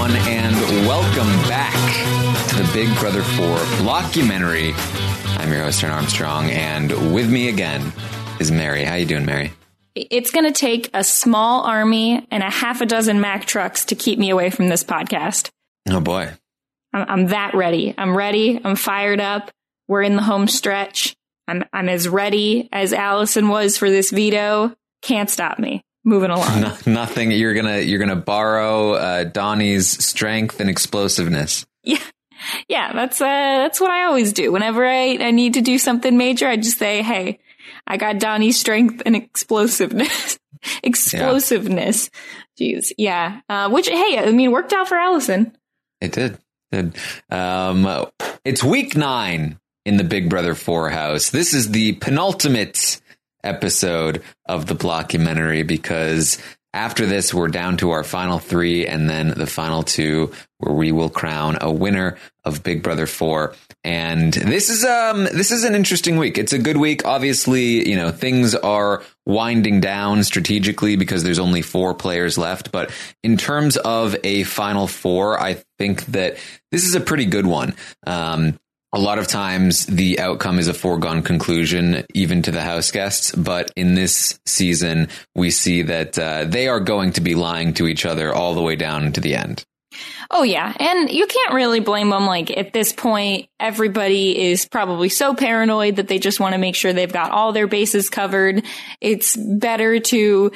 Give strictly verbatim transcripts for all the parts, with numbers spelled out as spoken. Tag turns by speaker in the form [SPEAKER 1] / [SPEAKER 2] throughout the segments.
[SPEAKER 1] everyone, and welcome back to the Big Brother four Blockumentary. I'm your host, Aaron Armstrong, and with me again is Mary. How you doing, Mary?
[SPEAKER 2] It's going to take a small army and a half a dozen Mack trucks to keep me away from this podcast.
[SPEAKER 1] Oh, boy.
[SPEAKER 2] I'm, I'm that ready. I'm ready. I'm fired up. We're in the home stretch. I'm I'm as ready as Allison was for this veto. Can't stop me. Moving along.
[SPEAKER 1] No, nothing. You're gonna you're gonna borrow uh, Donnie's strength and explosiveness.
[SPEAKER 2] Yeah, yeah. That's uh, that's what I always do. Whenever I, I need to do something major, I just say, "Hey, I got Donnie's strength and explosiveness." explosiveness. Yeah. Jeez, yeah. Uh, which, hey, I mean, worked out for Allison.
[SPEAKER 1] It did. It did. Um, it's week nine in the Big Brother four house. This is the penultimate episode of the blockumentary because after this, we're down to our final three and then the final two where we will crown a winner of Big Brother four. And this is um this is an interesting week. It's a good week. Obviously, you know, things are winding down strategically because there's only four players left. But in terms of a final four, I think that this is a pretty good one. Um, A lot of times the outcome is a foregone conclusion, even to the house guests. But in this season, we see that uh, they are going to be lying to each other all the way down to the end.
[SPEAKER 2] Oh, yeah. And you can't really blame them. Like, at this point, everybody is probably so paranoid that they just want to make sure they've got all their bases covered. It's better to,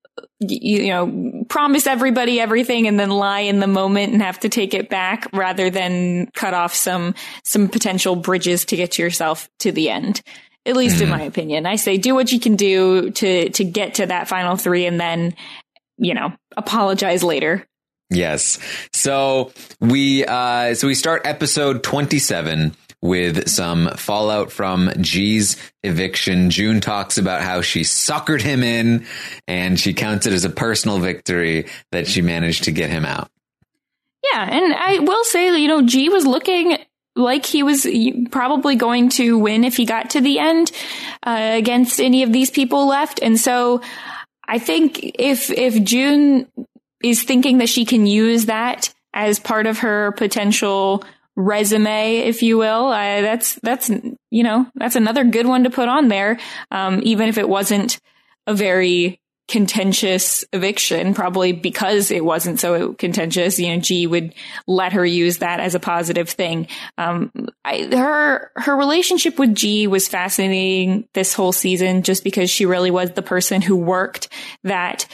[SPEAKER 2] you know, promise everybody everything and then lie in the moment and have to take it back rather than cut off some some potential bridges to get to yourself to the end. At least mm-hmm. in my opinion. I say do what you can do to to get to that final three and then, you know, apologize later.
[SPEAKER 1] Yes. So we uh so we start episode twenty-seven with some fallout from G's eviction. June talks about how she suckered him in and she counts it as a personal victory that she managed to get him out.
[SPEAKER 2] Yeah, and I will say, you know, G was looking like he was probably going to win if he got to the end uh, against any of these people left. And so I think if if June is thinking that she can use that as part of her potential resume, if you will, uh, that's that's you know that's another good one to put on there, um, even if it wasn't a very contentious eviction, probably because it wasn't so contentious. You know, G would let her use that as a positive thing. Um, I, her her relationship with G was fascinating this whole season, just because she really was the person who worked that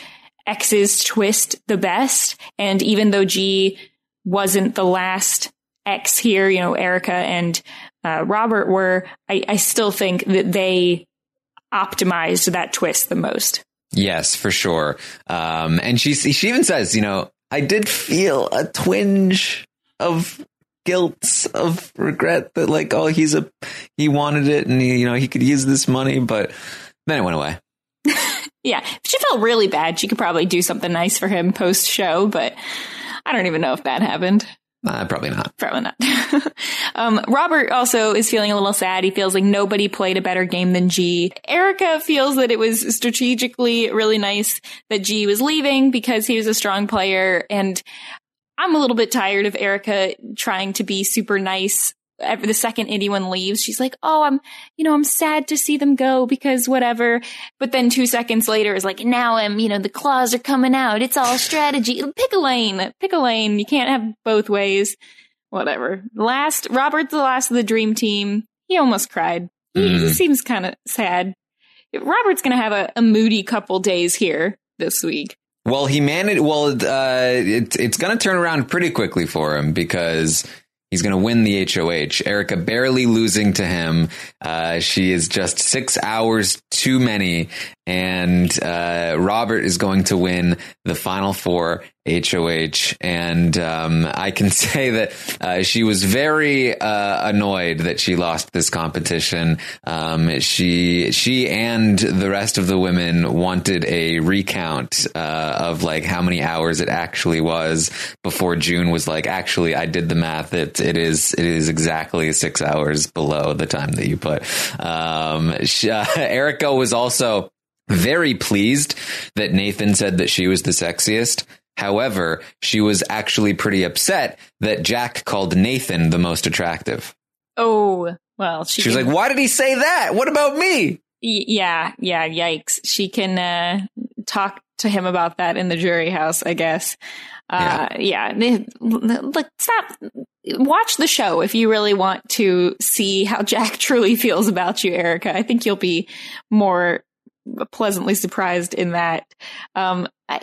[SPEAKER 2] X's twist the best. And even though G wasn't the last X here, you know, Erica and uh, Robert were, I, I still think that they optimized that twist the most.
[SPEAKER 1] Yes, for sure. Um, and she she even says, you know, I did feel a twinge of guilt, of regret that like, oh, he's a he wanted it and he, you know, he could use this money, but then it went away.
[SPEAKER 2] Yeah, if she felt really bad, she could probably do something nice for him post show, but I don't even know if that happened.
[SPEAKER 1] Uh, probably not.
[SPEAKER 2] Probably not. um, Robert also is feeling a little sad. He feels like nobody played a better game than G. Erica feels that it was strategically really nice that G was leaving because he was a strong player. And I'm a little bit tired of Erica trying to be super nice. Every, the second anyone leaves, she's like, oh, I'm, you know, I'm sad to see them go because whatever. But then two seconds later is like, now I'm, you know, the claws are coming out. It's all strategy. Pick a lane. Pick a lane. You can't have both ways. Whatever. Last, Robert's the last of the dream team. He almost cried. He, mm. he seems kind of sad. Robert's going to have a, a moody couple days here this week.
[SPEAKER 1] Well, he managed. Well, uh, it, it's going to turn around pretty quickly for him because he's going to win the H O H. Erica barely losing to him. Uh, she is just six hours too many. And uh, Robert is going to win the final four H O H. And um, I can say that uh, she was very uh, annoyed that she lost this competition. Um, she she and the rest of the women wanted a recount uh, of like how many hours it actually was before June was like, actually, I did the math. It, it is it is exactly six hours below the time that you put. Um, she, uh, Erica was also very pleased that Nathan said that she was the sexiest. However, she was actually pretty upset that Jack called Nathan the most attractive.
[SPEAKER 2] Oh, well, she,
[SPEAKER 1] she was
[SPEAKER 2] can,
[SPEAKER 1] like, why did he say that? What about me?
[SPEAKER 2] Y- yeah, yeah, yikes. She can uh, talk to him about that in the jury house, I guess. Uh, yeah. yeah. Look, stop. Watch the show if you really want to see how Jack truly feels about you, Erica. I think you'll be more pleasantly surprised in that. Um, I,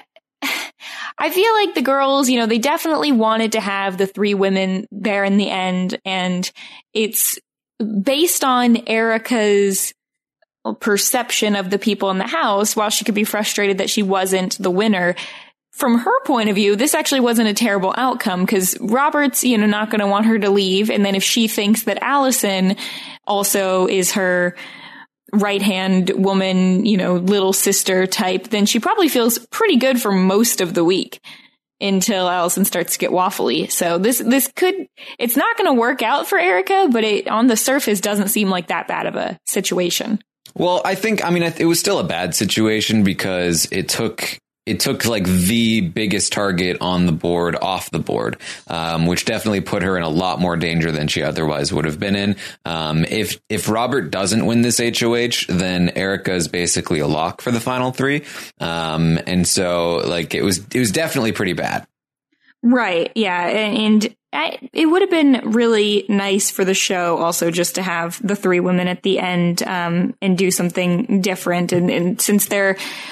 [SPEAKER 2] I feel like the girls, you know, they definitely wanted to have the three women there in the end. And it's based on Erica's perception of the people in the house. While she could be frustrated that she wasn't the winner, from her point of view, this actually wasn't a terrible outcome because Robert's, you know, not going to want her to leave. And then if she thinks that Allison also is her right-hand woman, you know, little sister type, then she probably feels pretty good for most of the week until Allison starts to get waffly. So this, this could, it's not going to work out for Erica, but it on the surface doesn't seem like that bad of a situation.
[SPEAKER 1] Well, I think, I mean, it was still a bad situation because it took It took like the biggest target on the board off the board, um, which definitely put her in a lot more danger than she otherwise would have been in. Um, if if Robert doesn't win this H O H, then Erica is basically a lock for the final three. Um, and so like it was it was definitely pretty bad.
[SPEAKER 2] Right. Yeah. And I, it would have been really nice for the show also just to have the three women at the end um, and do something different. And, and since they're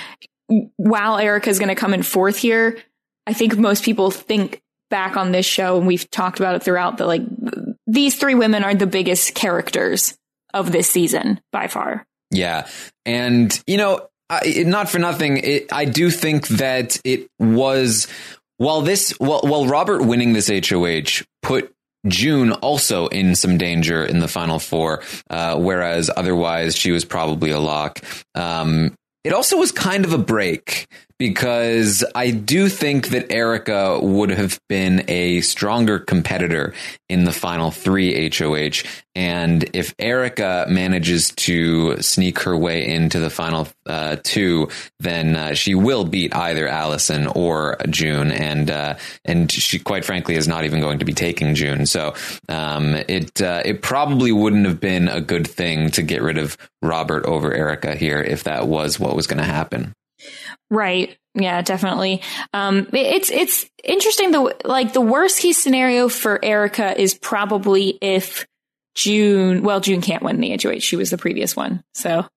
[SPEAKER 2] while Erica's going to come in fourth here, I think most people think back on this show, and we've talked about it throughout, that like these three women are the biggest characters of this season by far.
[SPEAKER 1] Yeah. And, you know, I, not for nothing, it, I do think that it was while this while, while Robert winning this H O H put June also in some danger in the final four, uh, whereas otherwise she was probably a lock. Um, It also was kind of a break because I do think that Erica would have been a stronger competitor in the final three H O H. And if Erica manages to sneak her way into the final uh, two, then uh, she will beat either Allison or June. And uh, and she, quite frankly, is not even going to be taking June. So um, it uh, it probably wouldn't have been a good thing to get rid of Robert over Erica here if that was what was going to happen.
[SPEAKER 2] Right. Yeah, definitely. Um, it's, it's interesting though, like the worst case scenario for Erica is probably if June, well, June can't win the H O H. She was the previous one. So,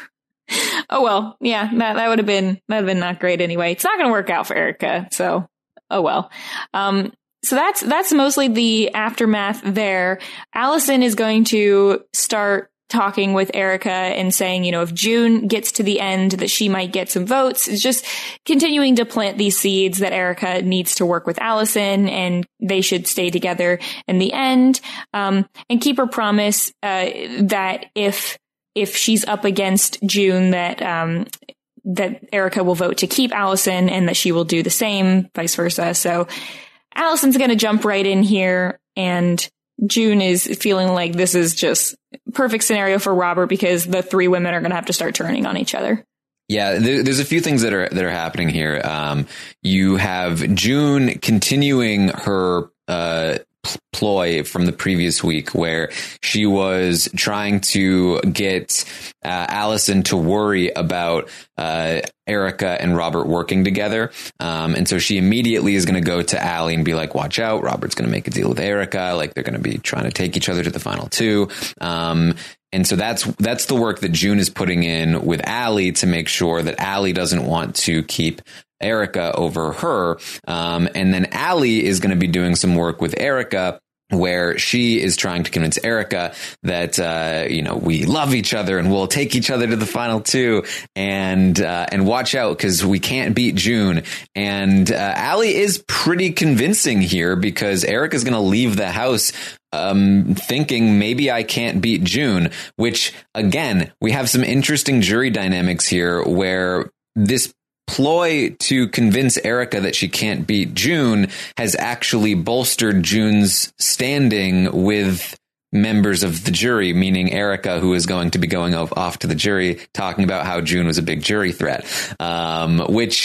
[SPEAKER 2] oh, well, yeah, that, that would have been, that would have been not great anyway. It's not going to work out for Erica. So, oh, well. Um, so that's, that's mostly the aftermath there. Allison is going to start talking with Erica and saying, you know, if June gets to the end, that she might get some votes. It's just continuing to plant these seeds that Erica needs to work with Allison and they should stay together in the end, um, and keep her promise, uh, that if, if she's up against June, that, um, that Erica will vote to keep Allison and that she will do the same, vice versa. So Allison's going to jump right in here, and June is feeling like this is just perfect scenario for Robert because the three women are going to have to start turning on each other.
[SPEAKER 1] Yeah, there, there's a few things that are that are happening here. Um, you have June continuing her uh, ploy from the previous week where she was trying to get uh, Allison to worry about uh, Erica and Robert working together. Um, and so she immediately is going to go to Allie and be like, watch out, Robert's going to make a deal with Erica. Like they're going to be trying to take each other to the final two. Um, and so that's that's the work that June is putting in with Allie to make sure that Allie doesn't want to keep Erica over her. Um, and then Allie is going to be doing some work with Erica where she is trying to convince Erica that, uh, you know, we love each other and we'll take each other to the final two, and, uh, and watch out because we can't beat June. And, uh, Allie is pretty convincing here because Erica's going to leave the house, um, thinking maybe I can't beat June, which again, we have some interesting jury dynamics here where this ploy to convince Erica that she can't beat June has actually bolstered June's standing with members of the jury, meaning Erica, who is going to be going off, off to the jury talking about how June was a big jury threat, um, which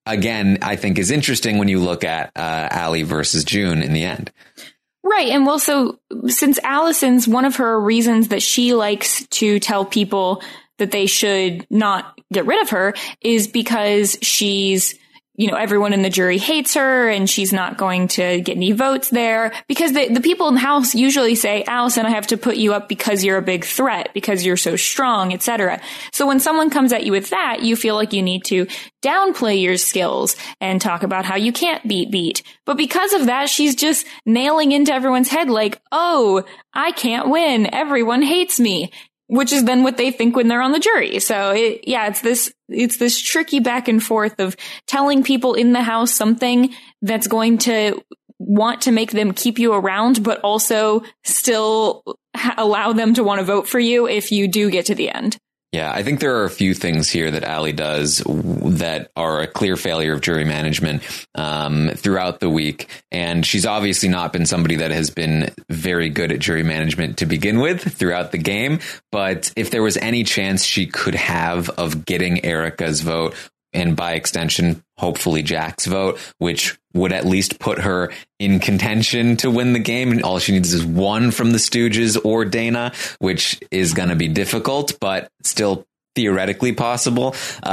[SPEAKER 1] again, I think is interesting when you look at uh, Allie versus June in the end.
[SPEAKER 2] Right. And well, so since Allison's one of her reasons that she likes to tell people that they should not get rid of her is because she's, you know, everyone in the jury hates her and she's not going to get any votes there, because the, the people in the House usually say, Allison, I have to put you up because you're a big threat, because you're so strong, et cetera. So when someone comes at you with that, you feel like you need to downplay your skills and talk about how you can't beat beat. But because of that, she's just nailing into everyone's head like, oh, I can't win. Everyone hates me. Which is then what they think when they're on the jury. So it, yeah, it's this, it's this tricky back and forth of telling people in the House something that's going to want to make them keep you around, but also still ha- allow them to want to vote for you if you do get to the end.
[SPEAKER 1] Yeah, I think there are a few things here that Allie does that are a clear failure of jury management um, throughout the week. And she's obviously not been somebody that has been very good at jury management to begin with throughout the game. But if there was any chance she could have of getting Erica's vote, and by extension, hopefully Jack's vote, which would at least put her in contention to win the game. And all she needs is one from the Stooges or Dana, which is going to be difficult, but still theoretically possible.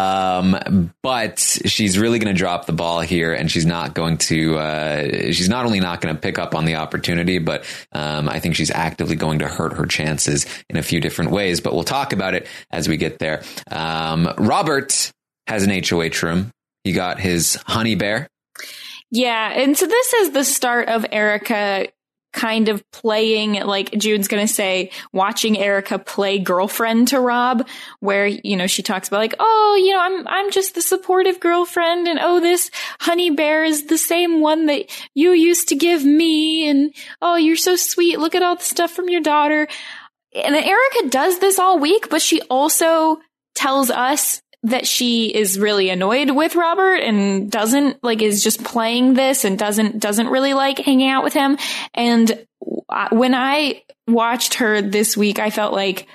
[SPEAKER 1] Um, but she's really going to drop the ball here, and she's not going to, uh, she's not only not going to pick up on the opportunity, but um, I think she's actively going to hurt her chances in a few different ways. But we'll talk about it as we get there. Um, Robert has an H O H room. He got his honey bear.
[SPEAKER 2] Yeah. And so this is the start of Erica kind of playing, like June's going to say, watching Erica play girlfriend to Rob, where, you know, she talks about like, oh, you know, I'm, I'm just the supportive girlfriend. And oh, this honey bear is the same one that you used to give me. And oh, you're so sweet. Look at all the stuff from your daughter. And Erica does this all week, but she also tells us that she is really annoyed with Robert and doesn't like is just playing this and doesn't doesn't really like hanging out with him. And when I watched her this week, I felt like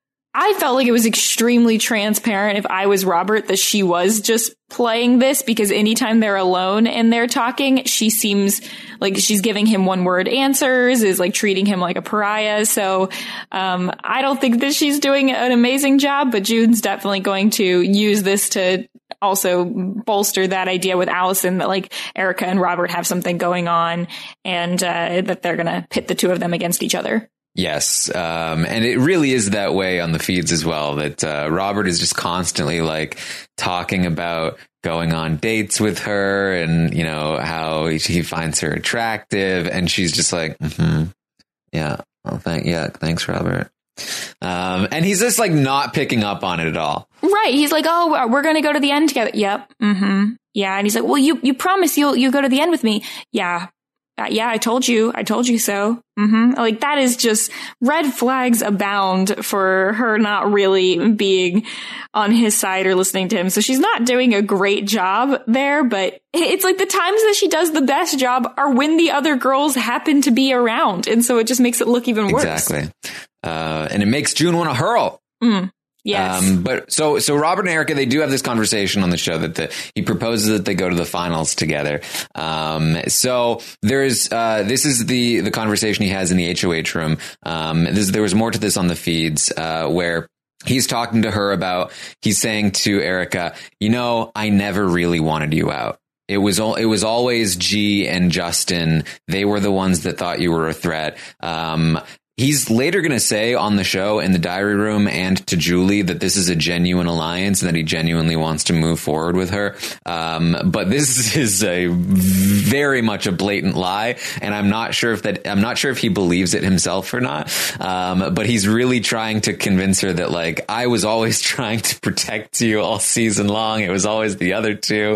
[SPEAKER 2] I felt like it was extremely transparent if I was Robert that she was just playing this, because anytime they're alone and they're talking, she seems like she's giving him one word answers, is like treating him like a pariah. So um, I don't think that she's doing an amazing job, but June's definitely going to use this to also bolster that idea with Allison that like Erica and Robert have something going on, and uh, that they're going to pit the two of them against each other.
[SPEAKER 1] Yes. Um, and it really is that way on the feeds as well, that uh, Robert is just constantly like talking about going on dates with her and, you know, how he finds her attractive. And she's just like, mm-hmm, yeah, well, thank, yeah, thanks, Robert. Um, and he's just like not picking up on it at all.
[SPEAKER 2] Right. He's like, oh, we're going to go to the end together. Yep. Mm-hmm. Yeah. And he's like, well, you, you promise you'll, you go to the end with me. Yeah. Uh, yeah, I told you. I told you so. Mm-hmm. Like, that is just red flags abound for her not really being on his side or listening to him. So she's not doing a great job there, but it's like the times that she does the best job are when the other girls happen to be around. And so it just makes it look even worse.
[SPEAKER 1] Exactly. Uh, and it makes June want to hurl.
[SPEAKER 2] Mm. Yes.
[SPEAKER 1] Um, but so, so Robert and Erica, they do have this conversation on the show that the, he proposes that they go to the finals together. Um, so there's, uh, this is the, the conversation he has in the H O H room. Um, this, there was more to this on the feeds, uh, where he's talking to her about, he's saying to Erica, you know, I never really wanted you out. It was all, it was always G and Justin. They were the ones that thought you were a threat. Um, He's later going to say on the show in the diary room and to Julie that this is a genuine alliance and that he genuinely wants to move forward with her. Um, but this is a very much a blatant lie. And I'm not sure if that, I'm not sure if he believes it himself or not. Um, but he's really trying to convince her that like, I was always trying to protect you all season long. It was always the other two.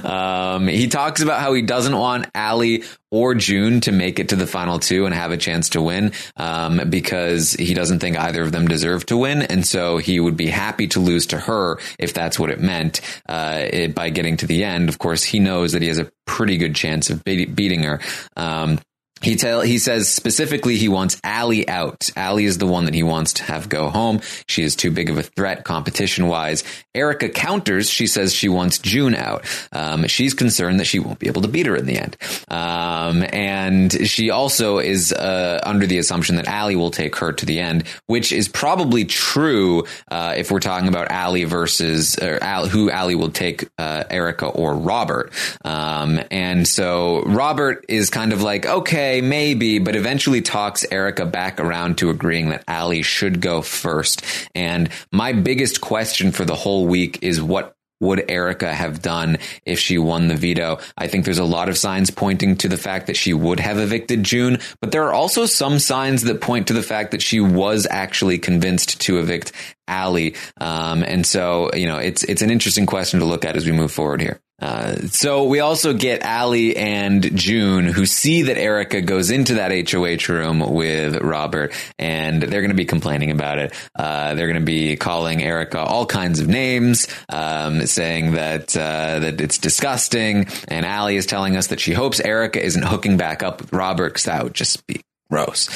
[SPEAKER 1] Um, he talks about how he doesn't want Allie or June to make it to the final two and have a chance to win, um, because he doesn't think either of them deserve to win. And so he would be happy to lose to her if that's what it meant, uh, it, by getting to the end. Of course, he knows that he has a pretty good chance of be- beating her. Um, He tell he says specifically he wants Allie out. Allie is the one that he wants to have go home. She is too big of a threat competition wise. Erica counters. She says she wants June out. Um, she's concerned that she won't be able to beat her in the end. Um, and she also is uh, under the assumption that Allie will take her to the end, which is probably true uh, if we're talking about Allie versus or Al, who Allie will take, uh, Erica or Robert. Um, and so Robert is kind of like, okay, maybe, but eventually talks Erica back around to agreeing that Allie should go first. And my biggest question for the whole week is what would Erica have done if she won the veto? I think there's a lot of signs pointing to the fact that she would have evicted June, but there are also some signs that point to the fact that she was actually convinced to evict Allie. Um, and so, you know, it's it's an interesting question to look at as we move forward here. Uh, so we also get Allie and June, who see that Erica goes into that H O H room with Robert, and they're going to be complaining about it. Uh, they're going to be calling Erica all kinds of names, um, saying that uh, that it's disgusting. And Allie is telling us that she hopes Erica isn't hooking back up with Robert, because that would just be gross.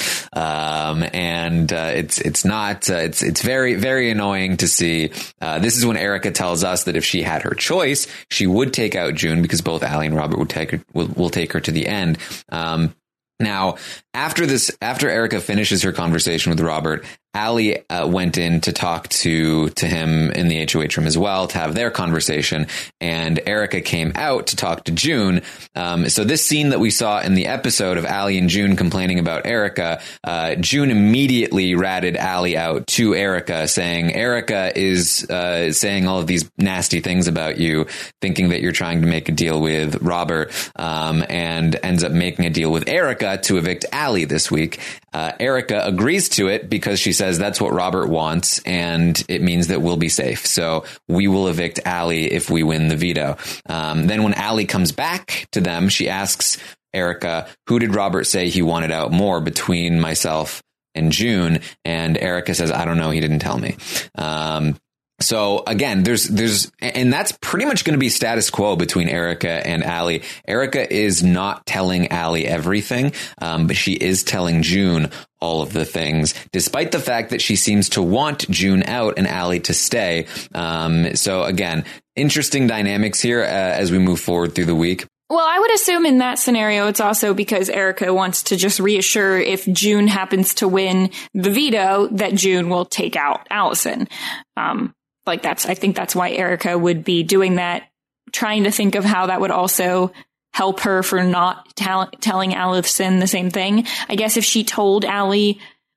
[SPEAKER 1] Um, and, uh, it's, it's not, uh, it's, it's very, very annoying to see. Uh, this is when Erica tells us that if she had her choice, she would take out June, because both Allie and Robert would take her, will, will take her to the end. Um, now, after this, after Erica finishes her conversation with Robert, Allie uh, went in to talk to to him in the H O H room as well, to have their conversation, and Erica came out to talk to June. Um, so this scene that we saw in the episode of Allie and June complaining about Erica, uh, June immediately ratted Allie out to Erica, saying Erica is uh, saying all of these nasty things about you, thinking that you're trying to make a deal with Robert, um, and ends up making a deal with Erica to evict Allie this week. Uh, Erica agrees to it because she says that's what Robert wants, and it means that we'll be safe. So we will evict Allie if we win the veto. Um, then when Allie comes back to them, she asks Erica, who did Robert say he wanted out more between myself and June? And Erica says, I don't know. He didn't tell me. Um, So again, there's, there's, and that's pretty much going to be status quo between Erica and Allie. Erica is not telling Allie everything, um, but she is telling June all of the things, despite the fact that she seems to want June out and Allie to stay. Um, so again, interesting dynamics here uh, as we move forward through the week.
[SPEAKER 2] Well, I would assume in that scenario, it's also because Erica wants to just reassure if June happens to win the veto that June will take out Allison. Um, Like that's, I think that's why Erica would be doing that, trying to think of how that would also help her for not tell, telling Allison the same thing. I guess if she told Allie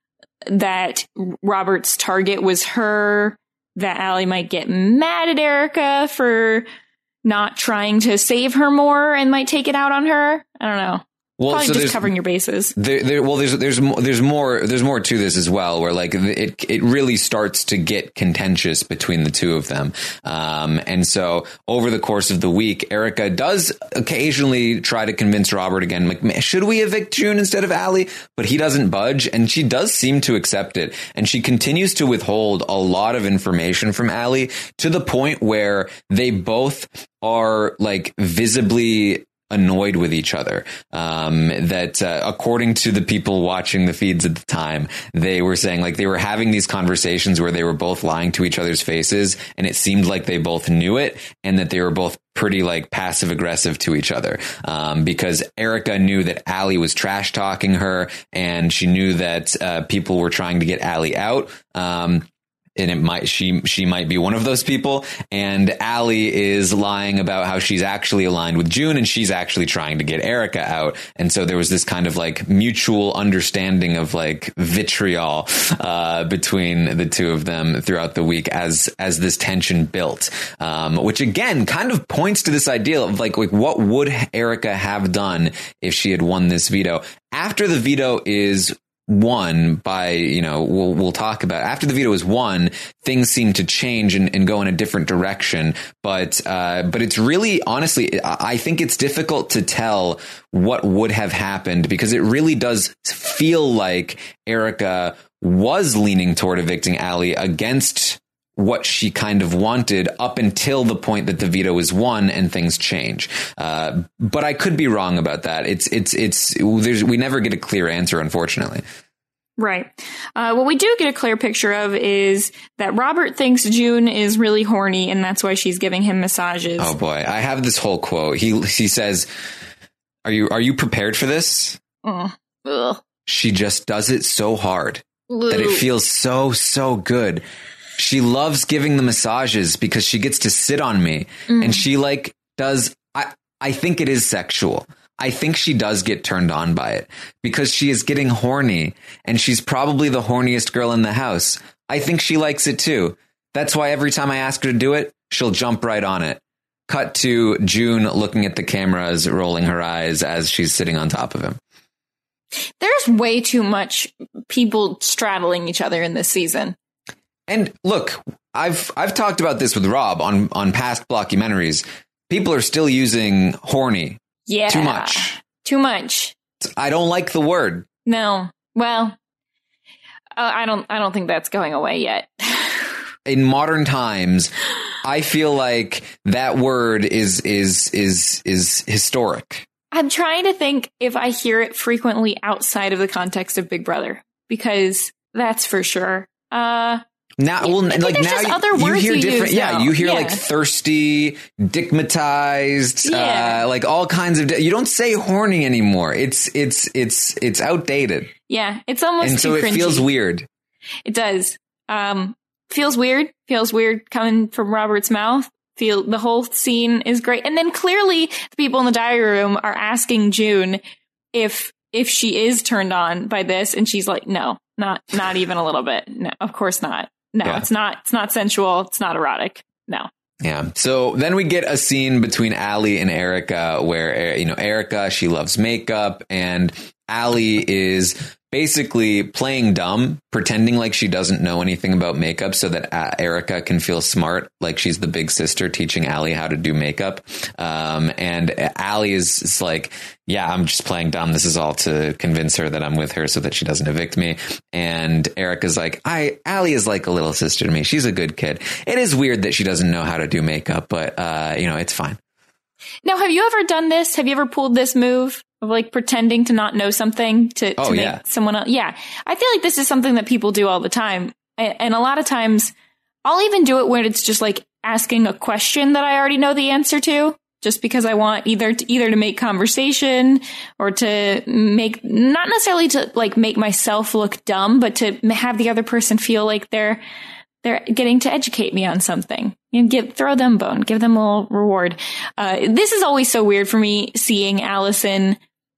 [SPEAKER 2] that Robert's target was her, that Allie might get mad at Erica for not trying to save her more and might take it out on her. I don't know. Well, Probably so just covering your bases.
[SPEAKER 1] There, there, well, there's there's there's more there's more to this as well, where like it it really starts to get contentious between the two of them, um, and so over the course of the week, Erica does occasionally try to convince Robert again, like, should we evict June instead of Allie? But he doesn't budge, and she does seem to accept it, and she continues to withhold a lot of information from Allie to the point where they both are like visibly annoyed with each other. Um, that uh, according to the people watching the feeds at the time, they were saying like they were having these conversations where they were both lying to each other's faces, and it seemed like they both knew it, and that they were both pretty like passive aggressive to each other. Um, because Erica knew that Allie was trash talking her, and she knew that uh, people were trying to get Allie out. Um, And it might, she, she might be one of those people. And Allie is lying about how she's actually aligned with June, and she's actually trying to get Erica out. And so there was this kind of like mutual understanding of like vitriol, uh, between the two of them throughout the week as, as this tension built. Um, which again kind of points to this idea of like, like what would Erica have done if she had won this veto? After the veto is won by, you know, we'll, we'll talk about after the veto is won, things seem to change and, and go in a different direction. But, uh, but it's really, honestly, I think it's difficult to tell what would have happened, because it really does feel like Erica was leaning toward evicting Allie against what she kind of wanted up until the point that the veto is won and things change. Uh, but I could be wrong about that. It's, it's, it's, there's, we never get a clear answer, unfortunately.
[SPEAKER 2] Right. Uh, what we do get a clear picture of is that Robert thinks June is really horny, and that's why she's giving him massages.
[SPEAKER 1] Oh boy. I have this whole quote. He, he says, are you, are you prepared for this?
[SPEAKER 2] Mm. Ugh.
[SPEAKER 1] She just does it so hard
[SPEAKER 2] Ugh.
[SPEAKER 1] that it feels so, so good. She loves giving the massages because she gets to sit on me mm. and she like does. I, I think it is sexual. I think she does get turned on by it because she is getting horny and she's probably the horniest girl in the house. I think she likes it too. That's why every time I ask her to do it, she'll jump right on it. Cut to June looking at the cameras, rolling her eyes as she's sitting on top of him.
[SPEAKER 2] There's way too much people straddling each other in this season.
[SPEAKER 1] And look, I've I've talked about this with Rob on, on past blockumentaries. People are still using horny.
[SPEAKER 2] Yeah.
[SPEAKER 1] Too much.
[SPEAKER 2] Too much.
[SPEAKER 1] I don't like the word.
[SPEAKER 2] No. Well, uh, I don't I don't think that's going away yet.
[SPEAKER 1] In modern times, I feel like that word is is is is historic.
[SPEAKER 2] I'm trying to think if I hear it frequently outside of the context of Big Brother, because that's for sure. Uh
[SPEAKER 1] Now, well,
[SPEAKER 2] I
[SPEAKER 1] like now
[SPEAKER 2] other
[SPEAKER 1] you, you
[SPEAKER 2] words
[SPEAKER 1] hear
[SPEAKER 2] you
[SPEAKER 1] different.
[SPEAKER 2] use,
[SPEAKER 1] yeah,
[SPEAKER 2] though.
[SPEAKER 1] you hear
[SPEAKER 2] yeah.
[SPEAKER 1] like thirsty, dickmatized,
[SPEAKER 2] Yeah.
[SPEAKER 1] uh, like all kinds of. You don't say horny anymore. It's it's it's it's outdated.
[SPEAKER 2] Yeah, it's almost
[SPEAKER 1] and
[SPEAKER 2] too
[SPEAKER 1] so it
[SPEAKER 2] cringy.
[SPEAKER 1] feels weird.
[SPEAKER 2] It does. Um, feels weird. Feels weird coming from Robert's mouth. Feel the whole scene is great, and then clearly the people in the diary room are asking June if if she is turned on by this, and she's like, no, not not even a little bit. No, of course not. No, yeah. it's not. It's not sensual. It's not erotic. No.
[SPEAKER 1] Yeah. So then we get a scene between Allie and Erica where, you know, Erica, she loves makeup and Allie is basically playing dumb, pretending like she doesn't know anything about makeup so that uh, Erica can feel smart, like she's the big sister teaching Allie how to do makeup. Um, and Allie is, is like, yeah, I'm just playing dumb. This is all to convince her that I'm with her so that she doesn't evict me. And Erica's like, I, Allie is like a little sister to me. She's a good kid. It is weird that she doesn't know how to do makeup, but, uh, you know, it's fine.
[SPEAKER 2] Now, have you ever done this? Have you ever pulled this move of like pretending to not know something to, to
[SPEAKER 1] oh,
[SPEAKER 2] make
[SPEAKER 1] yeah.
[SPEAKER 2] someone else? Yeah. I feel like this is something that people do all the time. And, and a lot of times I'll even do it when it's just like asking a question that I already know the answer to, just because I want either to, either to make conversation or to make, not necessarily to like make myself look dumb, but to have the other person feel like they're They're getting to educate me on something and give, throw them a bone, give them a little reward. Uh, this is always so weird for me, seeing Allison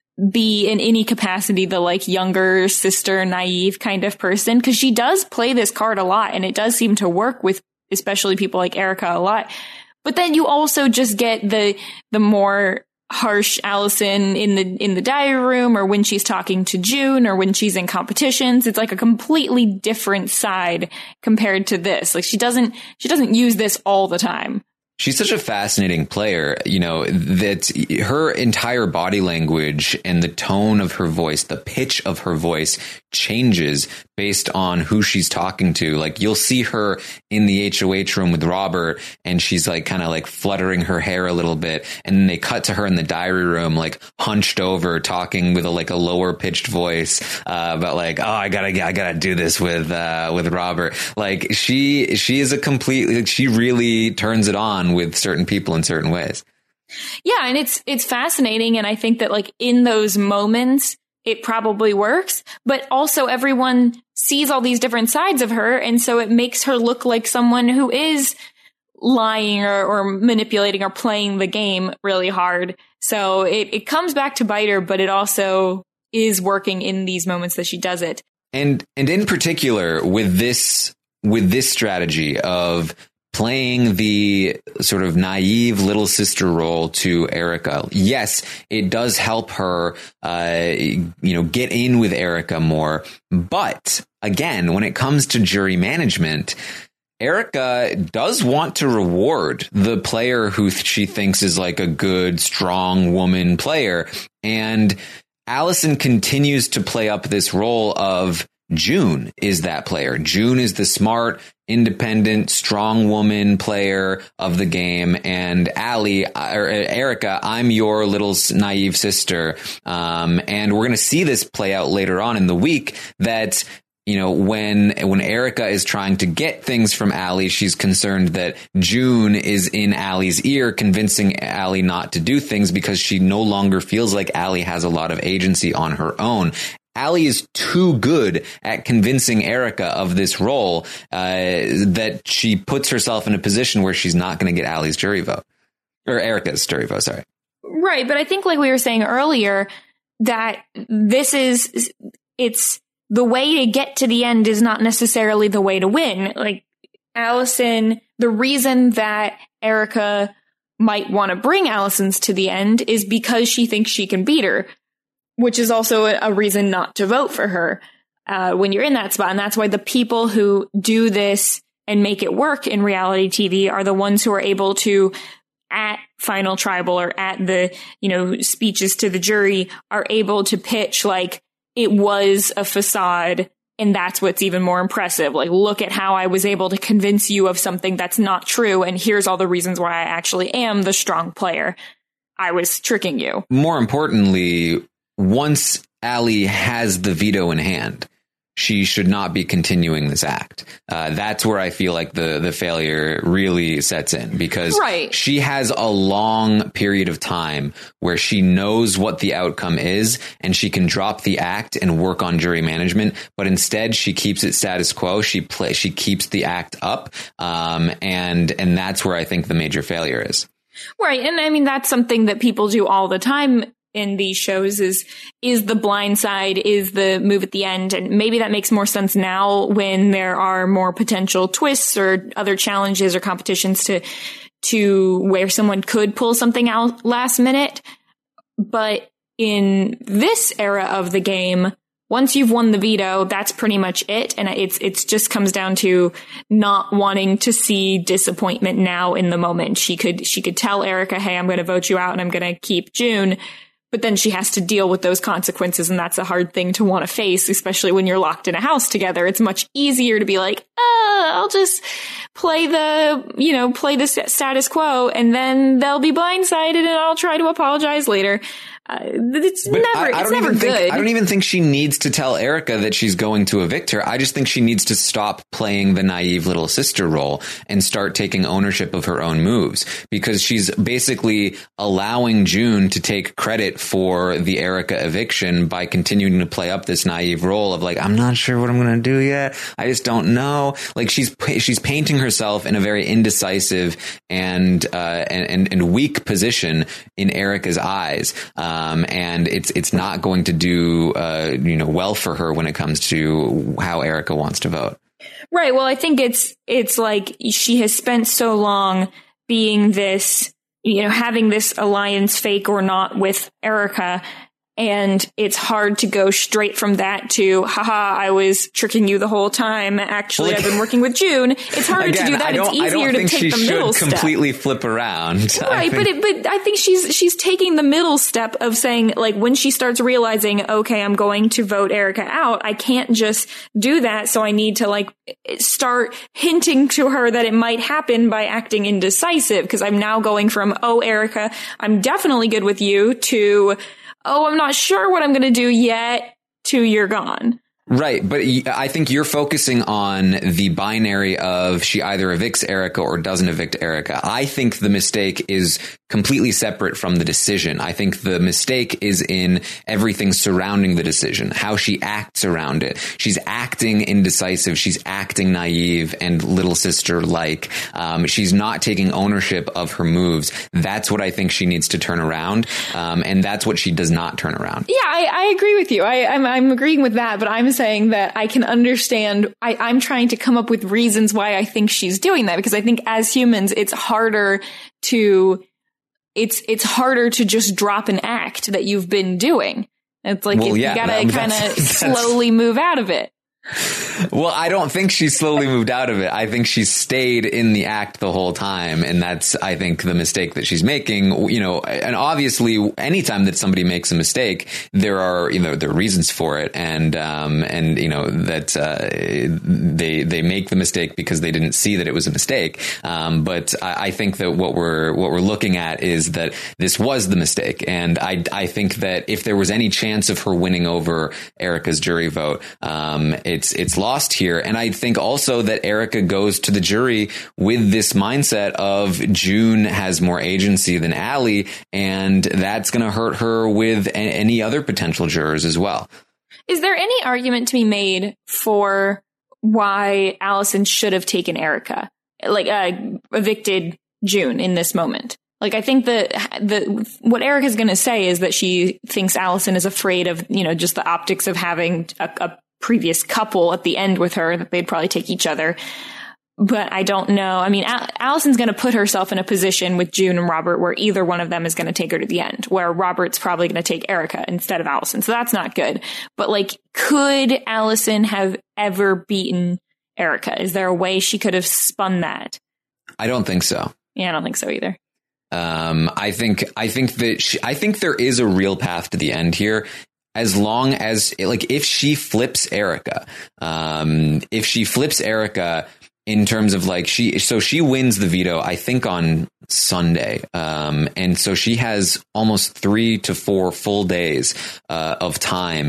[SPEAKER 2] be in any capacity the like younger sister, naive kind of person, because she does play this card a lot and it does seem to work with especially people like Erica a lot. But then you also just get the the more harsh Allison in the in the diary room, or when she's talking to June, or when she's in competitions. It's like a completely different side compared to this. Like she doesn't she doesn't use this all the time.
[SPEAKER 1] She's such a fascinating player, you know, that her entire body language and the tone of her voice, the pitch of her voice changes based on who she's talking to. Like you'll see her in the H O H room with Robert and she's like kind of like fluttering her hair a little bit. And then they cut to her in the diary room, like hunched over, talking with a like a lower pitched voice uh, about like, oh, I gotta, I gotta do this with, uh, with Robert. Like she, she is a complete, like, she really turns it on with certain people in certain ways.
[SPEAKER 2] Yeah. And it's, it's fascinating. And I think that like in those moments, it probably works, but also everyone sees all these different sides of her. And so it makes her look like someone who is lying or, or manipulating or playing the game really hard. So it, it comes back to bite her, but it also is working in these moments that she does it.
[SPEAKER 1] And, and in particular with this, with this strategy of playing the sort of naive little sister role to Erica. Yes, it does help her, uh, you know, get in with Erica more. But again, when it comes to jury management, Erica does want to reward the player who she thinks is like a good, strong woman player. And Allison continues to play up this role of, June is that player. June is the smart, independent, strong woman player of the game. And Allie, or Erica, I'm your little naive sister. Um, and we're going to see this play out later on in the week that, you know, when when Erica is trying to get things from Allie, she's concerned that June is in Allie's ear, convincing Allie not to do things because she no longer feels like Allie has a lot of agency on her own. Allie is too good at convincing Erica of this role uh, that she puts herself in a position where she's not going to get Allie's jury vote, or Erica's jury vote. Sorry.
[SPEAKER 2] Right. But I think, like we were saying earlier, that this is it's. The way to get to the end is not necessarily the way to win. Like Allison, the reason that Erica might want to bring Allison's to the end is because she thinks she can beat her, which is also a, a reason not to vote for her uh, when you're in that spot. And that's why the people who do this and make it work in reality T V are the ones who are able to, at Final Tribal or at the, you know, speeches to the jury, are able to pitch like, it was a facade, and that's what's even more impressive. Like, look at how I was able to convince you of something that's not true, and here's all the reasons why I actually am the strong player. I was tricking you. More
[SPEAKER 1] importantly, once Allie has the veto in hand, she should not be continuing this act. Uh, that's where I feel like the, the failure really sets in, because
[SPEAKER 2] right.
[SPEAKER 1] she has a long period of time where she knows what the outcome is and she can drop the act and work on jury management. But instead, she keeps it status quo. She play, she keeps the act up. Um, and, and that's where I think the major failure is.
[SPEAKER 2] Right. And I mean, that's something that people do all the time in these shows is, is the blind side, is the move at the end. And maybe that makes more sense now when there are more potential twists or other challenges or competitions to, to where someone could pull something out last minute. But in this era of the game, once you've won the veto, that's pretty much it. And it's, it's just comes down to not wanting to see disappointment now in the moment. She could, she could tell Erica, hey, I'm going to vote you out and I'm going to keep June. But then she has to deal with those consequences, and that's a hard thing to want to face, especially when you're locked in a house together. It's much easier to be like, oh, I'll just play the, you know, play the status quo, and then they'll be blindsided, and I'll try to apologize later. Uh, it's
[SPEAKER 1] but
[SPEAKER 2] never,
[SPEAKER 1] I, I
[SPEAKER 2] it's
[SPEAKER 1] don't
[SPEAKER 2] never
[SPEAKER 1] even
[SPEAKER 2] good.
[SPEAKER 1] Think, I don't even think she needs to tell Erica that she's going to evict her. I just think she needs to stop playing the naive little sister role and start taking ownership of her own moves, because she's basically allowing June to take credit for the Erica eviction by continuing to play up this naive role of like, I'm not sure what I'm going to do yet. I just don't know. Like she's, she's painting herself in a very indecisive and, uh, and, and, and weak position in Erica's eyes. Um, Um, and it's it's not going to do uh, you know well for her when it comes to how Erica wants to vote.
[SPEAKER 2] Right. Well, I think it's it's like she has spent so long being this, you know, having this alliance, fake or not, with Erica. And it's hard to go straight from that to, haha, I was tricking you the whole time. Actually, like, I've been working with June. It's harder
[SPEAKER 1] again,
[SPEAKER 2] to do that. It's easier to take the middle step.
[SPEAKER 1] Completely flip around.
[SPEAKER 2] Right, but it, but I think she's she's taking the middle step of saying, like, when she starts realizing, okay, I'm going to vote Erica out, I can't just do that. So I need to like start hinting to her that it might happen by acting indecisive, because I'm now going from, oh, Erica, I'm definitely good with you, to, oh, I'm not sure what I'm going to do yet, to you're gone.
[SPEAKER 1] Right. But I think you're focusing on the binary of she either evicts Erica or doesn't evict Erica. I think the mistake is completely separate from the decision. I think the mistake is in everything surrounding the decision, how she acts around it. She's acting indecisive. She's acting naive and little sister like. Um, she's not taking ownership of her moves. That's what I think she needs to turn around. Um, and that's what she does not turn around.
[SPEAKER 2] Yeah, I, I agree with you. I, I'm, I'm agreeing with that, but I'm saying that I can understand. I, I'm trying to come up with reasons why I think she's doing that, because I think as humans, it's harder to, it's, it's harder to just drop an act that you've been doing. It's like,
[SPEAKER 1] well,
[SPEAKER 2] it,
[SPEAKER 1] yeah,
[SPEAKER 2] you gotta kind of slowly move out of it.
[SPEAKER 1] Well, I don't think she slowly moved out of it. I think she stayed in the act the whole time. And that's, I think, the mistake that she's making, you know, and obviously anytime that somebody makes a mistake, there are, you know, there are reasons for it. And, um, and, you know, that, uh, they, they make the mistake because they didn't see that it was a mistake. Um, but I, I think that what we're, what we're looking at is that this was the mistake. And I, I think that if there was any chance of her winning over Erika's jury vote, um, it's, it's lost here. And I think also that Erika goes to the jury with this mindset of June has more agency than Allie, and that's going to hurt her with a- any other potential jurors as well.
[SPEAKER 2] Is there any argument to be made for why Allison should have taken Erika, like uh, evicted June in this moment? Like, I think that the what Erika's going to say is that she thinks Allison is afraid of, you know, just the optics of having a, a previous couple at the end with her, that they'd probably take each other. But I don't know. I mean, Al- Allison's going to put herself in a position with June and Robert where either one of them is going to take her to the end, where Robert's probably going to take Erika instead of Allison. So that's not good. But like, could Allison have ever beaten Erika? Is there a way she could have spun that?
[SPEAKER 1] I don't think so.
[SPEAKER 2] Yeah, I don't think so either.
[SPEAKER 1] Um, I think, I think that she, I think there is a real path to the end here. As long as, like, if she flips Erika, um, if she flips Erika in terms of like she, so she wins the veto, I think on Sunday. Um, and so she has almost three to four full days, uh, of time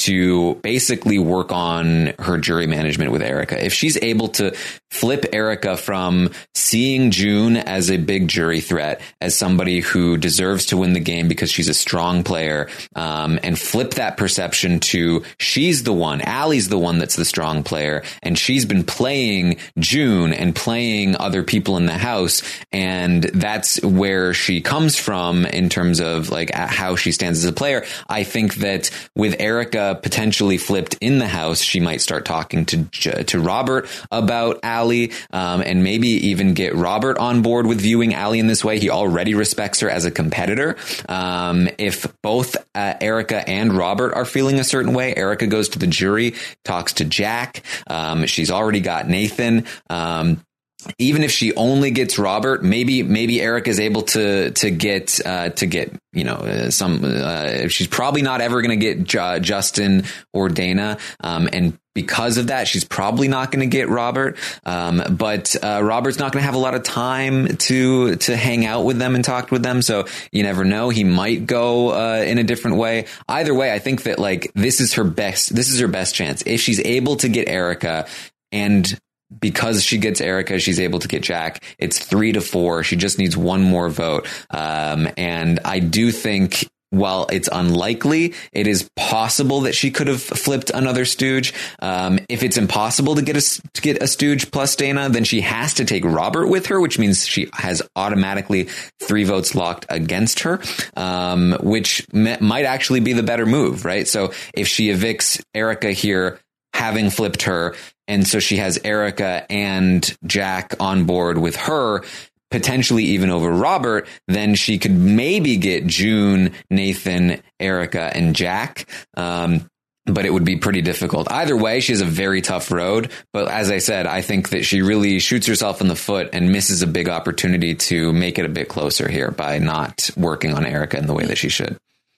[SPEAKER 1] to basically work on her jury management with Erika. If she's able to flip Erika from seeing June as a big jury threat, as somebody who deserves to win the game because she's a strong player, um, and flip that perception to she's the one, Allie's the one that's the strong player, and she's been playing June and playing other people in the house, and that's where she comes from in terms of like how she stands as a player. I think that with Erika potentially flipped in the house, she might start talking to to Robert about Allie, um, and maybe even get Robert on board with viewing Allie in this way. He already respects her as a competitor. Um, if both uh, Erika and Robert are feeling a certain way, Erika goes to the jury, talks to Jack. Um, she's already got Nathan. Um, Even if she only gets Robert, maybe maybe Erika is able to to get uh, to get you know uh, some. Uh, she's probably not ever going to get J- Justin or Dana, um, and because of that, she's probably not going to get Robert. Um, but uh, Robert's not going to have a lot of time to to hang out with them and talk with them. So you never know. He might go uh, in a different way. Either way, I think that like this is her best. This is her best chance if she's able to get Erika, and because she gets Erika, she's able to get Jack. It's three to four. She just needs one more vote. Um, and I do think, while it's unlikely, it is possible that she could have flipped another stooge. Um, if it's impossible to get a, to get a stooge plus Dana, then she has to take Robert with her, which means she has automatically three votes locked against her, um, which m- might actually be the better move, right? So if she evicts Erika here, having flipped her, and so she has Erika and Jack on board with her, potentially even over Robert, then she could maybe get June, Nathan, Erika, and Jack. Um, but it would be pretty difficult. Either way, she has a very tough road. But as I said, I think that she really shoots herself in the foot and misses a big opportunity to make it a bit closer here by not working on Erika in the way that she should.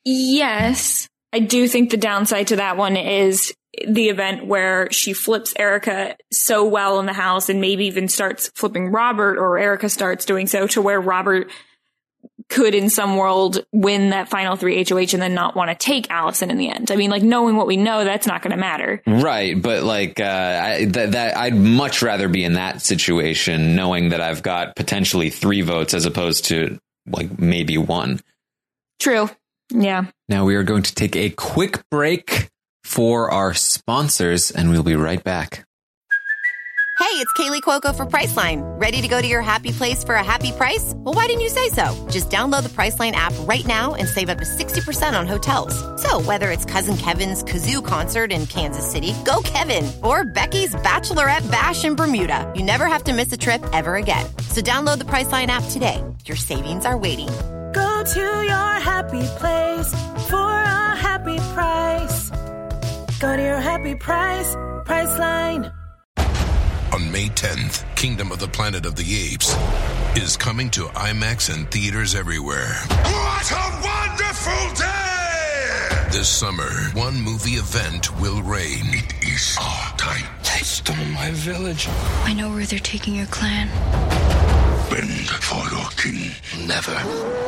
[SPEAKER 2] Yes, I do think the downside to that one is the event where she flips Erika so well in the house and maybe even starts flipping Robert, or Erika starts doing so, to where Robert could in some world win that final three H O H and then not want to take Allison in the end. I mean, like, knowing what we know, that's not going to matter.
[SPEAKER 1] Right. But like, uh, I, that, that I'd much rather be in that situation knowing that I've got potentially three votes as opposed to like maybe one.
[SPEAKER 2] True. Yeah.
[SPEAKER 1] Now we are going to take a quick break for our sponsors, and we'll be right back.
[SPEAKER 3] Hey, it's Kaylee Cuoco for Priceline. Ready to go to your happy place for a happy price? Well, why didn't you say so? Just download the Priceline app right now and save up to sixty percent on hotels. So whether it's Cousin Kevin's Kazoo Concert in Kansas City, go Kevin, or Becky's Bachelorette Bash in Bermuda, you never have to miss a trip ever again. So download the Priceline app today. Your savings are waiting.
[SPEAKER 4] Go to your happy place for a happy price. Go to your happy price, Priceline.
[SPEAKER 5] On May tenth, Kingdom of the Planet of the Apes is coming to IMAX and theaters everywhere.
[SPEAKER 6] What a wonderful day!
[SPEAKER 5] This summer, one movie event will reign.
[SPEAKER 6] It is our time.
[SPEAKER 7] They stole my village.
[SPEAKER 8] I know where they're taking your clan.
[SPEAKER 6] Bend for your king.
[SPEAKER 7] Never.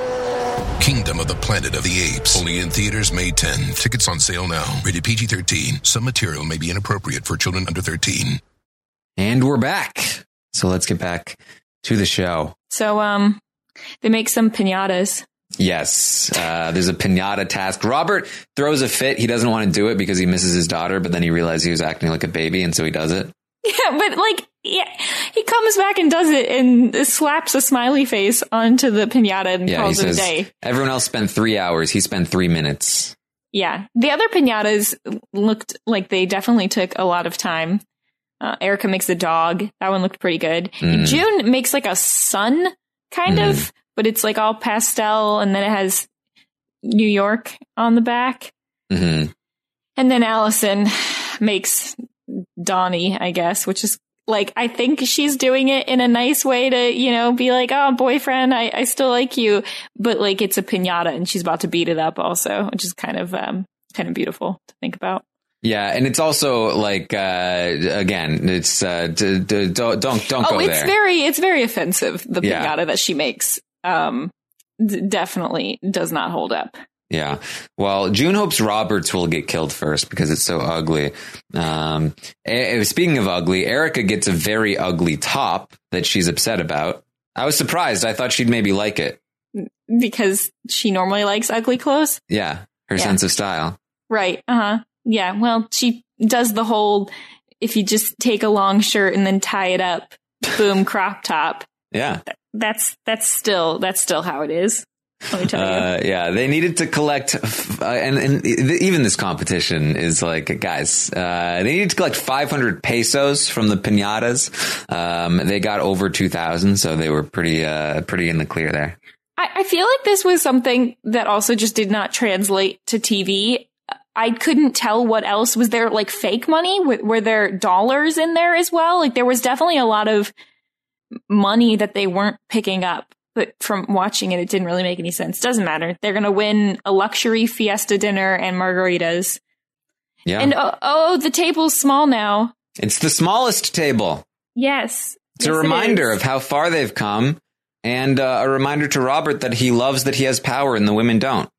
[SPEAKER 5] Kingdom of the Planet of the Apes. Only in theaters May tenth. Tickets on sale now. Rated P G thirteen. Some material may be inappropriate for children under thirteen.
[SPEAKER 1] And we're back. So let's get back to the show.
[SPEAKER 2] So, um, they make some piñatas.
[SPEAKER 1] Yes. Uh, there's a piñata task. Robert throws a fit. He doesn't want to do it because he misses his daughter, but then he realized he was acting like a baby, and so he does it.
[SPEAKER 2] Yeah, but like, yeah, he comes back and does it and slaps a smiley face onto the piñata and
[SPEAKER 1] Yeah, he
[SPEAKER 2] calls it a
[SPEAKER 1] says,
[SPEAKER 2] day.
[SPEAKER 1] everyone else spent three hours. He spent three minutes.
[SPEAKER 2] Yeah. The other piñatas looked like they definitely took a lot of time. Uh, Erica makes the dog. That one looked pretty good.
[SPEAKER 1] Mm.
[SPEAKER 2] June makes like a sun, kind
[SPEAKER 1] Mm.
[SPEAKER 2] of, but it's like all pastel, and then it has New York on the back.
[SPEAKER 1] Mm-hmm.
[SPEAKER 2] And then Allison makes Donnie, I guess, which is like, I think she's doing it in a nice way to, you know, be like, oh, boyfriend, I, I still like you. But like, it's a piñata and she's about to beat it up also, which is kind of, um, kind of beautiful to think about.
[SPEAKER 1] Yeah, and it's also like uh, again, it's uh, d- d- don't don't don't
[SPEAKER 2] oh,
[SPEAKER 1] go
[SPEAKER 2] it's
[SPEAKER 1] there.
[SPEAKER 2] very it's very offensive. The
[SPEAKER 1] Yeah.
[SPEAKER 2] piñata that she makes, um, d- definitely does not hold up.
[SPEAKER 1] Yeah. Well, June hopes Roberts will get killed first because it's so ugly. Um, eh, speaking of ugly, Erica gets a very ugly top that she's upset about. I was surprised. I thought she'd maybe like it.
[SPEAKER 2] Because she normally likes ugly clothes.
[SPEAKER 1] Yeah, her
[SPEAKER 2] Yeah.
[SPEAKER 1] sense of style.
[SPEAKER 2] Right. Uh huh. Yeah. Well, she does the whole, if you just take a long shirt and then tie it up, boom, crop top.
[SPEAKER 1] Yeah.
[SPEAKER 2] That's, that's still, that's still how it is. Let me tell you.
[SPEAKER 1] Uh, yeah, they needed to collect, uh, and, and even this competition is like, guys, uh, they needed to collect five hundred pesos from the piñatas. Um, they got over two thousand, so they were pretty, uh, pretty in the clear there.
[SPEAKER 2] I, I feel like this was something that also just did not translate to T V. I couldn't tell what else. Was there like fake money? Were, were there dollars in there as well? Like there was definitely a lot of money that they weren't picking up. But from watching it, it didn't really make any sense. Doesn't matter. They're going to win a luxury fiesta dinner and margaritas.
[SPEAKER 1] Yeah.
[SPEAKER 2] And oh, oh, the table's small now.
[SPEAKER 1] It's the smallest table.
[SPEAKER 2] Yes.
[SPEAKER 1] It's
[SPEAKER 2] Yes,
[SPEAKER 1] a
[SPEAKER 2] it
[SPEAKER 1] reminder
[SPEAKER 2] is.
[SPEAKER 1] of how far they've come, and uh, a reminder to Robert that he loves that he has power and the women don't.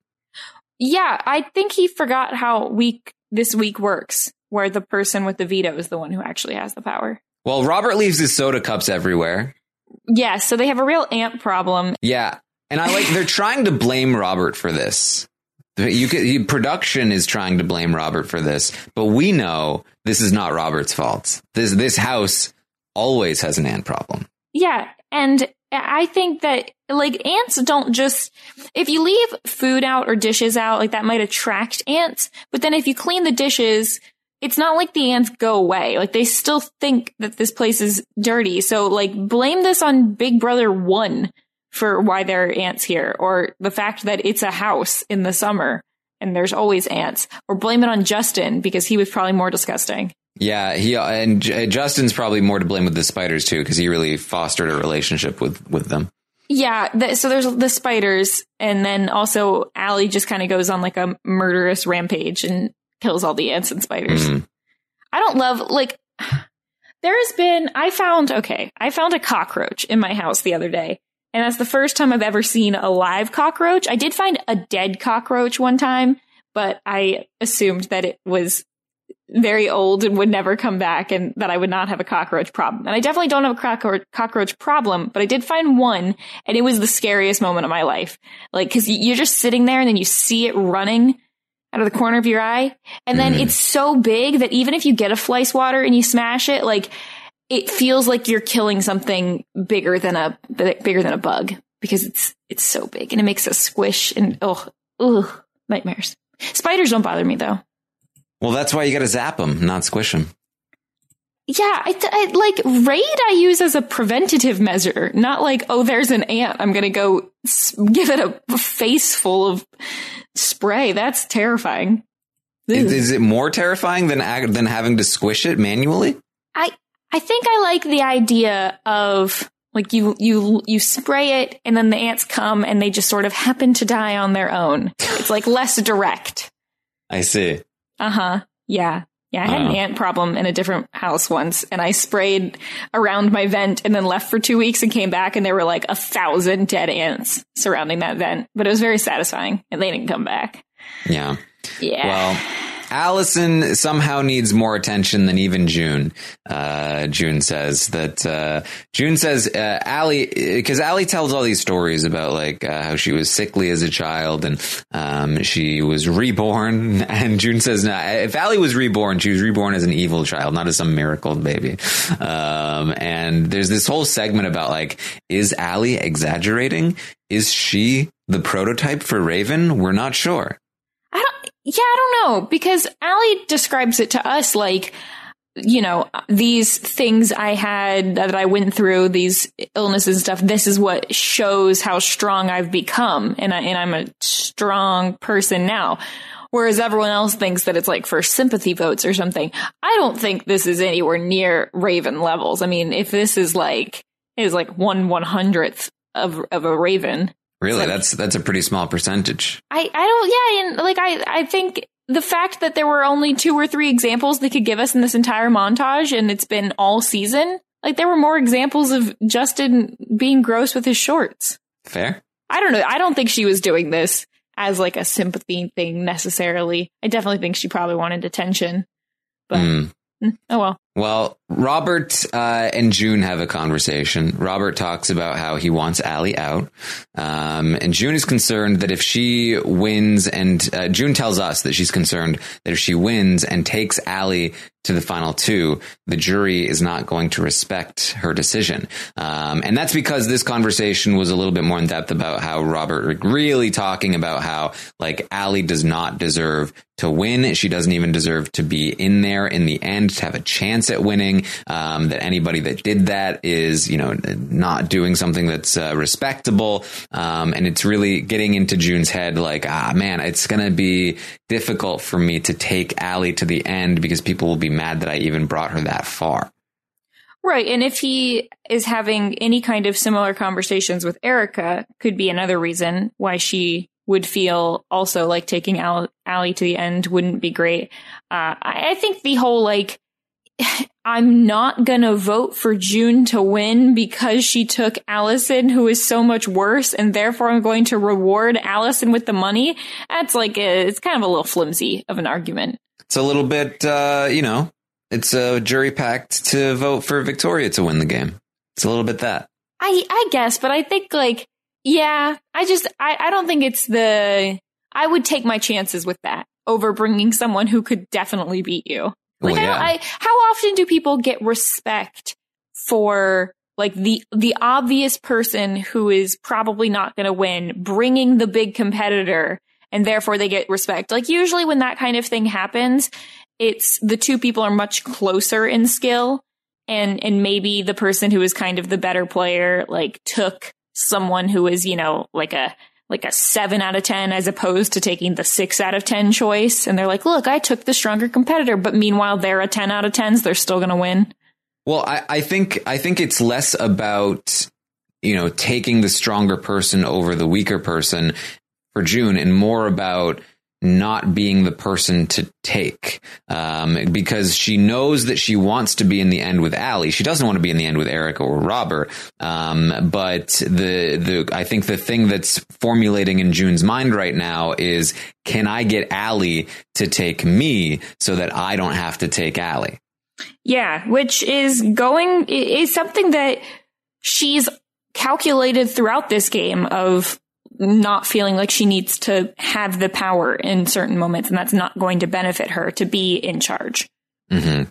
[SPEAKER 2] Yeah, I think he forgot how week this week works, where the person with the veto is the one who actually has the power.
[SPEAKER 1] Well, Robert leaves his soda cups everywhere.
[SPEAKER 2] Yeah, so they have a real ant problem.
[SPEAKER 1] Yeah. And I like, they're trying to blame Robert for this. You could, you, production is trying to blame Robert for this, but we know this is not Robert's fault. This, this house always has an ant problem.
[SPEAKER 2] Yeah, and I think that, like, ants don't just, if you leave food out or dishes out, like, that might attract ants, but then if you clean the dishes, it's not like the ants go away. Like, they still think that this place is dirty. So, like, blame this on Big Brother one for why there are ants here, or the fact that it's a house in the summer and there's always ants, or blame it on Justin because he was probably more disgusting.
[SPEAKER 1] Yeah, he and J- Justin's probably more to blame with the spiders too, because he really fostered a relationship with with them.
[SPEAKER 2] Yeah, th- so there's the spiders, and then also Allie just kind of goes on like a murderous rampage and kills all the ants and spiders.
[SPEAKER 1] Mm.
[SPEAKER 2] I don't love, like, there has been, I found, okay, I found a cockroach in my house the other day, and that's the first time I've ever seen a live cockroach. I did find a dead cockroach one time, but I assumed that it was very old and would never come back, and that I would not have a cockroach problem. And I definitely don't have a cockroach, cockroach problem, but I did find one, and it was the scariest moment of my life. Like, cause you're just sitting there and then you see it running out of the corner of your eye. And then mm. it's so big that even if you get a fly swatter and you smash it, like, it feels like you're killing something bigger than a, bigger than a bug, because it's, it's so big and it makes a squish and, oh, ugh, nightmares. Spiders don't bother me though.
[SPEAKER 1] Well, that's why you got to zap them, not squish them.
[SPEAKER 2] Yeah, I, I like Raid I use as a preventative measure, not like, oh, there's an ant, I'm going to go s- give it a face full of spray. That's terrifying.
[SPEAKER 1] Is, is it more terrifying than than having to squish it manually?
[SPEAKER 2] I I think I like the idea of like you you you spray it and then the ants come and they just sort of happen to die on their own. It's like less direct.
[SPEAKER 1] I see.
[SPEAKER 2] Uh-huh. Yeah. Yeah, I had
[SPEAKER 1] Uh-huh.
[SPEAKER 2] an ant problem in a different house once, and I sprayed around my vent and then left for two weeks and came back, and there were like a thousand dead ants surrounding that vent. But it was very satisfying, and they didn't come back.
[SPEAKER 1] Yeah.
[SPEAKER 2] Yeah.
[SPEAKER 1] Well, Allison somehow needs more attention than even June. Uh, June says that, uh, June says, uh, Allie, because Allie tells all these stories about like, uh, how she was sickly as a child and, um, she was reborn. And June says, no, if Allie was reborn, she was reborn as an evil child, not as some miracle baby. Um, and there's this whole segment about like, is Allie exaggerating? Is she the prototype for Raven? We're not sure.
[SPEAKER 2] I don't, yeah, I don't know, because Allie describes it to us like, you know, these things I had that I went through, these illnesses and stuff, this is what shows how strong I've become. And, I, and I'm a strong person now. Whereas everyone else thinks that it's like for sympathy votes or something. I don't think this is anywhere near Raven levels. I mean, if this is like, is like one one hundredth of, of a Raven.
[SPEAKER 1] Really?
[SPEAKER 2] Like,
[SPEAKER 1] that's that's a pretty small percentage.
[SPEAKER 2] I, I don't, yeah, and like I, I think the fact that there were only two or three examples they could give us in this entire montage, and it's been all season, like there were more examples of Justin being gross with his shorts.
[SPEAKER 1] Fair.
[SPEAKER 2] I don't know. I don't think she was doing this as like a sympathy thing necessarily. I definitely think she probably wanted attention, but
[SPEAKER 1] Mm.
[SPEAKER 2] oh well.
[SPEAKER 1] Well, Robert uh, and June have a conversation. Robert talks about how he wants Allie out. Um, and June is concerned that if she wins and uh, June tells us that she's concerned that if she wins and takes Allie to the final two, the jury is not going to respect her decision. Um, and that's because this conversation was a little bit more in depth about how Robert really talking about how like Allie does not deserve to win. She doesn't even deserve to be in there in the end to have a chance at winning. Um, that anybody that did that is, you know, not doing something that's uh, respectable. Um, and it's really getting into June's head like, ah, man, it's going to be difficult for me to take Allie to the end because people will be mad that I even brought her that far.
[SPEAKER 2] Right. And if he is having any kind of similar conversations with Erica, could be another reason why she would feel also like taking Al- Allie to the end wouldn't be great. Uh, I-, I think the whole like, I'm not going to vote for June to win because she took Allison, who is so much worse, and therefore I'm going to reward Allison with the money. That's like, a, it's kind of a little flimsy of an argument.
[SPEAKER 1] It's a little bit, uh, you know, it's a jury pact to vote for Victoria to win the game. It's a little bit that.
[SPEAKER 2] I, I guess, but I think like, yeah, I just, I, I don't think it's the, I would take my chances with that over bringing someone who could definitely beat you. Like,
[SPEAKER 1] Well,
[SPEAKER 2] I,
[SPEAKER 1] yeah.
[SPEAKER 2] don't, I, how often do people get respect for like the, the obvious person who is probably not going to win, bringing the big competitor, and therefore they get respect? Like usually when that kind of thing happens, it's the two people are much closer in skill, and, and maybe the person who is kind of the better player, like took someone who is, you know, like a, like a seven out of ten as opposed to taking the six out of ten choice. And they're like, look, I took the stronger competitor, but meanwhile they're a ten out of tens. They're still going to win.
[SPEAKER 1] Well, I, I think I think it's less about, you know, taking the stronger person over the weaker person for June and more about not being the person to take, um, because she knows that she wants to be in the end with Allie. She doesn't want to be in the end with Erica or Robert. Um, but the, the, I think the thing that's formulating in June's mind right now is, can I get Allie to take me so that I don't have to take Allie?
[SPEAKER 2] Yeah, which is going, is something that she's calculated throughout this game of not feeling like she needs to have the power in certain moments, and that's not going to benefit her to be in charge.
[SPEAKER 1] Mm-hmm.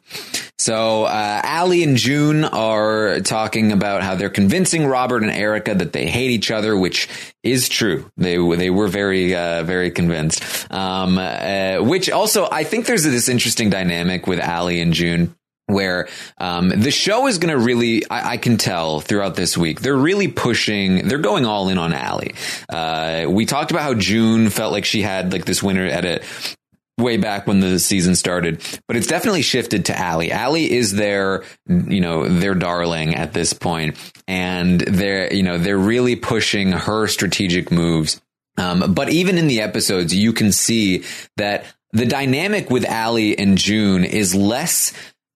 [SPEAKER 1] So uh, Allie and June are talking about how they're convincing Robert and Erica that they hate each other, which is true. They they were very uh, very convinced. Um, uh, which also, I think there's this interesting dynamic with Allie and June, where um, the show is going to really, I, I can tell throughout this week, they're really pushing, they're going all in on Allie. Uh, we talked about how June felt like she had like this winner at a way back when the season started, but it's definitely shifted to Allie. Allie is their, you know, their darling at this point, and they're, you know, they're really pushing her strategic moves. Um, but even in the episodes, you can see that the dynamic with Allie and June is less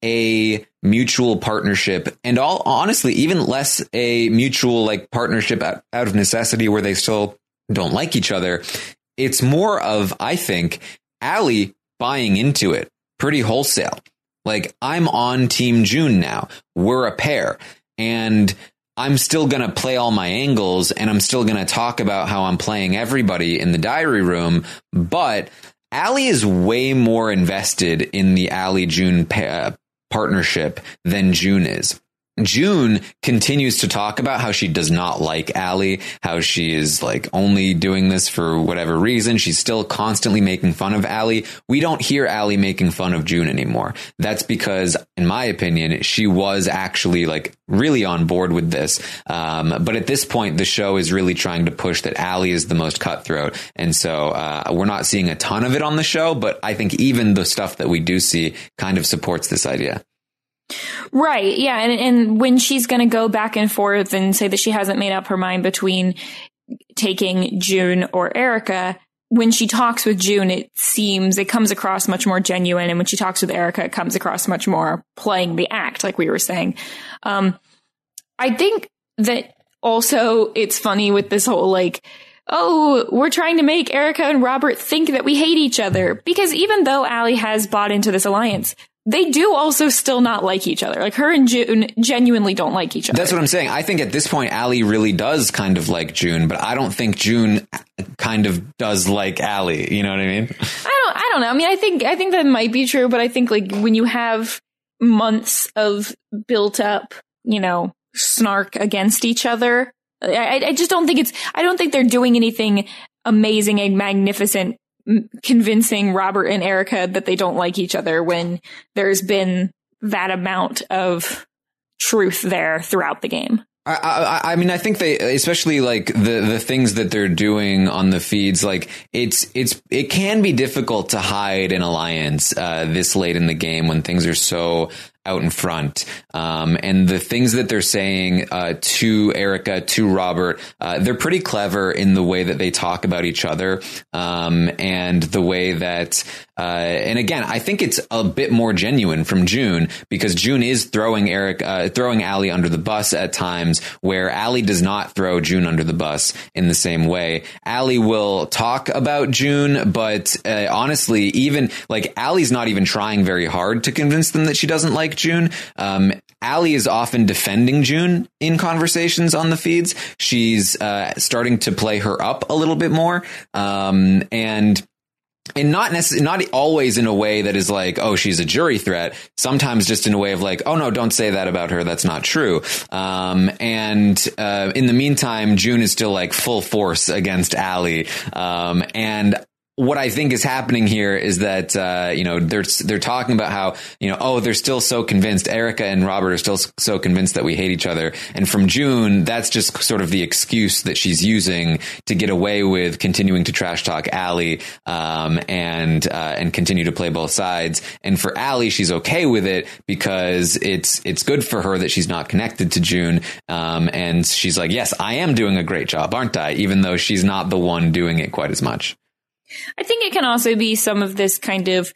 [SPEAKER 1] a mutual partnership, and all honestly, even less a mutual like partnership out, out of necessity where they still don't like each other. It's more of, I think, Allie buying into it pretty wholesale. Like, I'm on Team June now. We're a pair, and I'm still going to play all my angles, and I'm still going to talk about how I'm playing everybody in the diary room. But Allie is way more invested in the Allie June pa- partnership than June is. June continues to talk about how she does not like Allie, how she is like only doing this for whatever reason. She's still constantly making fun of Allie. We don't hear Allie making fun of June anymore. That's because, in my opinion, she was actually like really on board with this. Um, but at this point, the show is really trying to push that Allie is the most cutthroat. And so uh, we're not seeing a ton of it on the show, but I think even the stuff that we do see kind of supports this idea.
[SPEAKER 2] Right. Yeah. And, and when she's going to go back and forth and say that she hasn't made up her mind between taking June or Erica, when she talks with June, it seems it comes across much more genuine. And when she talks with Erica, it comes across much more playing the act, like we were saying. Um, I think that also it's funny with this whole like, oh, we're trying to make Erica and Robert think that we hate each other, because even though Allie has bought into this alliance, they do also still not like each other. Like, her and June genuinely don't like each other.
[SPEAKER 1] That's what I'm saying. I think at this point, Allie really does kind of like June, but I don't think June kind of does like Allie. You know what I mean?
[SPEAKER 2] I don't, I don't know. I mean, I think, I think that might be true, but I think like when you have months of built up, you know, snark against each other, I, I just don't think it's, I don't think they're doing anything amazing and magnificent convincing Robert and Erica that they don't like each other when there's been that amount of truth there throughout the game.
[SPEAKER 1] I, I, I mean, I think they, especially like the, the things that they're doing on the feeds, like it's, it's, it can be difficult to hide an alliance, uh, this late in the game when things are so out in front. Um, and the things that they're saying, uh, to Erica, to Robert, uh, they're pretty clever in the way that they talk about each other. Um, and the way that, uh, and again, I think it's a bit more genuine from June, because June is throwing Eric, uh, throwing Allie under the bus at times where Allie does not throw June under the bus in the same way. Allie will talk about June, but, uh, honestly, even like Allie's not even trying very hard to convince them that she doesn't like June. Um, Allie is often defending June in conversations on the feeds. She's uh, starting to play her up a little bit more. Um, and And not necessarily, not always in a way that is like, oh, she's a jury threat. Sometimes just in a way of like, oh, no, don't say that about her. That's not true. Um, and uh, in the meantime, June is still like full force against Allie. Um, and what I think is happening here is that, uh, you know, they're, they're talking about how, you know, oh, they're still so convinced. Erica and Robert are still so convinced that we hate each other. And from June, that's just sort of the excuse that she's using to get away with continuing to trash talk Allie, um, and, uh, and continue to play both sides. And for Allie, she's okay with it because it's, it's good for her that she's not connected to June. Um, and she's like, yes, I am doing a great job, aren't I? Even though she's not the one doing it quite as much.
[SPEAKER 2] I think it can also be some of this kind of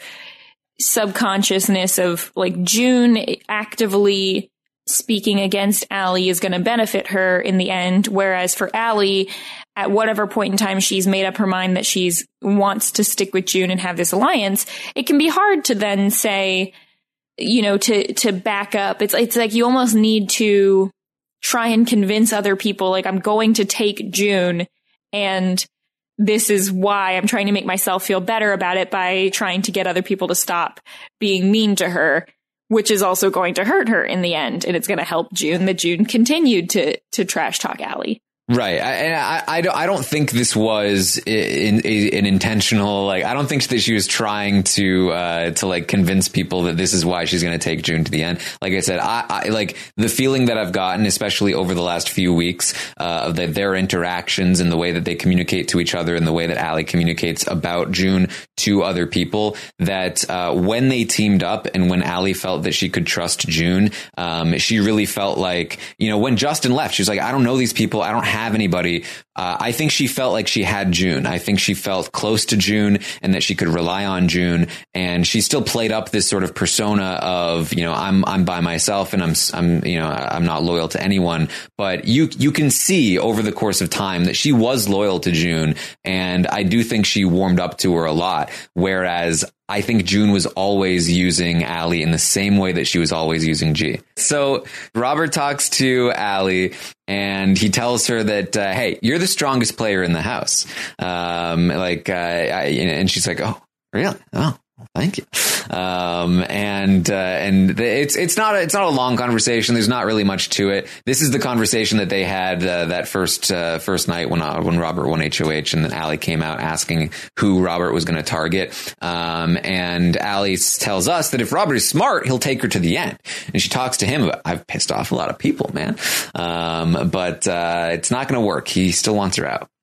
[SPEAKER 2] subconsciousness of like June actively speaking against Allie is going to benefit her in the end. Whereas for Allie, at whatever point in time she's made up her mind that she's wants to stick with June and have this alliance, it can be hard to then say, you know, to, to back up. It's, it's like you almost need to try and convince other people, like, I'm going to take June, and this is why I'm trying to make myself feel better about it by trying to get other people to stop being mean to her, which is also going to hurt her in the end. And it's going to help June that June continued to, to trash talk Allie.
[SPEAKER 1] Right. I, I, I, don't, I don't think this was in, in, an intentional, like, I don't think that she was trying to, uh, to like convince people that this is why she's going to take June to the end. Like I said, I, I like the feeling that I've gotten, especially over the last few weeks, uh, of the, their interactions and the way that they communicate to each other and the way that Allie communicates about June to other people, that, uh, when they teamed up and when Allie felt that she could trust June, um, she really felt like, you know, when Justin left, she was like, I don't know these people. I don't have anybody. Uh, I think she felt like she had June. I think she felt close to June and that she could rely on June. And she still played up this sort of persona of, you know, I'm, I'm by myself and I'm, I'm, you know, I'm not loyal to anyone. But you, you can see over the course of time that she was loyal to June. And I do think she warmed up to her a lot. Whereas I think June was always using Allie in the same way that she was always using G. So Robert talks to Allie and he tells her that, uh, hey, you're the strongest player in the house. Um, like, uh, I, and she's like, oh, really? Oh, thank you. Um, and, uh, and it's, it's not, a, it's not a long conversation. There's not really much to it. This is the conversation that they had, uh, that first, uh, first night when, uh, when Robert won H O H and then Allie came out asking who Robert was going to target. Um, and Allie tells us that if Robert is smart, he'll take her to the end. And she talks to him about, I've pissed off a lot of people, man. Um, but, uh, it's not going to work. He still wants her out.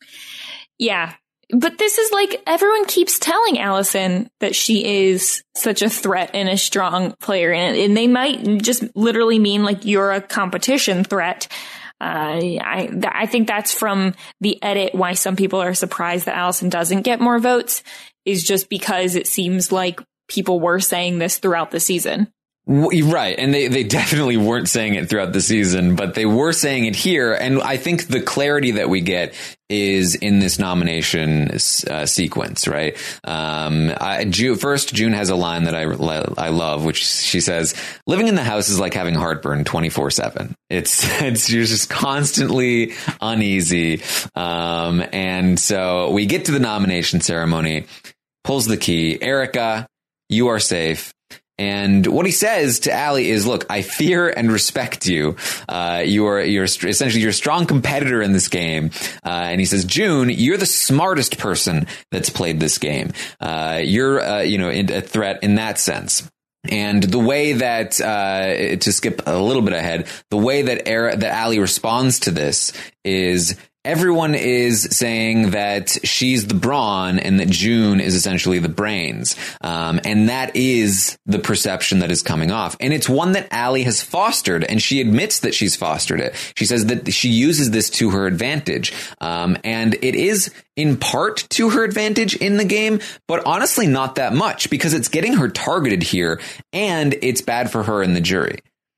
[SPEAKER 2] Yeah. But this is like, everyone keeps telling Allison that she is such a threat and a strong player. And, and they might just literally mean like you're a competition threat. Uh, I, th- I think that's from the edit why some people are surprised that Allison doesn't get more votes, is just because it seems like people were saying this throughout the season.
[SPEAKER 1] Right. And they, they definitely weren't saying it throughout the season, but they were saying it here. And I think the clarity that we get is in this nomination uh, sequence, right? Um, I, June, first, June has a line that I, I love, which she says, living in the house is like having heartburn twenty-four seven. It's, it's, you're just constantly uneasy. Um, and so we get to the nomination ceremony, pulls the key. Erica, you are safe. And what he says to Allie is, look, I fear and respect you. Uh, you are, you're essentially, you're a strong competitor in this game. Uh, and he says, June, you're the smartest person that's played this game. Uh, you're, uh, you know, a threat in that sense. And the way that, uh, to skip a little bit ahead, the way that Era, that Allie responds to this is, everyone is saying that she's the brawn and that June is essentially the brains. Um, and that is the perception that is coming off. And it's one that Allie has fostered, and she admits that she's fostered it. She says that she uses this to her advantage. Um, and it is in part to her advantage in the game, but honestly not that much, because it's getting her targeted here and it's bad for her in the jury.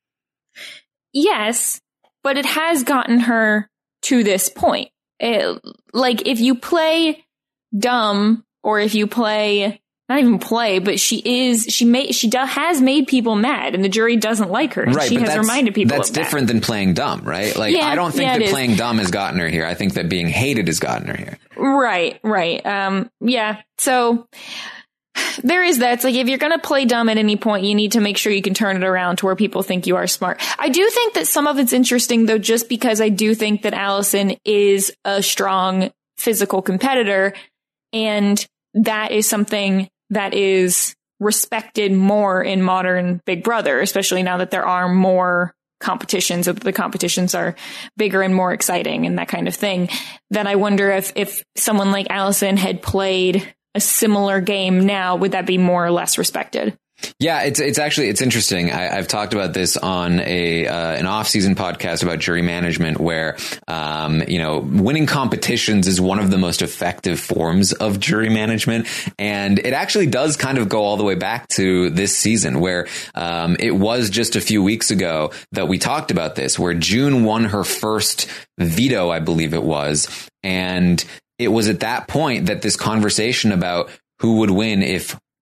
[SPEAKER 2] Yes, but it has gotten her to this point. It, like, if you play dumb, or if you play, not even play, but she is, she made, she do, has made people mad, and the jury doesn't like her.
[SPEAKER 1] Right,
[SPEAKER 2] she
[SPEAKER 1] but
[SPEAKER 2] has reminded people
[SPEAKER 1] that's
[SPEAKER 2] of
[SPEAKER 1] different
[SPEAKER 2] that.
[SPEAKER 1] than playing dumb, right? Like,
[SPEAKER 2] yeah,
[SPEAKER 1] I don't think
[SPEAKER 2] yeah,
[SPEAKER 1] that
[SPEAKER 2] is.
[SPEAKER 1] playing dumb has gotten her here. I think that being hated has gotten her here.
[SPEAKER 2] Right, right. Um, yeah. So there is that. It's like, if you're going to play dumb at any point, you need to make sure you can turn it around to where people think you are smart. I do think that some of it's interesting, though, just because I do think that Allison is a strong physical competitor, and that is something that is respected more in modern Big Brother, especially now that there are more competitions, that the competitions are bigger and more exciting and that kind of thing. That I wonder if, if someone like Allison had played a similar game now, would that be more or less respected?
[SPEAKER 1] Yeah, it's it's actually it's interesting. I, I've talked about this on a uh, an off-season podcast about jury management, where um, you know, winning competitions is one of the most effective forms of jury management, and it actually does kind of go all the way back to this season, where um, it was just a few weeks ago that we talked about this, where June won her first veto, I believe it was, and it was at that point that this conversation about who would win if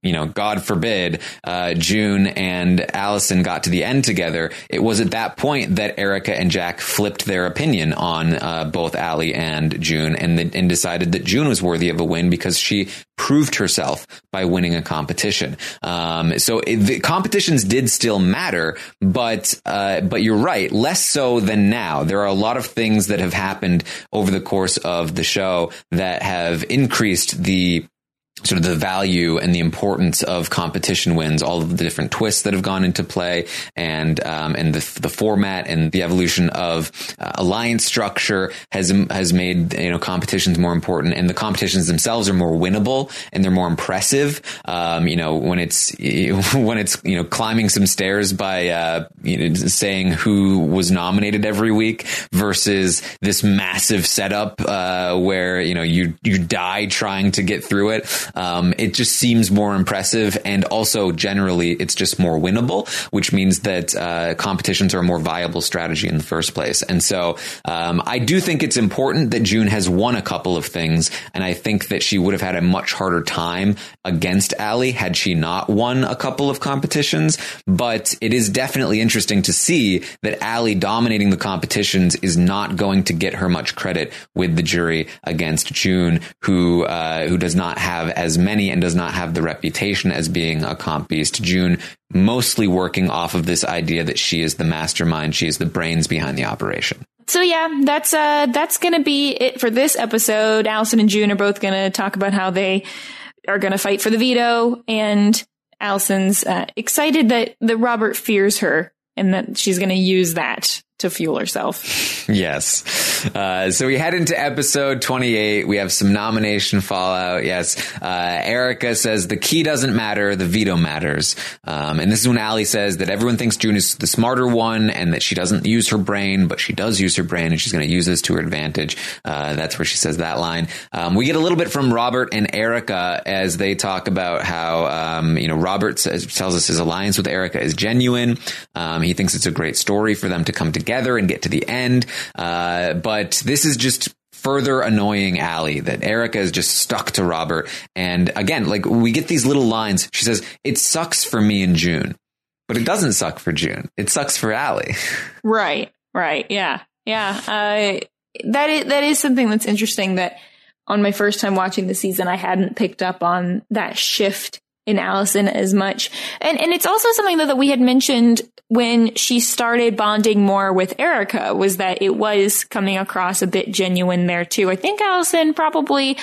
[SPEAKER 1] you know, God forbid, uh, June and Allison got to the end together, it was at that point that Erica and Jack flipped their opinion on uh, both Allie and June, and, the, and decided that June was worthy of a win because she proved herself by winning a competition. Um, so it, the competitions did still matter, but uh, but you're right, less so than now. There are a lot of things that have happened over the course of the show that have increased the sort of the value and the importance of competition wins, all of the different twists that have gone into play, and um, and the the format and the evolution of uh, alliance structure has has made, you know, competitions more important, and the competitions themselves are more winnable and they're more impressive. Um, you know, when it's when it's you know climbing some stairs by uh, you know saying who was nominated every week versus this massive setup uh, where you know you you die trying to get through it. Um, it just seems more impressive, and also generally it's just more winnable, which means that uh, competitions are a more viable strategy in the first place. And so um, I do think it's important that June has won a couple of things, and I think that she would have had a much harder time against Allie had she not won a couple of competitions. But it is definitely interesting to see that Allie dominating the competitions is not going to get her much credit with the jury against June, who uh, who does not have as many and does not have the reputation as being a comp beast. June mostly working off of this idea that she is the mastermind, she is the brains behind the operation.
[SPEAKER 2] So yeah, that's uh that's going to be it for this episode. Allison and June are both going to talk about how they are going to fight for the veto, and Allison's uh, excited that that Robert fears her and that she's going to use that to fuel herself.
[SPEAKER 1] Yes. Uh, so we head into episode twenty-eight. We have some nomination fallout. Yes. Uh, Erica says the key doesn't matter. The veto matters. Um, and this is when Allie says that everyone thinks June is the smarter one and that she doesn't use her brain, but she does use her brain and she's going to use this to her advantage. Uh, that's where she says that line. Um, we get a little bit from Robert and Erica as they talk about how, um, you know, Robert says, tells us his alliance with Erica is genuine. Um, he thinks it's a great story for them to come together and get to the end. Uh, but this is just further annoying Allie, that Erica is just stuck to Robert. And again, like we get these little lines. She says, it sucks for me and June, but it doesn't suck for June. It sucks for Allie.
[SPEAKER 2] Right. Right. Yeah. Yeah. Uh, that is, that is something that's interesting that on my first time watching the season, I hadn't picked up on that shift in Allison as much. And and it's also something though that we had mentioned when she started bonding more with Erica, was that it was coming across a bit genuine there too. I think Allison probably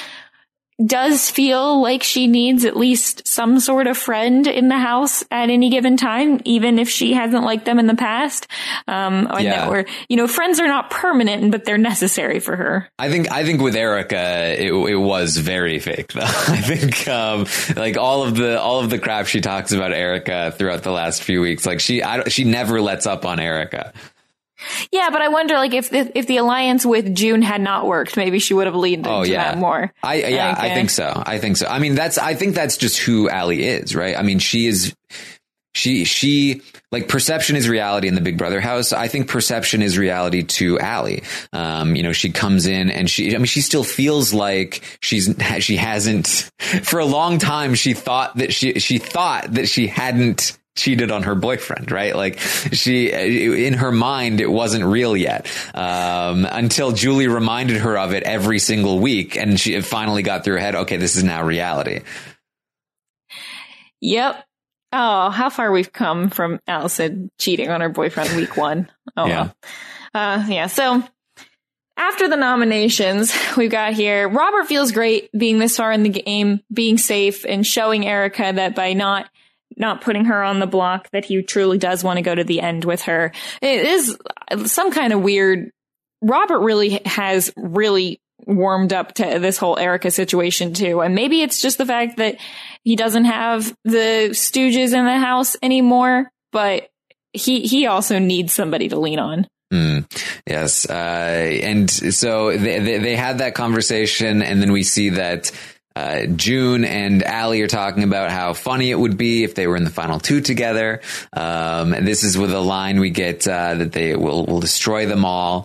[SPEAKER 2] does feel like she needs at least some sort of friend in the house at any given time, even if she hasn't liked them in the past. Um,
[SPEAKER 1] yeah.
[SPEAKER 2] Or, you know, friends are not permanent, but they're necessary for her.
[SPEAKER 1] I think, I think with Erica, it, it was very fake though. I think, um, like all of the, all of the crap she talks about Erica throughout the last few weeks, like she, I don't, she never lets up on Erica.
[SPEAKER 2] Yeah, but I wonder, like, if the, if the alliance with June had not worked, maybe she would have leaned into
[SPEAKER 1] oh, yeah.
[SPEAKER 2] that more.
[SPEAKER 1] I yeah,
[SPEAKER 2] okay.
[SPEAKER 1] I think so. I think so. I mean, that's I think that's just who Allie is, right? I mean, she is she she like perception is reality in the Big Brother house. I think perception is reality to Allie. Um, you know, she comes in and she I mean, she still feels like she's she hasn't for a long time. She thought that she she thought that she hadn't cheated on her boyfriend, right? Like she, in her mind, it wasn't real yet, um, until Julie reminded her of it every single week. And she finally got through her head. Okay, this is now reality.
[SPEAKER 2] Yep. Oh, how far we've come from Allison cheating on her boyfriend week one. Oh,
[SPEAKER 1] yeah.
[SPEAKER 2] Well. Uh, yeah. So after the nominations, we've got here, Robert feels great being this far in the game, being safe and showing Erica that by not not putting her on the block, that he truly does want to go to the end with her. It is some kind of weird. Robert really has really warmed up to this whole Erica situation too. And maybe it's just the fact that he doesn't have the stooges in the house anymore, but he, he also needs somebody to lean on.
[SPEAKER 1] Mm, yes. Uh, and so they, they, they had that conversation, and then we see that Uh, June and Allie are talking about how funny it would be if they were in the final two together. Um, and this is with a line we get uh, that they will will destroy them all.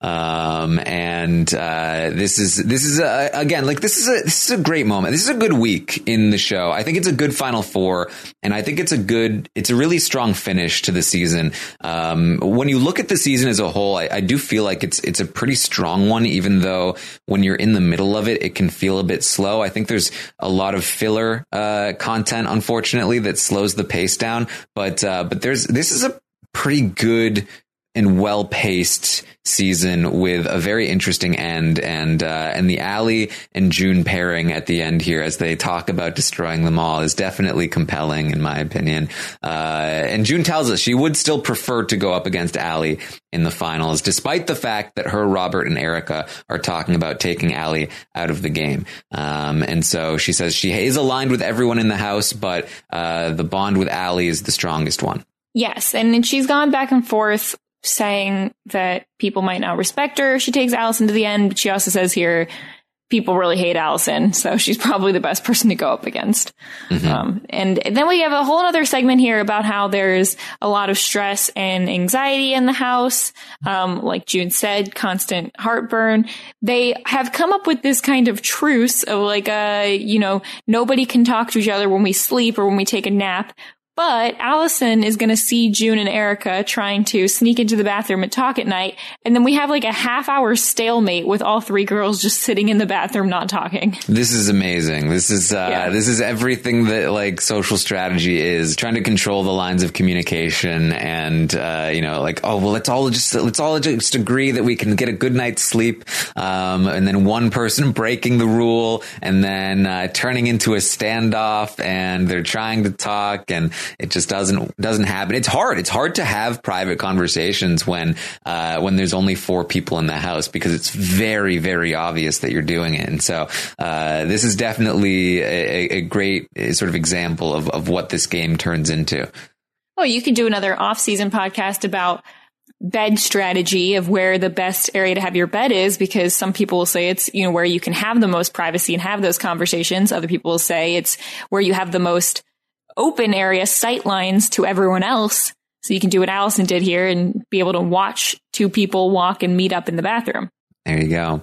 [SPEAKER 1] Um, and uh, this is this is a, again like this is a this is a great moment. This is a good week in the show. I think it's a good final four, and I think it's a good it's a really strong finish to the season. Um, when you look at the season as a whole, I, I do feel like it's it's a pretty strong one, even though when you're in the middle of it, it can feel a bit slow. I think there's a lot of filler uh, content, unfortunately, that slows the pace down. But uh, but there's this is a pretty good and well paced season with a very interesting end, and uh, and the Allie and June pairing at the end here as they talk about destroying them all is definitely compelling in my opinion. Uh, and June tells us she would still prefer to go up against Allie in the finals, despite the fact that her, Robert, and Erica are talking about taking Allie out of the game. Um, and so she says she is aligned with everyone in the house, but uh, the bond with Allie is the strongest one.
[SPEAKER 2] Yes, and she's gone back and forth saying that people might not respect her. She takes Allison to the end, but she also says here people really hate Allison, so she's probably the best person to go up against. Mm-hmm. Um, and then we have a whole other segment here about how there's a lot of stress and anxiety in the house. Um, like June said, constant heartburn. They have come up with this kind of truce of like, uh, you know, nobody can talk to each other when we sleep or when we take a nap. But Allison is going to see June and Erica trying to sneak into the bathroom and talk at night. And then we have like a half hour stalemate with all three girls just sitting in the bathroom, not talking.
[SPEAKER 1] This is amazing. This is, uh, yeah. this is everything that like social strategy is, trying to control the lines of communication and, uh, you know, like, oh, well, let's all just, let's all just agree that we can get a good night's sleep. Um, and then one person breaking the rule and then, uh, turning into a standoff, and they're trying to talk, and it just doesn't doesn't happen. It's hard. It's hard to have private conversations when uh, when there's only four people in the house, because it's very, very obvious that you're doing it. And so uh, this is definitely a, a great sort of example of, of what this game turns into.
[SPEAKER 2] Oh, you could do another off-season podcast about bed strategy of where the best area to have your bed is, because some people will say it's, you know, where you can have the most privacy and have those conversations. Other people will say it's where you have the most open area sight lines to everyone else, so you can do what Allison did here and be able to watch two people walk and meet up in the bathroom.
[SPEAKER 1] There you go.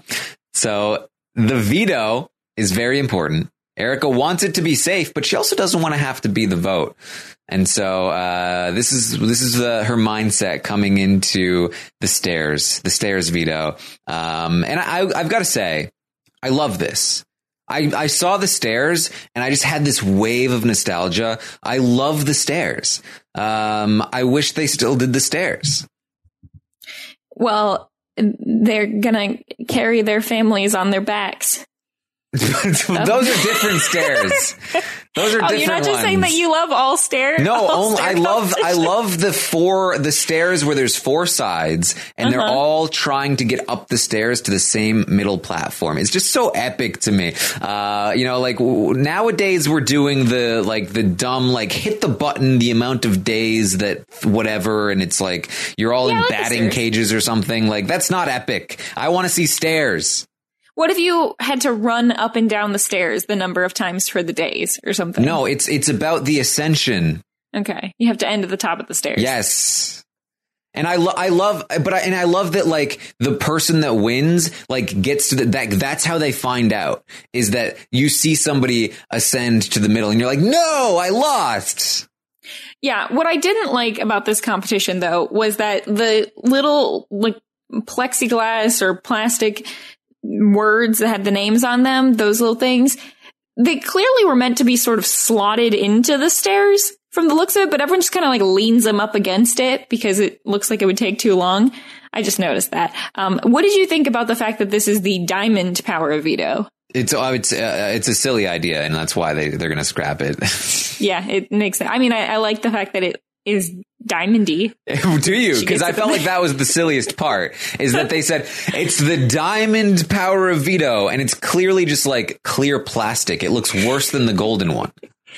[SPEAKER 1] So the veto is very important. Erica wants it to be safe, but she also doesn't want to have to be the vote. And so uh, this is this is uh, her mindset coming into the stairs, the stairs veto. Um, and I, I've got to say, I love this. I, I saw the stairs and I just had this wave of nostalgia. I love the stairs. Um, I wish they still did the stairs.
[SPEAKER 2] Well, they're going to carry their families on their backs.
[SPEAKER 1] Those are different stairs. Those are
[SPEAKER 2] oh,
[SPEAKER 1] different
[SPEAKER 2] you're not just
[SPEAKER 1] ones.
[SPEAKER 2] saying that you love all stairs.
[SPEAKER 1] No,
[SPEAKER 2] all
[SPEAKER 1] only,
[SPEAKER 2] stair
[SPEAKER 1] I love I love the four the stairs where there's four sides and uh-huh. they're all trying to get up the stairs to the same middle platform. It's just so epic to me. Uh, you know, like w- nowadays we're doing the like the dumb like hit the button the amount of days that whatever, and it's like you're all yeah, in like batting cages or something. Like that's not epic. I want to see stairs.
[SPEAKER 2] What if you had to run up and down the stairs the number of times for the days or something?
[SPEAKER 1] No, it's it's about the ascension.
[SPEAKER 2] Okay. You have to end at the top of the stairs.
[SPEAKER 1] Yes. And I, lo- I love, but I, and I love that like the person that wins, like gets to the, that, that's how they find out, is that you see somebody ascend to the middle and you're like, no, I lost.
[SPEAKER 2] Yeah. What I didn't like about this competition though, was that the little like plexiglass or plastic words that had the names on them, those little things, they clearly were meant to be sort of slotted into the stairs from the looks of it, but everyone just kind of like leans them up against it because it looks like it would take too long. I just noticed that. Um, what did you think about the fact that this is the diamond power of veto?
[SPEAKER 1] It's uh, it's uh, it's a silly idea, and that's why they they're going to scrap it.
[SPEAKER 2] Yeah, it makes sense. I mean, I, I like the fact that it is diamondy.
[SPEAKER 1] Do you? Because I felt like that was the silliest part, is that they said it's the diamond power of veto, and it's clearly just like clear plastic. It looks worse than the golden one.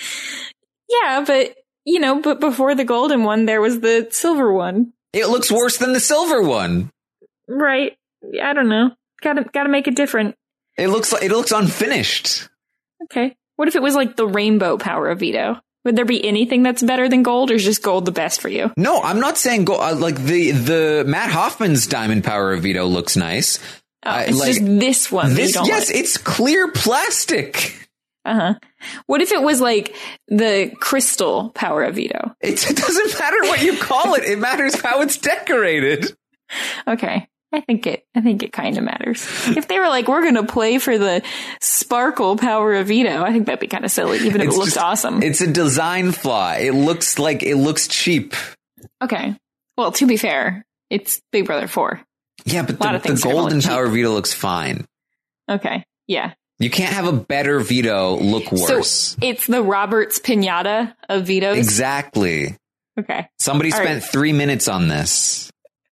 [SPEAKER 2] Yeah, but you know, but before the golden one, there was the silver one.
[SPEAKER 1] It looks worse than the silver one.
[SPEAKER 2] Right. I don't know. Gotta gotta make it different.
[SPEAKER 1] It looks like it looks unfinished.
[SPEAKER 2] Okay. What if it was like the rainbow power of veto? Would there be anything that's better than gold, or is just gold the best for you?
[SPEAKER 1] No, I'm not saying gold. Uh, like the the Matt Hoffman's diamond power of veto looks nice.
[SPEAKER 2] Oh,
[SPEAKER 1] uh,
[SPEAKER 2] it's
[SPEAKER 1] like,
[SPEAKER 2] just this one.
[SPEAKER 1] This,
[SPEAKER 2] that you don't
[SPEAKER 1] yes,
[SPEAKER 2] like.
[SPEAKER 1] it's clear plastic.
[SPEAKER 2] Uh huh. What if it was like the crystal power of veto?
[SPEAKER 1] It, it doesn't matter what you call it. It matters how it's decorated.
[SPEAKER 2] Okay. I think it, I think it kind of matters. If they were like, we're going to play for the sparkle power of veto, I think that'd be kind of silly, even if
[SPEAKER 1] It's
[SPEAKER 2] it looks
[SPEAKER 1] just-
[SPEAKER 2] awesome.
[SPEAKER 1] It's a design flaw. It looks like it looks cheap.
[SPEAKER 2] Okay. Well, to be fair, it's Big Brother four.
[SPEAKER 1] Yeah, but
[SPEAKER 2] A lot
[SPEAKER 1] the,
[SPEAKER 2] of things
[SPEAKER 1] the
[SPEAKER 2] are gonna
[SPEAKER 1] golden
[SPEAKER 2] look cheap.
[SPEAKER 1] power of veto looks fine.
[SPEAKER 2] Okay. Yeah.
[SPEAKER 1] You can't have a better veto look worse.
[SPEAKER 2] So it's the Roberts Pinata of vetoes.
[SPEAKER 1] Exactly.
[SPEAKER 2] Okay.
[SPEAKER 1] Somebody
[SPEAKER 2] All
[SPEAKER 1] spent
[SPEAKER 2] right.
[SPEAKER 1] three minutes on this.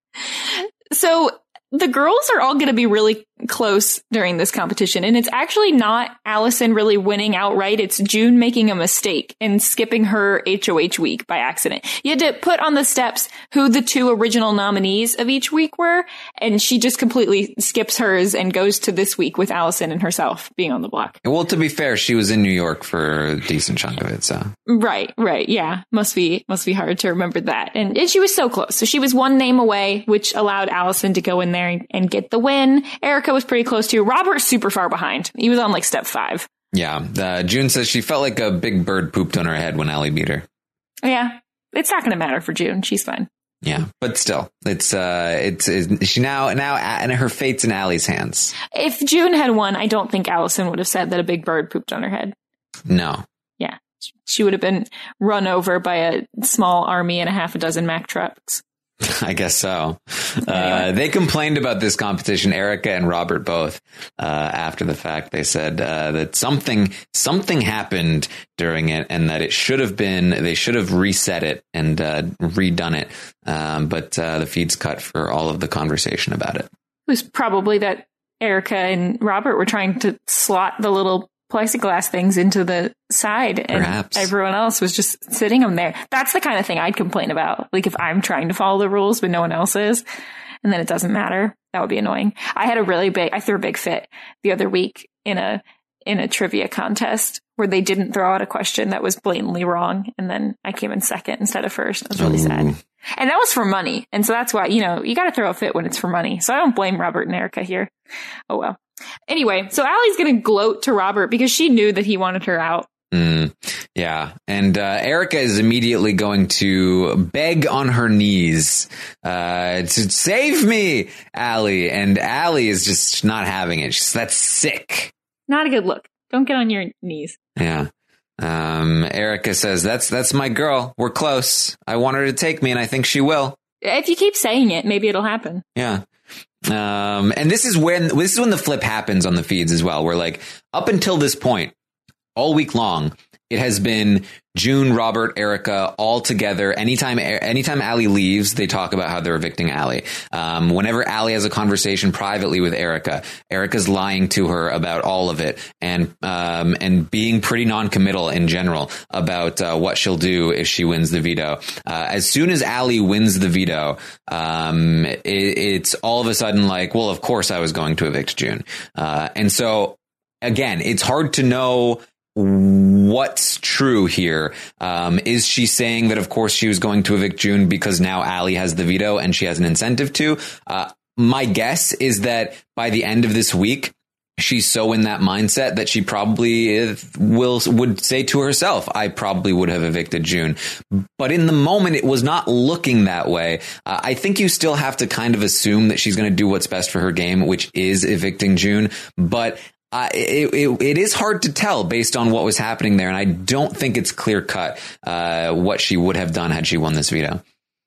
[SPEAKER 2] So the girls are all going to be really close during this competition. And it's actually not Allison really winning outright. It's June making a mistake and skipping her H O H week by accident. You had to put on the steps who the two original nominees of each week were. And she just completely skips hers and goes to this week with Allison and herself being on the block.
[SPEAKER 1] Well, to be fair, she was in New York for a decent chunk of it, so.
[SPEAKER 2] Right, right. Yeah. Must be, must be hard to remember that. And, and she was so close. So she was one name away, which allowed Allison to go in there and, and get the win. Erica was pretty close too. Robert's super far behind. He was on like step five.
[SPEAKER 1] Yeah. Uh, June says she felt like a big bird pooped on her head when Allie beat her.
[SPEAKER 2] Yeah. It's not going to matter for June. She's fine.
[SPEAKER 1] Yeah. But still, it's, uh, it's, it's she now, now, and her fate's in Allie's hands.
[SPEAKER 2] If June had won, I don't think Allison would have said that a big bird pooped on her head.
[SPEAKER 1] No.
[SPEAKER 2] Yeah. She would have been run over by a small army and a half a dozen Mack trucks.
[SPEAKER 1] I guess so.
[SPEAKER 2] Anyway.
[SPEAKER 1] Uh, they complained about this competition, Erica and Robert both, uh, after the fact. They said, uh, that something, something happened during it and that it should have been, they should have reset it and, uh, redone it. Um, but, uh, the feed's cut for all of the conversation about it.
[SPEAKER 2] It was probably that Erica and Robert were trying to slot the little plexiglass things into the side, and
[SPEAKER 1] Perhaps.
[SPEAKER 2] everyone else was just sitting them there. That's the kind of thing I'd complain about. Like if I'm trying to follow the rules, but no one else is, and then it doesn't matter. That would be annoying. I had a really big, I threw a big fit the other week in a, in a trivia contest where they didn't throw out a question that was blatantly wrong. And then I came in second instead of first. I was really
[SPEAKER 1] Ooh.
[SPEAKER 2] sad. And that was for money. And so that's why, you know, you got to throw a fit when it's for money. So I don't blame Robert and Erica here. Oh, well. Anyway, so Allie's going to gloat to Robert because she knew that he wanted her out.
[SPEAKER 1] Mm, yeah. And, uh, Erica is immediately going to beg on her knees, uh, to save me, Allie. And Allie is just not having it. She's, that's sick.
[SPEAKER 2] Not a good look. Don't get on your knees.
[SPEAKER 1] Yeah. Um, Erica says, that's, that's my girl. We're close. I want her to take me and I think she will.
[SPEAKER 2] If you keep saying it, maybe it'll happen.
[SPEAKER 1] Yeah. Um, and this is when, this is when the flip happens on the feeds as well. Where like up until this point, all week long, it has been June, Robert, Erica all together. Anytime, anytime Allie leaves, they talk about how they're evicting Allie. Um, whenever Allie has a conversation privately with Erica, Erica's lying to her about all of it and, um, and being pretty non-committal in general about, uh, what she'll do if she wins the veto. Uh, as soon as Allie wins the veto, um, it, it's all of a sudden like, well, of course I was going to evict June. Uh, and so again, it's hard to know what's true here. Um, is she saying that, of course, she was going to evict June because now Allie has the veto and she has an incentive to? Uh, my guess is that by the end of this week, she's so in that mindset that she probably will would say to herself, I probably would have evicted June. But in the moment, it was not looking that way. Uh, I think you still have to kind of assume that she's going to do what's best for her game, which is evicting June. But Uh, it, it, it is hard to tell based on what was happening there. And I don't think it's clear cut uh, what she would have done had she won this veto.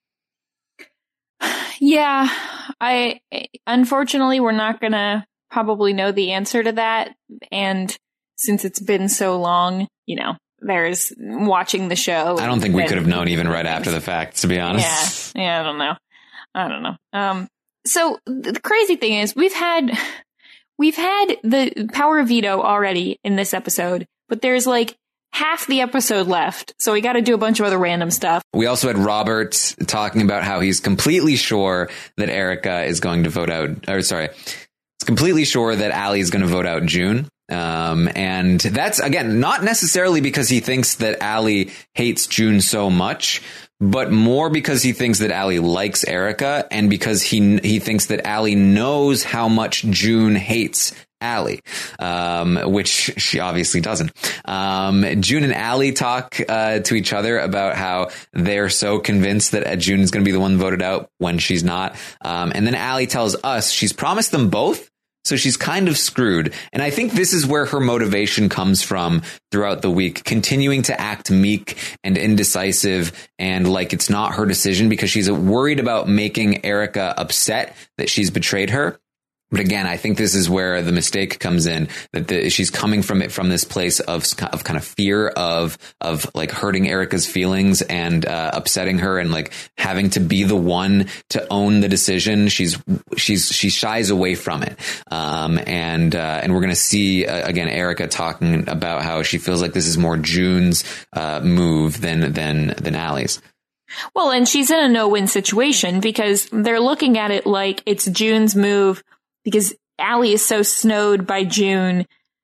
[SPEAKER 2] Yeah, I unfortunately we're not going to probably know the answer to that. And since it's been so long, you know, there's watching the show.
[SPEAKER 1] I don't think we
[SPEAKER 2] and-
[SPEAKER 1] could have known even right after the fact, to be honest.
[SPEAKER 2] Yeah, yeah, I don't know. I don't know. Um, so the crazy thing is we've had we've had the power of veto already in this episode, but there's like half the episode left. So we got to do a bunch of other random stuff.
[SPEAKER 1] We also had Robert talking about how he's completely sure that Erica is going to vote out, or sorry, it's completely sure that Allie is going to vote out June. Um, and that's, again, not necessarily because he thinks that Allie hates June so much, but more because he thinks that Allie likes Erica, and because he he thinks that Allie knows how much June hates Allie, um, which she obviously doesn't. Um, June and Allie talk uh, to each other about how they're so convinced that June is going to be the one voted out when she's not. Um, and then Allie tells us she's promised them both, so she's kind of screwed. And I think this is where her motivation comes from throughout the week, continuing to act meek and indecisive and like it's not her decision because she's worried about making Erica upset that she's betrayed her. But again, I think this is where the mistake comes in, that the, she's coming from it from this place of of kind of fear of of like hurting Erica's feelings and uh, upsetting her and like having to be the one to own the decision. She's she's she shies away from it, um, and uh, and we're going to see uh, again Erica talking about how she feels like this is more June's uh, move than than than Allie's.
[SPEAKER 2] Well, and she's in a no-win situation because they're looking at it like it's June's move. Because Allie is so snowed by June,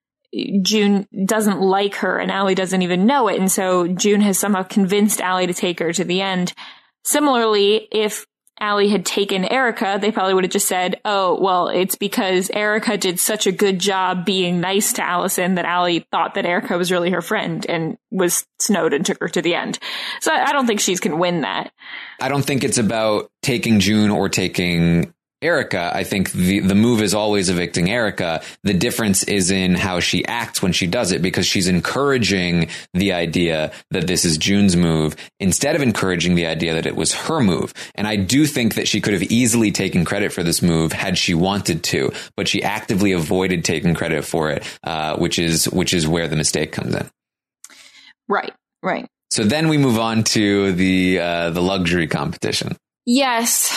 [SPEAKER 2] June doesn't like her and Allie doesn't even know it. And so June has somehow convinced Allie to take her to the end. Similarly, if Allie had taken Erica, they probably would have just said, oh, well, it's because Erica did such a good job being nice to Allison that Allie thought that Erica was really her friend and was snowed and took her to the end. So I don't think she's can win that.
[SPEAKER 1] I don't think it's about taking June or taking Erica. I think the, the move is always evicting Erica. The difference is in how she acts when she does it, because she's encouraging the idea that this is June's move instead of encouraging the idea that it was her move. And I do think that she could have easily taken credit for this move had she wanted to, but she actively avoided taking credit for it, uh, which is which is where the mistake comes in.
[SPEAKER 2] Right, right.
[SPEAKER 1] So then we move on to the uh, the luxury competition.
[SPEAKER 2] Yes.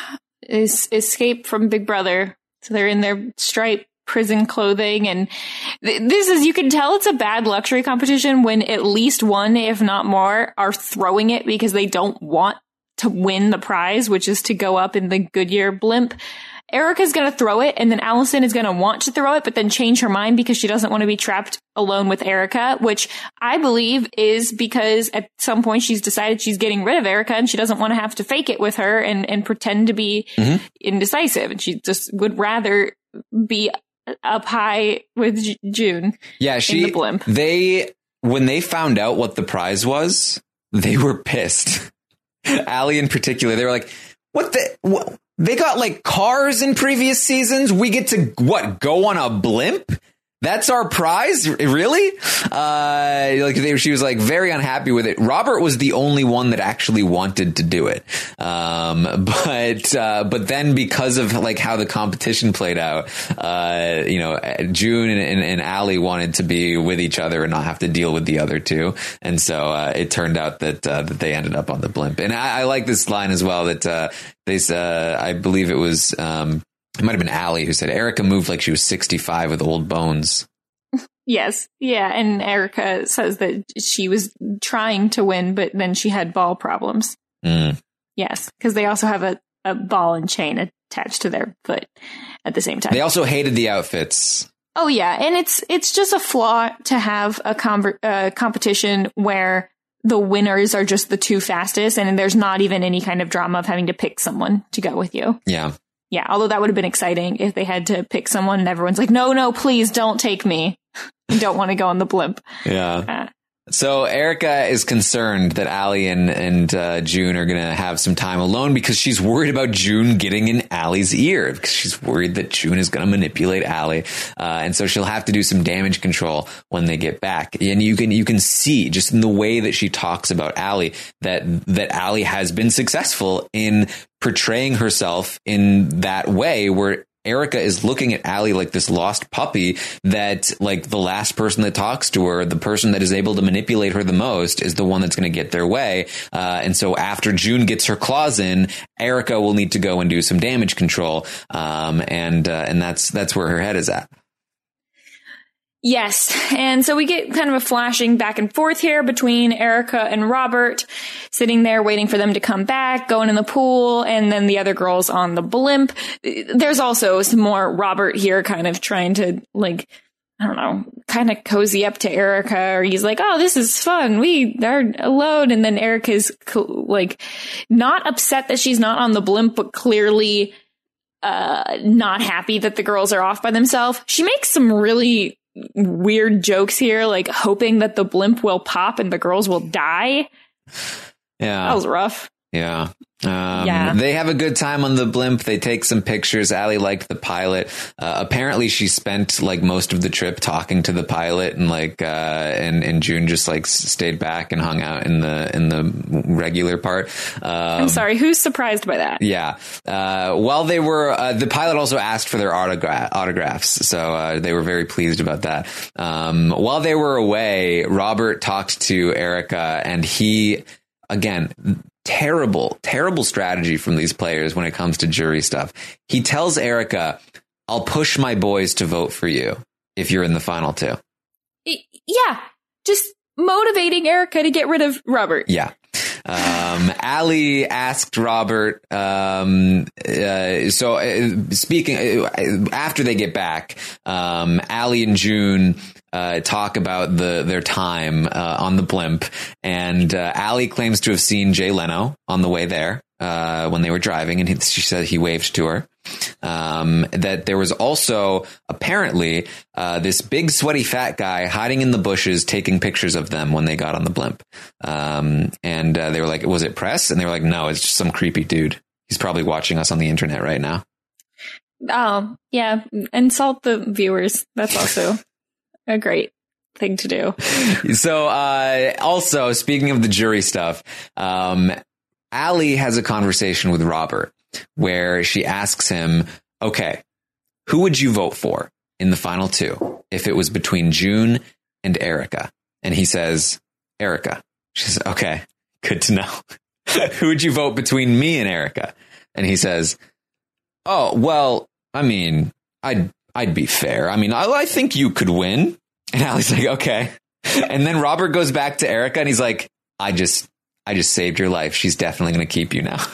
[SPEAKER 2] Is escape from Big Brother. So they're in their striped prison clothing. And th- this is, you can tell it's a bad luxury competition when at least one, if not more, are throwing it because they don't want to win the prize, which is to go up in the Goodyear blimp. Erica's going to throw it, and then Allison is going to want to throw it, but then change her mind because she doesn't want to be trapped alone with Erica, which I believe is because at some point she's decided she's getting rid of Erica and she doesn't want to have to fake it with her and, and pretend to be mm-hmm. indecisive. And she just would rather be up high with J- June.
[SPEAKER 1] Yeah, she,
[SPEAKER 2] in the blimp.
[SPEAKER 1] They, when they found out what the prize was, they were pissed. Allie in particular, they were like, what the, what? They got like cars in previous seasons. We get to what? Go on a blimp? That's our prize? Really? Uh, like they, she was like very unhappy with it. Robert was the only one that actually wanted to do it. Um, but, uh, but then because of like how the competition played out, uh, you know, June and, and, and Allie wanted to be with each other and not have to deal with the other two. And so, uh, it turned out that, uh, that they ended up on the blimp. And I, I like this line as well that, uh, they, uh, I believe it was, um, it might have been Allie who said Erica moved like she was sixty-five with old bones.
[SPEAKER 2] Yes. Yeah. And Erica says that she was trying to win, but then she had ball problems.
[SPEAKER 1] Mm.
[SPEAKER 2] Yes. Because they also have a, a ball and chain attached to their foot at the same time.
[SPEAKER 1] They also hated the outfits.
[SPEAKER 2] Oh, yeah. And it's it's just a flaw to have a conver- uh, competition where the winners are just the two fastest and there's not even any kind of drama of having to pick someone to go with you.
[SPEAKER 1] Yeah.
[SPEAKER 2] Yeah, although that would have been exciting if they had to pick someone and everyone's like, no, no, please don't take me. I don't want to go on the blimp.
[SPEAKER 1] Yeah. Uh, so Erica is concerned that Allie and, and uh, June are going to have some time alone because she's worried about June getting in Allie's ear, because she's worried that June is going to manipulate Allie. Uh, and so she'll have to do some damage control when they get back. And you can you can see just in the way that she talks about Allie that that Allie has been successful in portraying herself in that way where Erica is looking at Allie like this lost puppy that like the last person that talks to her, the person that is able to manipulate her the most is the one that's going to get their way. Uh, and so after June gets her claws in, Erica will need to go and do some damage control. Um, and, uh, and that's, that's where her head is at.
[SPEAKER 2] Yes. And so we get kind of a flashing back and forth here between Erica and Robert sitting there waiting for them to come back, going in the pool, and then the other girls on the blimp. There's also some more Robert here kind of trying to like I don't know, kind of cozy up to Erica, or he's like, oh, this is fun. We are alone. And then Erica's like not upset that she's not on the blimp, but clearly uh, not happy that the girls are off by themselves. She makes some really weird jokes here, like hoping that the blimp will pop and the girls will die.
[SPEAKER 1] Yeah.
[SPEAKER 2] That was rough.
[SPEAKER 1] Yeah. Um,
[SPEAKER 2] yeah.
[SPEAKER 1] They have a good time on the blimp. They take some pictures. Allie liked the pilot. Uh, apparently she spent like most of the trip talking to the pilot, and like, uh, and, and June just like stayed back and hung out in the, in the regular part. Um,
[SPEAKER 2] I'm sorry. Who's surprised by that?
[SPEAKER 1] Yeah. Uh, while they were, uh, the pilot also asked for their autogra- autographs. So, uh, they were very pleased about that. Um, while they were away, Robert talked to Erica, and he, again, terrible, terrible strategy from these players when it comes to jury stuff. He tells Erica, I'll push my boys to vote for you if you're in the final two.
[SPEAKER 2] Yeah. Just motivating Erica to get rid of Robert.
[SPEAKER 1] Yeah. Um, Allie asked Robert, um, uh, so uh, speaking, uh, after they get back, um, Allie and June, uh, talk about the, their time, uh, on the blimp, and, uh, Allie claims to have seen Jay Leno on the way there, uh, when they were driving, and he, she said he waved to her. Um, that there was also apparently, uh, this big sweaty fat guy hiding in the bushes, taking pictures of them when they got on the blimp. Um, and, uh, they were like, was it press? And they were like, no, it's just some creepy dude. He's probably watching us on the internet right now.
[SPEAKER 2] Oh, yeah. Insult the viewers. That's also a great thing to do.
[SPEAKER 1] So, uh, also speaking of the jury stuff, um, Allie has a conversation with Robert where she asks him, okay, who would you vote for in the final two if it was between June and Erica? And he says, Erica. She says, okay, good to know. Who would you vote between me and Erica? And he says, oh, well, I mean, I'd, I'd be fair. I mean, I, I think you could win. And Allie's like, okay. And then Robert goes back to Erica and he's like, I just, I just saved your life. She's definitely going to keep you now.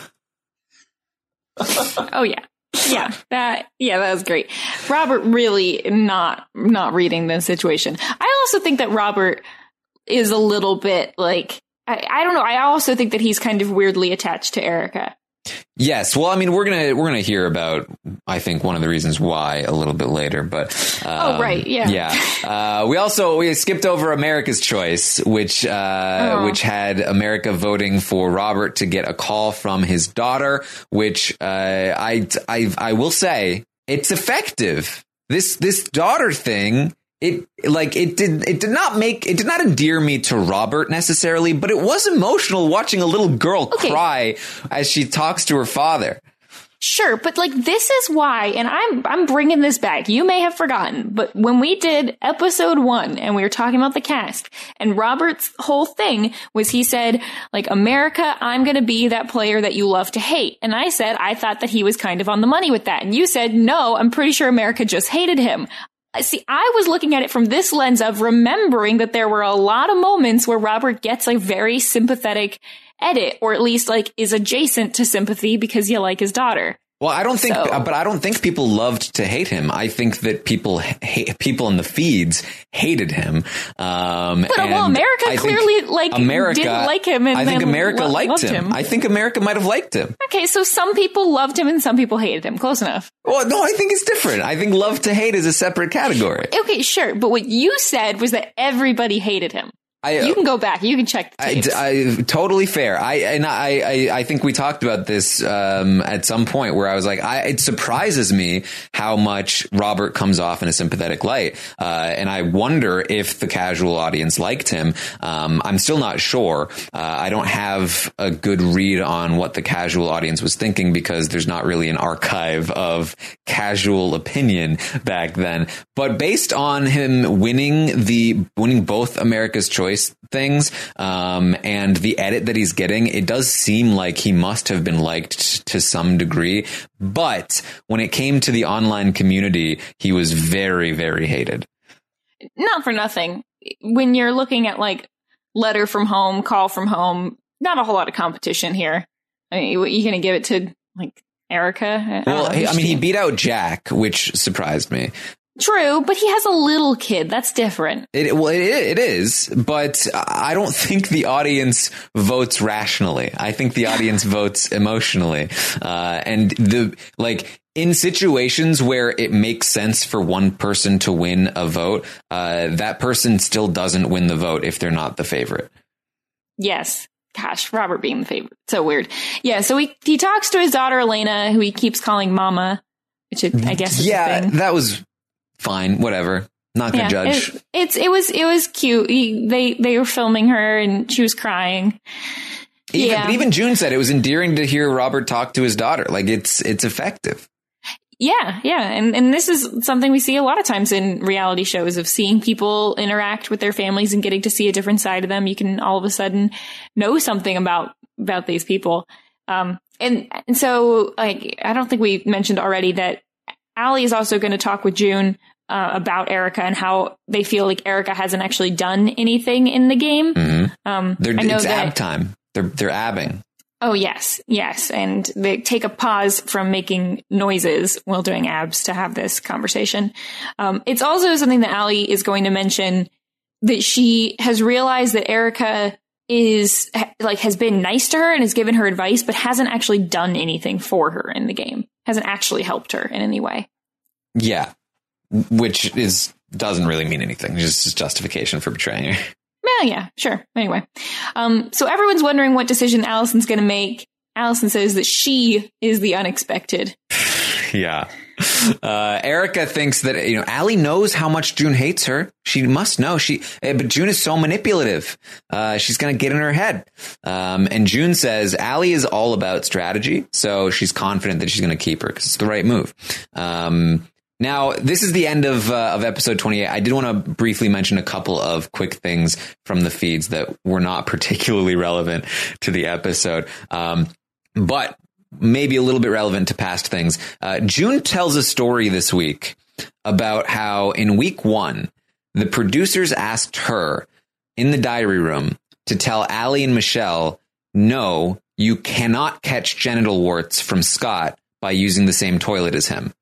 [SPEAKER 2] Oh, yeah. Yeah, that yeah, that was great. Robert really not not reading the situation. I also think that Robert is a little bit like, I, I don't know. I also think that he's kind of weirdly attached to Erica.
[SPEAKER 1] Yes. Well, I mean, we're going to we're going to hear about, I think, one of the reasons why a little bit later. But um,
[SPEAKER 2] oh, right. Yeah.
[SPEAKER 1] Yeah. Uh, we also we skipped over America's Choice, which uh, oh. which had America voting for Robert to get a call from his daughter, which uh, I, I I will say it's effective. This this daughter thing. It like it did it did not make it did not endear me to Robert necessarily, but it was emotional watching a little girl okay. cry as she talks to her father.
[SPEAKER 2] Sure, but like this is why, and I'm I'm bringing this back. You may have forgotten, but when we did episode one and we were talking about the cast, and Robert's whole thing was he said, like, America, I'm going to be that player that you love to hate. And I said I thought that he was kind of on the money with that. And you said, no, I'm pretty sure America just hated him. See, I was looking at it from this lens of remembering that there were a lot of moments where Robert gets a very sympathetic edit, or at least like is adjacent to sympathy because you like his daughter.
[SPEAKER 1] Well, I don't think,
[SPEAKER 2] so,
[SPEAKER 1] but I don't think people loved to hate him. I think that people, hate, people in the feeds hated him. Um,
[SPEAKER 2] but well, America
[SPEAKER 1] I
[SPEAKER 2] clearly like
[SPEAKER 1] America,
[SPEAKER 2] didn't like him. And
[SPEAKER 1] I think America
[SPEAKER 2] lo-
[SPEAKER 1] liked him.
[SPEAKER 2] him.
[SPEAKER 1] I think America might have liked him.
[SPEAKER 2] Okay, so some people loved him and some people hated him. Close enough.
[SPEAKER 1] Well, no, I think it's different. I think love to hate is a separate category.
[SPEAKER 2] Okay, sure, but what you said was that everybody hated him. I, you can go back. You can check the tapes.
[SPEAKER 1] I, I, totally fair. I and I, I, I think we talked about this um, at some point where I was like, I, it surprises me how much Robert comes off in a sympathetic light, uh, and I wonder if the casual audience liked him. Um, I'm still not sure. Uh, I don't have a good read on what the casual audience was thinking because there's not really an archive of casual opinion back then. But based on him winning the winning both America's Choice things um, and the edit that he's getting, it does seem like he must have been liked to some degree. But when it came to the online community, he was very, very hated.
[SPEAKER 2] Not for nothing. When you're looking at like letter from home, call from home, not a whole lot of competition here. I mean, you're going to give it to like Erica?
[SPEAKER 1] Well, I, I mean, he beat out Jack, which surprised me.
[SPEAKER 2] True, but he has a little kid. That's different.
[SPEAKER 1] It, well, it, it is, but I don't think the audience votes rationally. I think the audience votes emotionally. Uh, and the, like, in situations where it makes sense for one person to win a vote, uh, that person still doesn't win the vote if they're not the favorite.
[SPEAKER 2] Yes. Gosh, Robert being the favorite. So weird. Yeah. So he, he talks to his daughter, Elena, who he keeps calling Mama, which it, I guess is
[SPEAKER 1] yeah,
[SPEAKER 2] a thing.
[SPEAKER 1] That was fine. Whatever. Not gonna
[SPEAKER 2] yeah,
[SPEAKER 1] judge.
[SPEAKER 2] It, it's it was it was cute. He, they they were filming her and she was crying.
[SPEAKER 1] Even,
[SPEAKER 2] yeah.
[SPEAKER 1] But even June said it was endearing to hear Robert talk to his daughter. Like it's it's effective.
[SPEAKER 2] Yeah, yeah. And and this is something we see a lot of times in reality shows of seeing people interact with their families and getting to see a different side of them. You can all of a sudden know something about about these people. Um, and, and so like I don't think we mentioned already that Allie is also going to talk with June uh, about Erica and how they feel like Erica hasn't actually done anything in the game.
[SPEAKER 1] Mm-hmm.
[SPEAKER 2] Um,
[SPEAKER 1] they're,
[SPEAKER 2] I know
[SPEAKER 1] it's
[SPEAKER 2] that,
[SPEAKER 1] ab time. They're they're abbing.
[SPEAKER 2] Oh, yes. Yes. And they take a pause from making noises while doing abs to have this conversation. Um, it's also something that Allie is going to mention that she has realized that Erica is like has been nice to her and has given her advice, but hasn't actually done anything for her in the game, hasn't actually helped her in any way.
[SPEAKER 1] Yeah, which is doesn't really mean anything. It's just justification for betraying her.
[SPEAKER 2] Well, yeah, sure. Anyway, um, so everyone's wondering what decision Allison's going to make. Allison says that she is the unexpected.
[SPEAKER 1] Yeah. Uh, Erica thinks that, you know, Allie knows how much June hates her. She must know. She, but June is so manipulative. Uh, she's going to get in her head. Um, and June says Allie is all about strategy. So she's confident that she's going to keep her because it's the right move. Um, Now, this is the end of uh, of episode twenty-eight. I did want to briefly mention a couple of quick things from the feeds that were not particularly relevant to the episode, um, but maybe a little bit relevant to past things. Uh, June tells a story this week about how in week one, the producers asked her in the diary room to tell Allie and Michelle, no, you cannot catch genital warts from Scott by using the same toilet as him.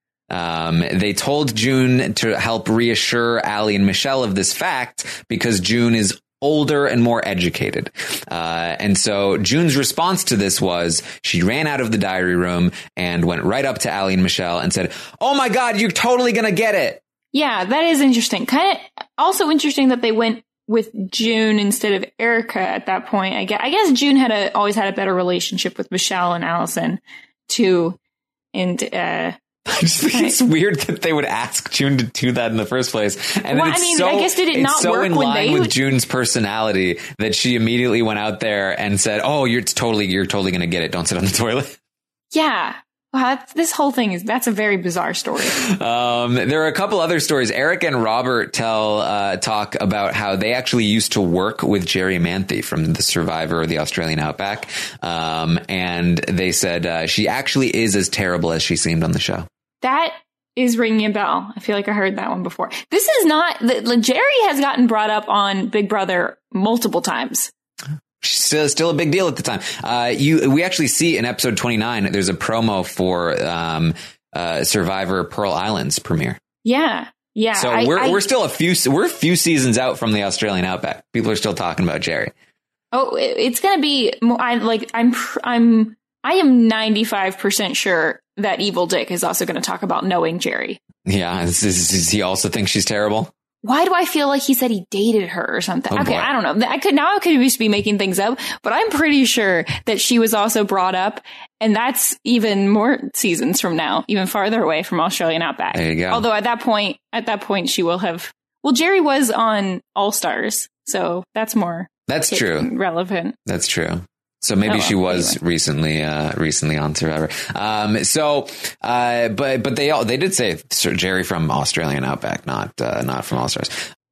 [SPEAKER 1] Um, they told June to help reassure Allie and Michelle of this fact because June is older and more educated. Uh, and so June's response to this was she ran out of the diary room and went right up to Allie and Michelle and said, oh my God, you're totally going to get it.
[SPEAKER 2] Yeah, that is interesting. Kind of also interesting that they went with June instead of Erica at that point. I guess, I guess June had a, always had a better relationship with Michelle and Allison too. And, uh,
[SPEAKER 1] I just think it's weird that they would ask June to do that in the first place. And
[SPEAKER 2] well,
[SPEAKER 1] then it's
[SPEAKER 2] I mean,
[SPEAKER 1] so,
[SPEAKER 2] I guess did it not
[SPEAKER 1] it's so
[SPEAKER 2] work
[SPEAKER 1] in
[SPEAKER 2] when
[SPEAKER 1] line
[SPEAKER 2] they
[SPEAKER 1] with
[SPEAKER 2] would...
[SPEAKER 1] June's personality that she immediately went out there and said, "Oh, you're totally, you're totally going to get it. Don't sit on the toilet."
[SPEAKER 2] Yeah. Wow, that's, this whole thing is, that's a very bizarre story.
[SPEAKER 1] Um, there are a couple other stories. Eric and Robert tell, uh, talk about how they actually used to work with Jerry Manthe from The Survivor or the Australian Outback. Um, and they said, uh, she actually is as terrible as she seemed on the show.
[SPEAKER 2] That is ringing a bell. I feel like I heard that one before. This is not, the, Jerry has gotten brought up on Big Brother multiple times.
[SPEAKER 1] Still, still a big deal at the time. Uh, you, we actually see in episode twenty-nine, there's a promo for um, uh, Survivor Pearl Islands premiere.
[SPEAKER 2] Yeah, yeah.
[SPEAKER 1] So
[SPEAKER 2] I,
[SPEAKER 1] we're
[SPEAKER 2] I,
[SPEAKER 1] we're still a few we're a few seasons out from the Australian Outback. People are still talking about Jerry.
[SPEAKER 2] Oh, it's gonna be. I like. I'm. I'm. I am ninety-five percent sure that Evil Dick is also going to talk about knowing Jerry.
[SPEAKER 1] Yeah. Is, is, does he also think she's terrible?
[SPEAKER 2] Why do I feel like he said he dated her or something?
[SPEAKER 1] Oh,
[SPEAKER 2] okay,
[SPEAKER 1] boy.
[SPEAKER 2] I don't know. I could now I could just be making things up, but I'm pretty sure that she was also brought up, and that's even more seasons from now, even farther away from Australian Outback.
[SPEAKER 1] There you go.
[SPEAKER 2] Although at that point, at that point, she will have. Well, Jerry was on All Stars, so that's more.
[SPEAKER 1] That's true.
[SPEAKER 2] Relevant.
[SPEAKER 1] That's true. So maybe
[SPEAKER 2] oh,
[SPEAKER 1] she was
[SPEAKER 2] anyway.
[SPEAKER 1] recently, uh, recently on Survivor. Um, so, uh, but, but they all, they did say Sir Jerry from Australian Outback, not, uh, not from All Stars.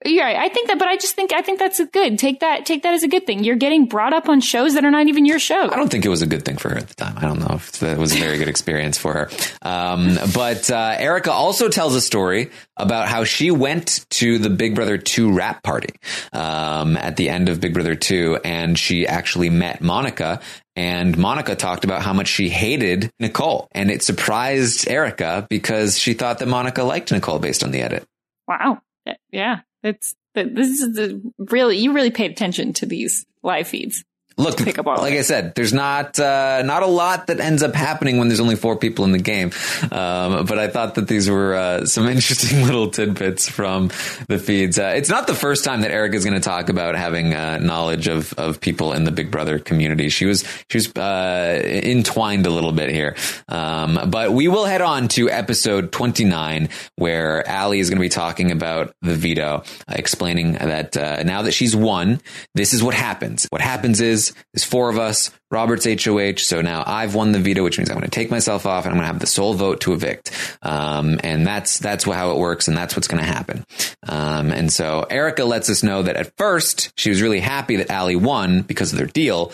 [SPEAKER 2] You're right. I think that, but I just think, I think that's a good. Take that, take that as a good thing. You're getting brought up on shows that are not even your show.
[SPEAKER 1] I don't think it was a good thing for her at the time. I don't know if that was a very good experience for her. Um, but uh, Erica also tells a story about how she went to the Big Brother two rap party um, at the end of Big Brother two, and she actually met Monica. And Monica talked about how much she hated Nicole, and it surprised Erica because she thought that Monica liked Nicole based on the edit.
[SPEAKER 2] Wow. Yeah. It's this is the really, you really paid attention to these live feeds.
[SPEAKER 1] Look,
[SPEAKER 2] pick up all
[SPEAKER 1] like I said, there's not uh, not a lot that ends up happening when there's only four people in the game. Um, but I thought that these were uh, some interesting little tidbits from the feeds. Uh, it's not the first time that Erica is going to talk about having uh, knowledge of, of people in the Big Brother community. She was she was uh, entwined a little bit here. Um, but we will head on to episode twenty-nine, where Allie is going to be talking about the veto, uh, explaining that uh, now that she's won, this is what happens. What happens is there's four of us, Robert's H O H. So now I've won the veto, which means I'm going to take myself off and I'm going to have the sole vote to evict. Um, and that's, that's how it works. And that's what's going to happen. Um, and so Erica lets us know that at first she was really happy that Allie won because of their deal.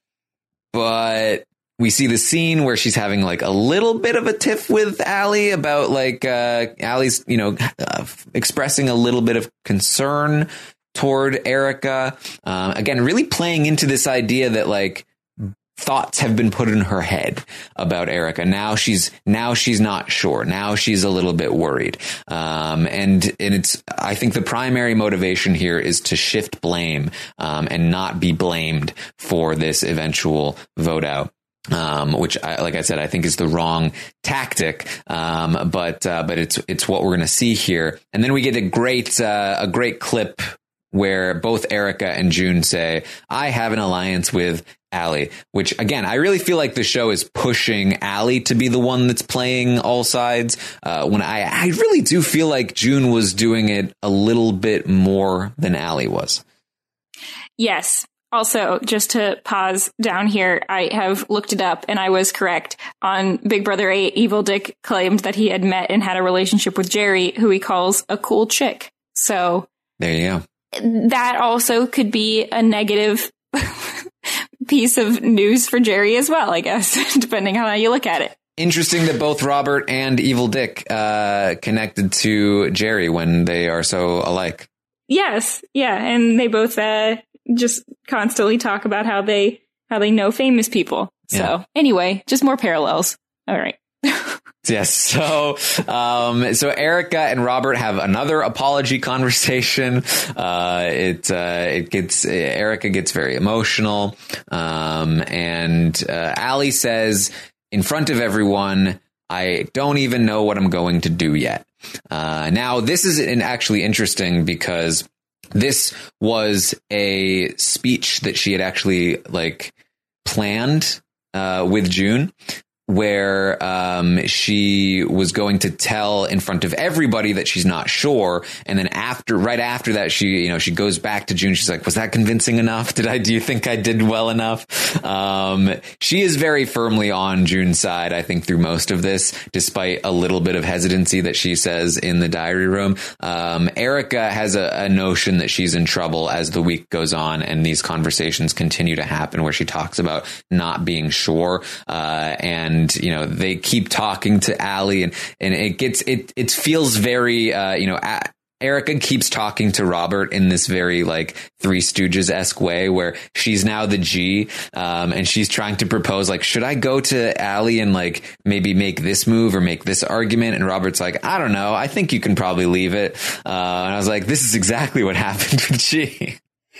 [SPEAKER 1] But we see the scene where she's having like a little bit of a tiff with Allie about like, uh, Allie's, you know, uh, expressing a little bit of concern toward Erica. Um, again, really playing into this idea that like thoughts have been put in her head about Erica. Now she's now she's not sure. Now she's a little bit worried. Um, and and it's I think the primary motivation here is to shift blame um, and not be blamed for this eventual vote out. Um, which, I, like I said, I think is the wrong tactic. Um, but uh, but it's it's what we're going to see here. And then we get a great uh, a great clip where both Erica and June say, I have an alliance with Allie, which, again, I really feel like the show is pushing Allie to be the one that's playing all sides. Uh, when I, I really do feel like June was doing it a little bit more than Allie was.
[SPEAKER 2] Yes. Also, just to pause down here, I have looked it up and I was correct. On Big Brother eight, Evil Dick claimed that he had met and had a relationship with Jerry, who he calls a cool chick. So
[SPEAKER 1] there you go.
[SPEAKER 2] That also could be a negative piece of news for Jerry as well, I guess, depending on how you look at it.
[SPEAKER 1] Interesting that both Robert and Evil Dick uh, connected to Jerry when they are so alike.
[SPEAKER 2] Yes, yeah, and they both uh, just constantly talk about how they how they know famous people. So yeah. Anyway, just more parallels. All right.
[SPEAKER 1] Yes. So, um, so Erica and Robert have another apology conversation. Uh, it, uh, it gets, Erica gets very emotional. Um, and, uh, Allie says in front of everyone, I don't even know what I'm going to do yet. Uh, now this is an actually interesting because this was a speech that she had actually like planned, uh, with June, where um, she was going to tell in front of everybody that she's not sure. And then after, right after that, she, you know, she goes back to June. She's like, was that convincing enough? Did I, do you think I did well enough? Um, she is very firmly on June's side, I think, through most of this, despite a little bit of hesitancy that she says in the diary room. Um, Erica has a, a notion that she's in trouble as the week goes on and these conversations continue to happen where she talks about not being sure. Uh, and, And, you know, they keep talking to Allie and, and it gets it it feels very, uh, you know, a- Erica keeps talking to Robert in this very like Three Stooges-esque way where she's now the G um, and she's trying to propose like, should I go to Allie and like maybe make this move or make this argument? And Robert's like, I don't know. I think you can probably leave it. Uh, and I was like, this is exactly what happened with G.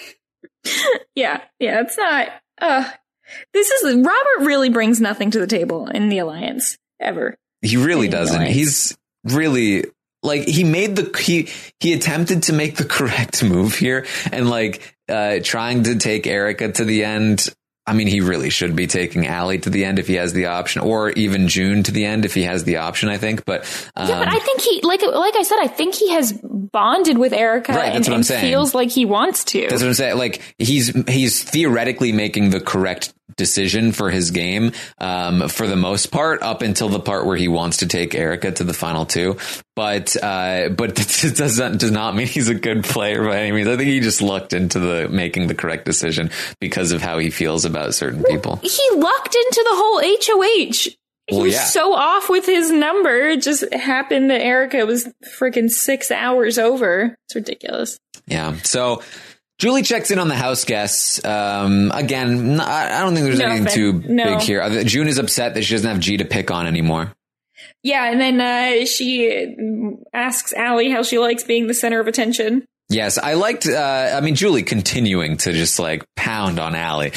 [SPEAKER 2] Yeah. Yeah. It's not. Uh, This is Robert really brings nothing to the table in the alliance ever.
[SPEAKER 1] He really doesn't. He's really like he made the he he attempted to make the correct move here and like uh, trying to take Erica to the end. I mean, he really should be taking Allie to the end if he has the option, or even June to the end if he has the option, I think. But um,
[SPEAKER 2] yeah, but I think he, like, like I said, I think he has bonded with Erica
[SPEAKER 1] right,
[SPEAKER 2] and,
[SPEAKER 1] that's what I'm
[SPEAKER 2] and
[SPEAKER 1] saying.
[SPEAKER 2] feels like he wants to.
[SPEAKER 1] That's what I'm saying. Like he's, he's theoretically making the correct decision for his game, um, for the most part, up until the part where he wants to take Erica to the final two. But, uh, but it doesn't, does not mean he's a good player by any means. I think he just lucked into the making the correct decision because of how he feels about certain people.
[SPEAKER 2] He lucked into the whole H O H. He
[SPEAKER 1] Well,
[SPEAKER 2] was
[SPEAKER 1] yeah.
[SPEAKER 2] so off with his number. It just happened that Erica was freaking six hours over. It's ridiculous.
[SPEAKER 1] Yeah. So Julie checks in on the house guests. Um, again, I don't think there's
[SPEAKER 2] No,
[SPEAKER 1] anything
[SPEAKER 2] but-
[SPEAKER 1] too
[SPEAKER 2] no.
[SPEAKER 1] big here. June is upset that she doesn't have G to pick on anymore.
[SPEAKER 2] Yeah, and then uh, she asks Allie how she likes being the center of attention.
[SPEAKER 1] Yes, I liked, uh, I mean, Julie continuing to just like pound on Allie.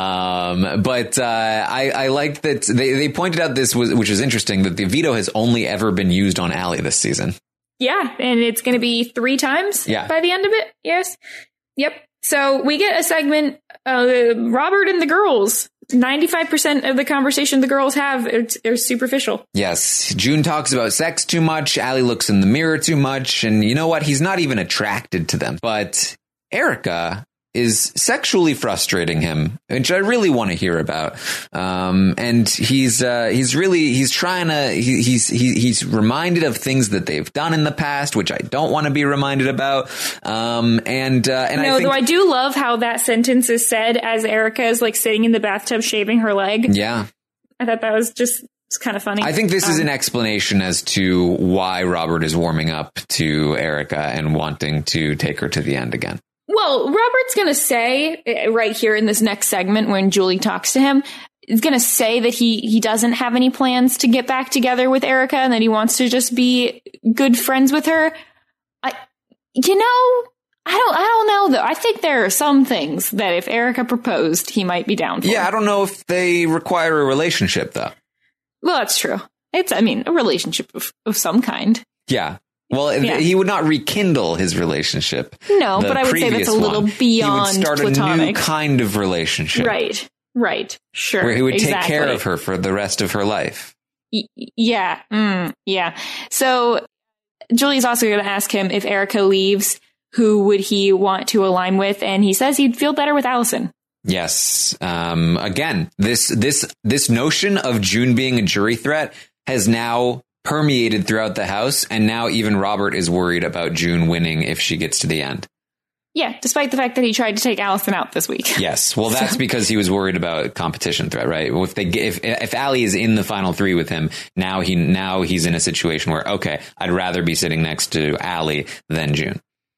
[SPEAKER 1] Um, but, uh, I, I liked that they, they pointed out this was, which is interesting, that the veto has only ever been used on Allie this season.
[SPEAKER 2] Yeah, and it's going to be three times
[SPEAKER 1] Yeah.
[SPEAKER 2] by the end of it. Yes. Yep. So we get a segment, uh, Robert and the girls. ninety-five percent of the conversation the girls have are, are superficial.
[SPEAKER 1] Yes, June talks about sex too much. Allie looks in the mirror too much. And you know what? He's not even attracted to them. But Erica is sexually frustrating him, which I really want to hear about. Um, and he's, uh, he's really, he's trying to, he, he's, he, he's reminded of things that they've done in the past, which I don't want to be reminded about. Um, and, uh, and
[SPEAKER 2] no,
[SPEAKER 1] I think,
[SPEAKER 2] though I do love how that sentence is said as Erica is like sitting in the bathtub shaving her leg.
[SPEAKER 1] yeah,
[SPEAKER 2] I thought that was just it's kind of funny.
[SPEAKER 1] I think this is
[SPEAKER 2] Um,
[SPEAKER 1] an explanation as to why Robert is warming up to Erica and wanting to take her to the end again.
[SPEAKER 2] Well, Robert's going to say uh, right here in this next segment when Julie talks to him, he's going to say that he, he doesn't have any plans to get back together with Erica and that he wants to just be good friends with her. I, you know, I don't, I don't know though. I think there are some things that if Erica proposed, he might be down for.
[SPEAKER 1] Yeah, I don't know if they require a relationship though.
[SPEAKER 2] Well, that's true. It's, I mean, a relationship of, of some kind.
[SPEAKER 1] Yeah. Well,
[SPEAKER 2] Yeah.
[SPEAKER 1] he would not rekindle his relationship.
[SPEAKER 2] No,
[SPEAKER 1] the
[SPEAKER 2] but I would say that's
[SPEAKER 1] previous
[SPEAKER 2] a little
[SPEAKER 1] one.
[SPEAKER 2] beyond
[SPEAKER 1] He would start
[SPEAKER 2] platonic.
[SPEAKER 1] a new kind of relationship.
[SPEAKER 2] Right. Right. Sure.
[SPEAKER 1] Where he would
[SPEAKER 2] exactly.
[SPEAKER 1] take care of her for the rest of her life.
[SPEAKER 2] Y- Yeah. Mm, yeah. So Julie's also going to ask him if Erica leaves, who would he want to align with? And he says he'd feel better with Allison.
[SPEAKER 1] Yes. Um, again, this, this, this notion of June being a jury threat has now permeated throughout the house. And now even Robert is worried about June winning if she gets to the end.
[SPEAKER 2] Yeah. Despite the fact that he tried to take Allison out this week.
[SPEAKER 1] Yes. Well, that's because he was worried about competition threat, right? Well, if they, if, if Allie is in the final three with him, now he, now he's in a situation where, okay, I'd rather be sitting next to Allie than June.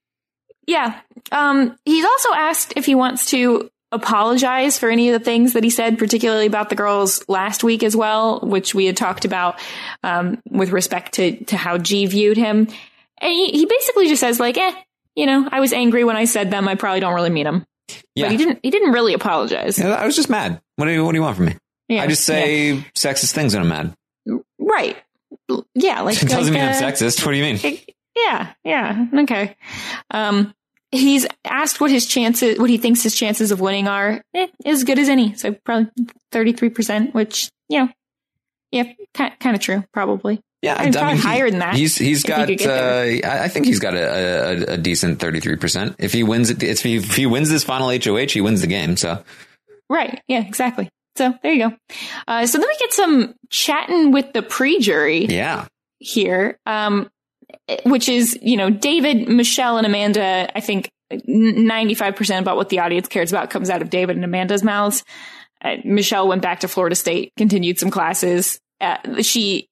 [SPEAKER 2] Yeah. Um, he's also asked if he wants to apologize for any of the things that he said, particularly about the girls last week as well, which we had talked about um, with respect to, to how G viewed him. And he, he basically just says like, eh, you know, I was angry when I said them. I probably don't really mean them.
[SPEAKER 1] Yeah.
[SPEAKER 2] But he didn't, he didn't really apologize.
[SPEAKER 1] Yeah, I was just mad. What do you, what do you want from me?
[SPEAKER 2] Yeah,
[SPEAKER 1] I just say
[SPEAKER 2] yeah.
[SPEAKER 1] sexist things when I'm mad.
[SPEAKER 2] Right. Yeah. Like,
[SPEAKER 1] It doesn't
[SPEAKER 2] like,
[SPEAKER 1] mean I'm
[SPEAKER 2] uh,
[SPEAKER 1] sexist. What do you mean?
[SPEAKER 2] it- yeah. Yeah. Okay. Um, he's asked what his chances, what he thinks his chances of winning are, eh, as good as any. So probably thirty-three percent, which, you know, yeah, kind, kind of true, probably.
[SPEAKER 1] Yeah,
[SPEAKER 2] I mean, probably higher than that.
[SPEAKER 1] He's he's
[SPEAKER 2] if he
[SPEAKER 1] got.
[SPEAKER 2] could get there.
[SPEAKER 1] Uh, I think he's got a, a, a decent thirty-three percent. If he wins it, if he, if he wins this final H O H, he wins the game. So
[SPEAKER 2] Right. Yeah, exactly. So there you go. Uh, so then we get some chatting with the pre-jury
[SPEAKER 1] yeah,
[SPEAKER 2] here, um, which is, you know, David, Michelle, and Amanda. I think ninety-five percent about what the audience cares about comes out of David and Amanda's mouths. Uh, Michelle went back to Florida State, continued some classes. Uh, she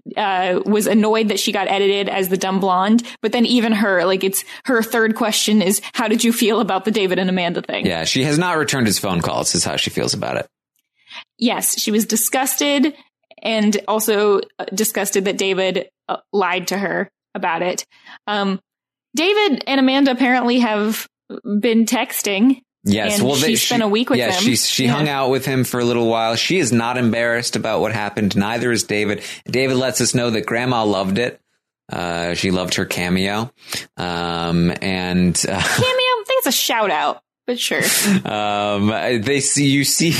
[SPEAKER 2] uh, was annoyed that she got edited as the dumb blonde, but then even her, like, it's her third question is, how did you feel about the David and Amanda thing?
[SPEAKER 1] yeah. She has not returned his phone calls. Is how she feels about it.
[SPEAKER 2] Yes, she was disgusted and also uh, disgusted that David uh, lied to her about it. Um, David and Amanda apparently have been texting.
[SPEAKER 1] Yes,
[SPEAKER 2] and
[SPEAKER 1] well,
[SPEAKER 2] she
[SPEAKER 1] they,
[SPEAKER 2] spent
[SPEAKER 1] she,
[SPEAKER 2] a week with
[SPEAKER 1] yeah,
[SPEAKER 2] him.
[SPEAKER 1] she she
[SPEAKER 2] Yeah.
[SPEAKER 1] hung out with him for a little while. She is not embarrassed about what happened. Neither is David. David lets us know that Grandma loved it. Uh, she loved her cameo, um, and uh,
[SPEAKER 2] Cameo, I think it's a shout out, but sure.
[SPEAKER 1] um, they see you see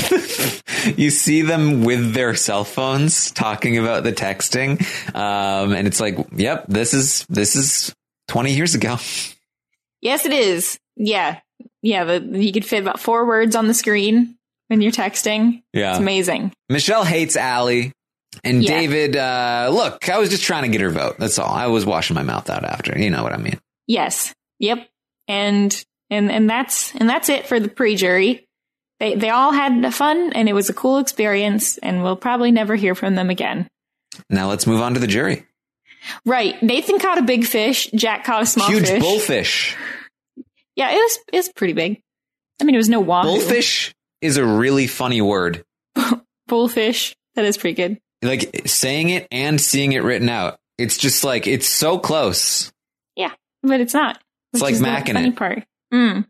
[SPEAKER 1] you see them with their cell phones talking about the texting, um, and it's like, yep, this is this is twenty years ago.
[SPEAKER 2] Yes, it is. Yeah. Yeah, the, you could fit about four words on the screen when you're texting.
[SPEAKER 1] Yeah.
[SPEAKER 2] It's amazing.
[SPEAKER 1] Michelle hates Allie. And
[SPEAKER 2] Yeah.
[SPEAKER 1] David, uh, look, I was just trying to get her vote. That's all. I was washing my mouth out after. You know what I mean?
[SPEAKER 2] Yes. Yep. And and and that's and that's it for the pre-jury. They they all had fun, and it was a cool experience, and we'll probably never hear from them again.
[SPEAKER 1] Now let's move on to the jury.
[SPEAKER 2] Right. Nathan caught a big fish. Jack caught a small
[SPEAKER 1] Huge
[SPEAKER 2] fish.
[SPEAKER 1] bullfish.
[SPEAKER 2] Yeah, it was it was pretty big. I mean, it was no wahoo.
[SPEAKER 1] Bullfish is a really funny word.
[SPEAKER 2] Bullfish. That is pretty good.
[SPEAKER 1] Like saying it and seeing it written out. It's just like, it's so close.
[SPEAKER 2] Yeah, but it's not.
[SPEAKER 1] It's like macking
[SPEAKER 2] funny
[SPEAKER 1] it.
[SPEAKER 2] Part. Mm.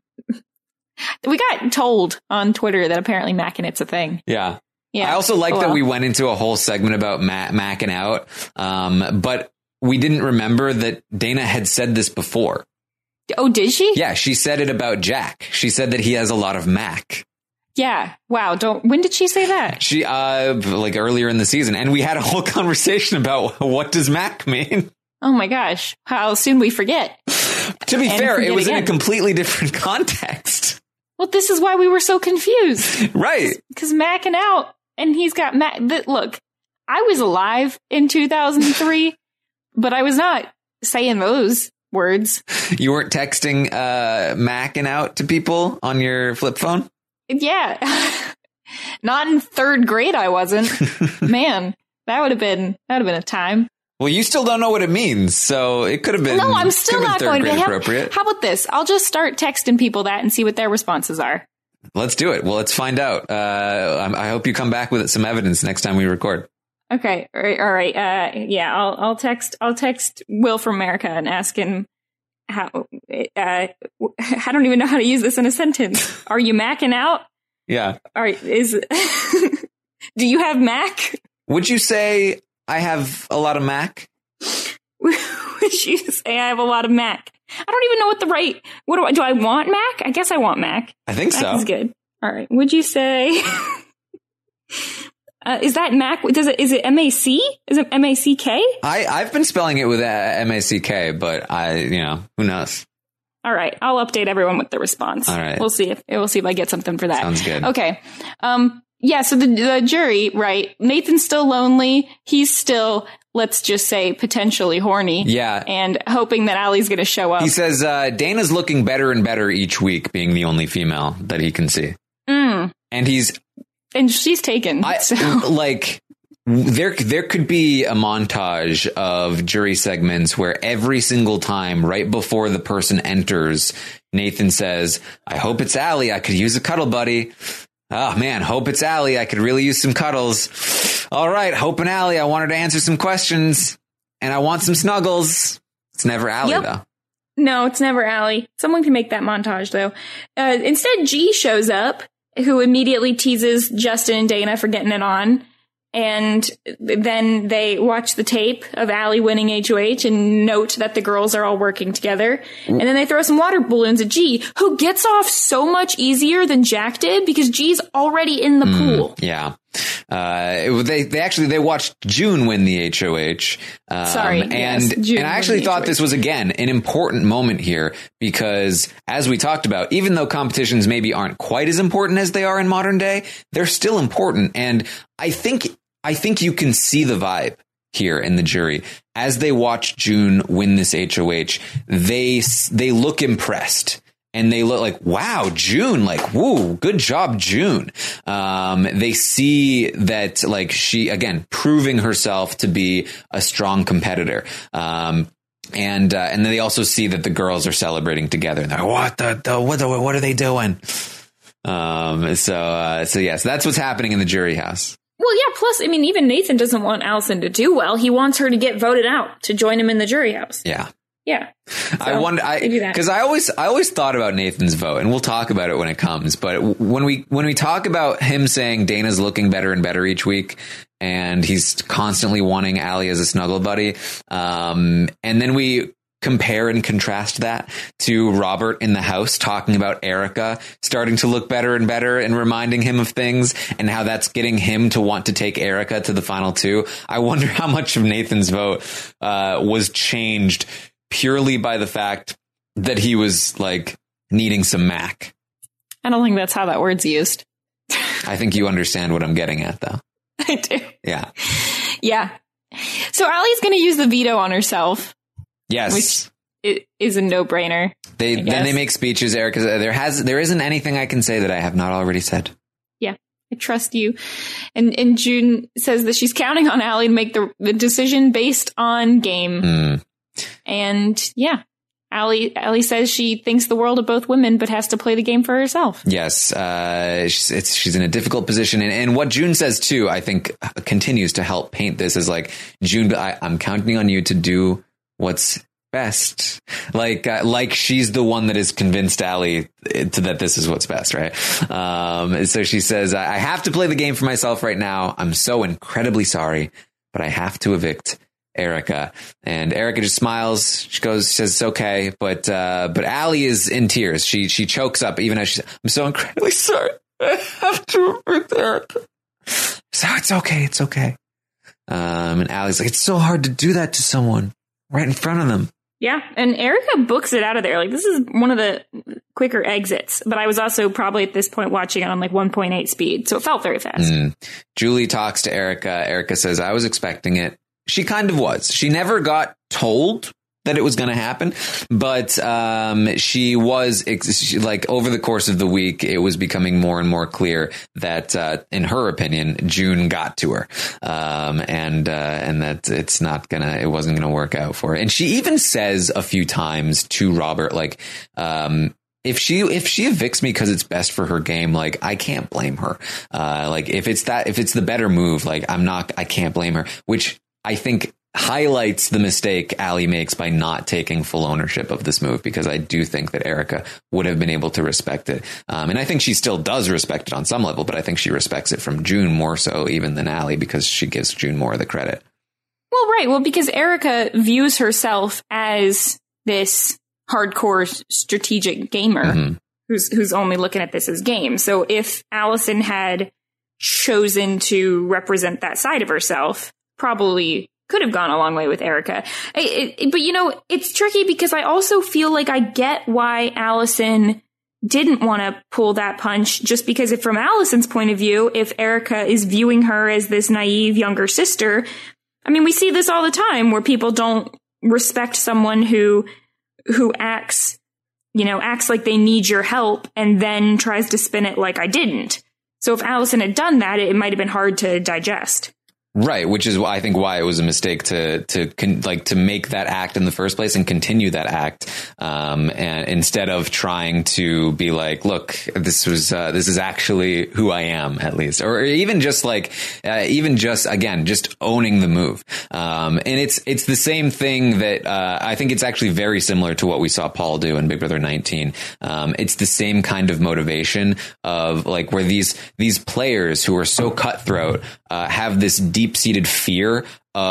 [SPEAKER 2] We got told on Twitter that apparently macking it's a thing.
[SPEAKER 1] Yeah.
[SPEAKER 2] Yeah.
[SPEAKER 1] I also like
[SPEAKER 2] Oh,
[SPEAKER 1] that
[SPEAKER 2] well.
[SPEAKER 1] we went into a whole segment about ma- macking out. Um, but we didn't remember that Dana had said this before.
[SPEAKER 2] Oh, did she?
[SPEAKER 1] Yeah, she said it about Jack. She said that he has a lot of mac.
[SPEAKER 2] Yeah. Wow. Don't. When did she say that?
[SPEAKER 1] She, uh, like earlier in the season. And we had a whole conversation about what does mac mean?
[SPEAKER 2] Oh my gosh. How soon we forget.
[SPEAKER 1] To be
[SPEAKER 2] And
[SPEAKER 1] fair, it
[SPEAKER 2] forget
[SPEAKER 1] was in a
[SPEAKER 2] again.
[SPEAKER 1] completely different context.
[SPEAKER 2] Well, this is why we were so confused.
[SPEAKER 1] Right.
[SPEAKER 2] Because macking out, and he's got mac. Th- look, I was alive in two thousand three, but I was not saying those words.
[SPEAKER 1] You weren't texting uh, macking out to people on your flip phone?
[SPEAKER 2] Yeah. Not in third grade, I wasn't. Man, that would have been that would have been a time.
[SPEAKER 1] Well, you still don't know what it means, so it could have been.
[SPEAKER 2] No, I'm still
[SPEAKER 1] could have
[SPEAKER 2] not
[SPEAKER 1] been
[SPEAKER 2] going
[SPEAKER 1] third
[SPEAKER 2] to
[SPEAKER 1] grade
[SPEAKER 2] have,
[SPEAKER 1] appropriate.
[SPEAKER 2] How about this? I'll just start texting people that and see what their responses are.
[SPEAKER 1] Let's do it. Well, let's find out. Uh, I I hope you come back with some evidence next time we record.
[SPEAKER 2] Okay. All right. All right. Uh, yeah, I'll I'll text I'll text Will from America and ask him how. Uh, I don't even know how to use this in a sentence. Are you macking out?
[SPEAKER 1] Yeah.
[SPEAKER 2] All right. Is do you have Mac?
[SPEAKER 1] Would you say I have a lot of mac?
[SPEAKER 2] Would you say I have a lot of Mac? I don't even know what the right. What do I do? I want Mac? I guess I want Mac.
[SPEAKER 1] I think
[SPEAKER 2] Mac
[SPEAKER 1] so.
[SPEAKER 2] is good. All right. Would you say? uh, is that Mac? Does it? Is it M A C? Is it M A C K?
[SPEAKER 1] I I've been spelling it with uh, M A C K, but I you know who knows.
[SPEAKER 2] All right, I'll update everyone with the response.
[SPEAKER 1] All right.
[SPEAKER 2] We'll see if we'll see if I get something for that.
[SPEAKER 1] Sounds good.
[SPEAKER 2] Okay. Um. Yeah. So the the jury, right? Nathan's still lonely. He's still, let's just say, potentially horny.
[SPEAKER 1] Yeah.
[SPEAKER 2] And hoping that Allie's going to show up.
[SPEAKER 1] He says uh, Dana's looking better and better each week, being the only female that he can see.
[SPEAKER 2] Mm.
[SPEAKER 1] And he's
[SPEAKER 2] And she's taken.
[SPEAKER 1] I,
[SPEAKER 2] so.
[SPEAKER 1] like there there could be a montage of jury segments where every single time right before the person enters, Nathan says, I hope it's Allie. I could use a cuddle buddy. Oh man, hope it's Allie. I could really use some cuddles. All right, Hope and Allie. I want her to answer some questions and I want some snuggles. It's never Allie
[SPEAKER 2] Yep.
[SPEAKER 1] though.
[SPEAKER 2] No, it's never Allie. Someone can make that montage, though. Uh, instead, G shows up, who immediately teases Justin and Dana for getting it on. And then they watch the tape of Allie winning H O H and note that the girls are all working together. And then they throw some water balloons at G, who gets off so much easier than Jack did because G's already in the
[SPEAKER 1] Mm,
[SPEAKER 2] pool.
[SPEAKER 1] yeah. Uh, it- they, they actually, they watched June win the H O H. Um,
[SPEAKER 2] Sorry,
[SPEAKER 1] And,
[SPEAKER 2] yes, June
[SPEAKER 1] and I
[SPEAKER 2] won
[SPEAKER 1] actually
[SPEAKER 2] the
[SPEAKER 1] thought
[SPEAKER 2] H O H.
[SPEAKER 1] this was, again, an important moment here because as we talked about, even though competitions maybe aren't quite as important as they are in modern day, they're still important. And I think, I think you can see the vibe here in the jury as they watch June win this H O H. They, they look impressed. And they look like, wow, June, like, woo, good job, June. Um, they see that, like, she, again, proving herself to be a strong competitor. Um, and, uh, and then they also see that the girls are celebrating together. And they're like, what the, the what the, what are they doing? Um, so, uh, so yes, that's what's happening in the jury house.
[SPEAKER 2] Well, yeah, plus, I mean, even Nathan doesn't want Allison to do well. He wants her to get voted out to join him in the jury house.
[SPEAKER 1] Yeah.
[SPEAKER 2] Yeah.
[SPEAKER 1] I wonder, I,
[SPEAKER 2] they do that.
[SPEAKER 1] cause I always, I always thought about Nathan's vote and we'll talk about it when it comes. But w- when we, when we talk about him saying Dana's looking better and better each week and he's constantly wanting Allie as a snuggle buddy. Um, and then we compare and contrast that to Robert in the house talking about Erica starting to look better and better and reminding him of things and how that's getting him to want to take Erica to the final two. I wonder how much of Nathan's vote, uh, was changed purely by the fact that he was like needing some Mac.
[SPEAKER 2] I don't think that's how that word's used.
[SPEAKER 1] I think you understand what I'm getting at, though.
[SPEAKER 2] I do.
[SPEAKER 1] Yeah.
[SPEAKER 2] Yeah. So Allie's going to use the veto on herself.
[SPEAKER 1] Yes.
[SPEAKER 2] Which is a no-brainer.
[SPEAKER 1] They then they make speeches. Erica, there has there isn't anything I can say that I have not already said.
[SPEAKER 2] Yeah, I trust you. And and June says that she's counting on Allie to make the, the decision based on game.
[SPEAKER 1] Mm.
[SPEAKER 2] And yeah, Allie Allie says she thinks the world of both women, but has to play the game for herself.
[SPEAKER 1] Yes, uh, she's, it's, she's in a difficult position. And, and what June says, too, I think continues to help paint this is like, June, I, I'm counting on you to do what's best. Like, uh, like she's the one that has convinced Allie to, that this is what's best, right? Um, so she says, I have to play the game for myself right now. I'm so incredibly sorry, but I have to evict Erica. And Erica just smiles. She goes, she says it's okay. But, uh, but Allie is in tears. She, she chokes up even as she says, I'm so incredibly sorry. I have to evict Erica. So it's okay. It's okay. Um, and Allie's like, it's so hard to do that to someone right in front of them.
[SPEAKER 2] Yeah, and Erica books it out of there. Like, this is one of the quicker exits, but I was also probably at this point watching it on like one point eight speed, so it felt very fast.
[SPEAKER 1] Mm. Julie talks to Erica. Erica says, I was expecting it. She kind of was. She never got told that it was going to happen, but um, she was she, like over the course of the week, it was becoming more and more clear that, uh, in her opinion, June got to her, um, and uh, and that it's not gonna, it wasn't gonna work out for her. And she even says a few times to Robert, like, um, if she if she evicts me because it's best for her game, like I can't blame her. Uh, like if it's that if it's the better move, like I'm not, I can't blame her, which I think highlights the mistake Allie makes by not taking full ownership of this move, because I do think that Erica would have been able to respect it. Um, and I think she still does respect it on some level, but I think she respects it from June more so even than Allie, because she gives June more of the credit.
[SPEAKER 2] Well, right. Well, because Erica views herself as this hardcore strategic gamer mm-hmm. who's who's only looking at this as game. So if Allison had chosen to represent that side of herself, probably could have gone a long way with Erica. It, it, but, you know, it's tricky because I also feel like I get why Allison didn't want to pull that punch, just because if from Allison's point of view, if Erica is viewing her as this naive younger sister, I mean, we see this all the time where people don't respect someone who who acts, you know, acts like they need your help and then tries to spin it like I didn't. So if Allison had done that, it might have been hard to digest.
[SPEAKER 1] Right, which is I think why it was a mistake to to con, like to make that act in the first place and continue that act, um, and instead of trying to be like, look, this was uh, this is actually who I am, at least, or even just like uh, even just again just owning the move. Um, and it's it's the same thing that uh, I think it's actually very similar to what we saw Paul do in Big Brother nineteen. Um, it's the same kind of motivation of like where these these players who are so cutthroat uh, have this deep deep-seated fear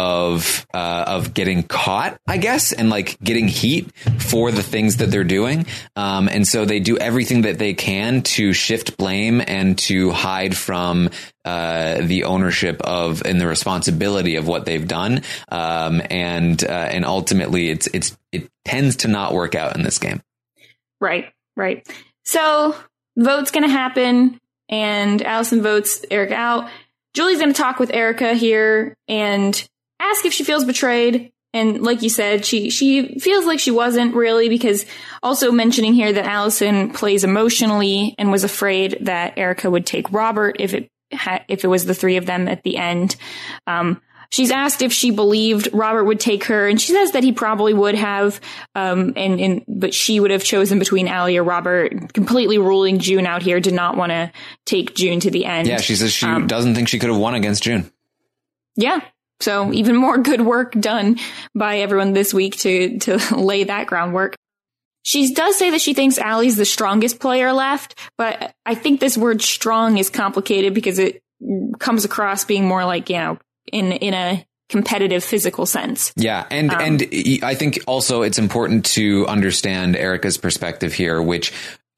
[SPEAKER 1] of uh, of getting caught, I guess, and like getting heat for the things that they're doing. Um, and so they do everything that they can to shift blame and to hide from uh, the ownership of and the responsibility of what they've done. Um, and uh, and ultimately, it's it's it tends to not work out in this game.
[SPEAKER 2] Right, right. So vote's going to happen, and Allison votes Erica out. Julie's going to talk with Erica here and ask if she feels betrayed. And like you said, she, she feels like she wasn't really, because also mentioning here that Allison plays emotionally and was afraid that Erica would take Robert if it ha- if it was the three of them at the end. Um, she's asked if she believed Robert would take her, and she says that he probably would have, um, and, and but she would have chosen between Allie or Robert, completely ruling June out here, did not want to take June to the end.
[SPEAKER 1] Yeah, she says she
[SPEAKER 2] um,
[SPEAKER 1] doesn't think she could have won against June.
[SPEAKER 2] Yeah. So even more good work done by everyone this week to, to lay that groundwork. She does say that she thinks Allie's the strongest player left, but I think this word strong is complicated because it comes across being more like, you know, in, in a competitive physical sense.
[SPEAKER 1] Yeah. And, um, and I think also it's important to understand Erica's perspective here, which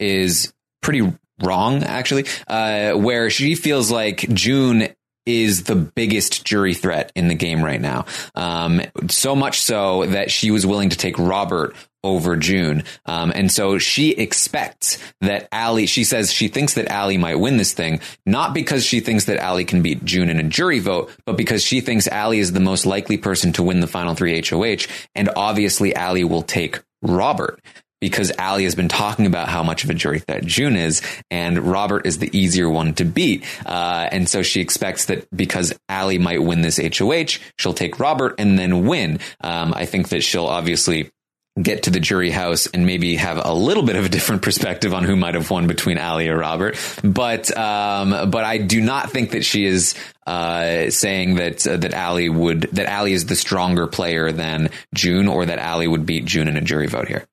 [SPEAKER 1] is pretty wrong, actually, uh, where she feels like June is the biggest jury threat in the game right now. Um, so much so that she was willing to take Robert over June. Um, and so she expects that Allie, she says she thinks that Allie might win this thing, not because she thinks that Allie can beat June in a jury vote, but because she thinks Allie is the most likely person to win the final three H O H. And obviously Allie will take Robert, because Allie has been talking about how much of a jury threat June is, and Robert is the easier one to beat. Uh, and so she expects that because Allie might win this H O H, she'll take Robert and then win. Um, I think that she'll obviously get to the jury house and maybe have a little bit of a different perspective on who might have won between Allie or Robert. But um, but I do not think that she is uh, saying that uh, that Allie would that Allie is the stronger player than June, or that Allie would beat June in a jury vote here.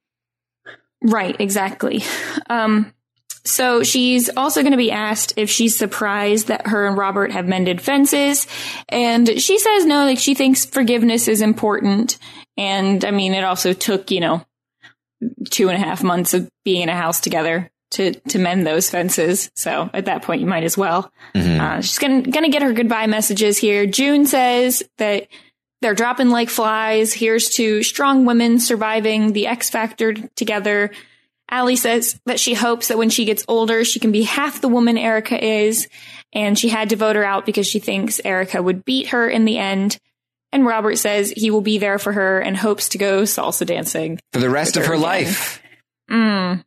[SPEAKER 2] Right, exactly. Um, so she's also going to be asked if she's surprised that her and Robert have mended fences. And she says no, like she thinks forgiveness is important. And I mean, it also took, you know, two and a half months of being in a house together to, to mend those fences. So at that point, you might as well. Mm-hmm. Uh, she's going to get her goodbye messages here. June says that they're dropping like flies. Here's to strong women surviving the X Factor together. Allie says that she hopes that when she gets older, she can be half the woman Erica is. And she had to vote her out because she thinks Erica would beat her in the end. And Robert says he will be there for her and hopes to go salsa dancing
[SPEAKER 1] for the rest of her
[SPEAKER 2] again.
[SPEAKER 1] life.
[SPEAKER 2] Mm.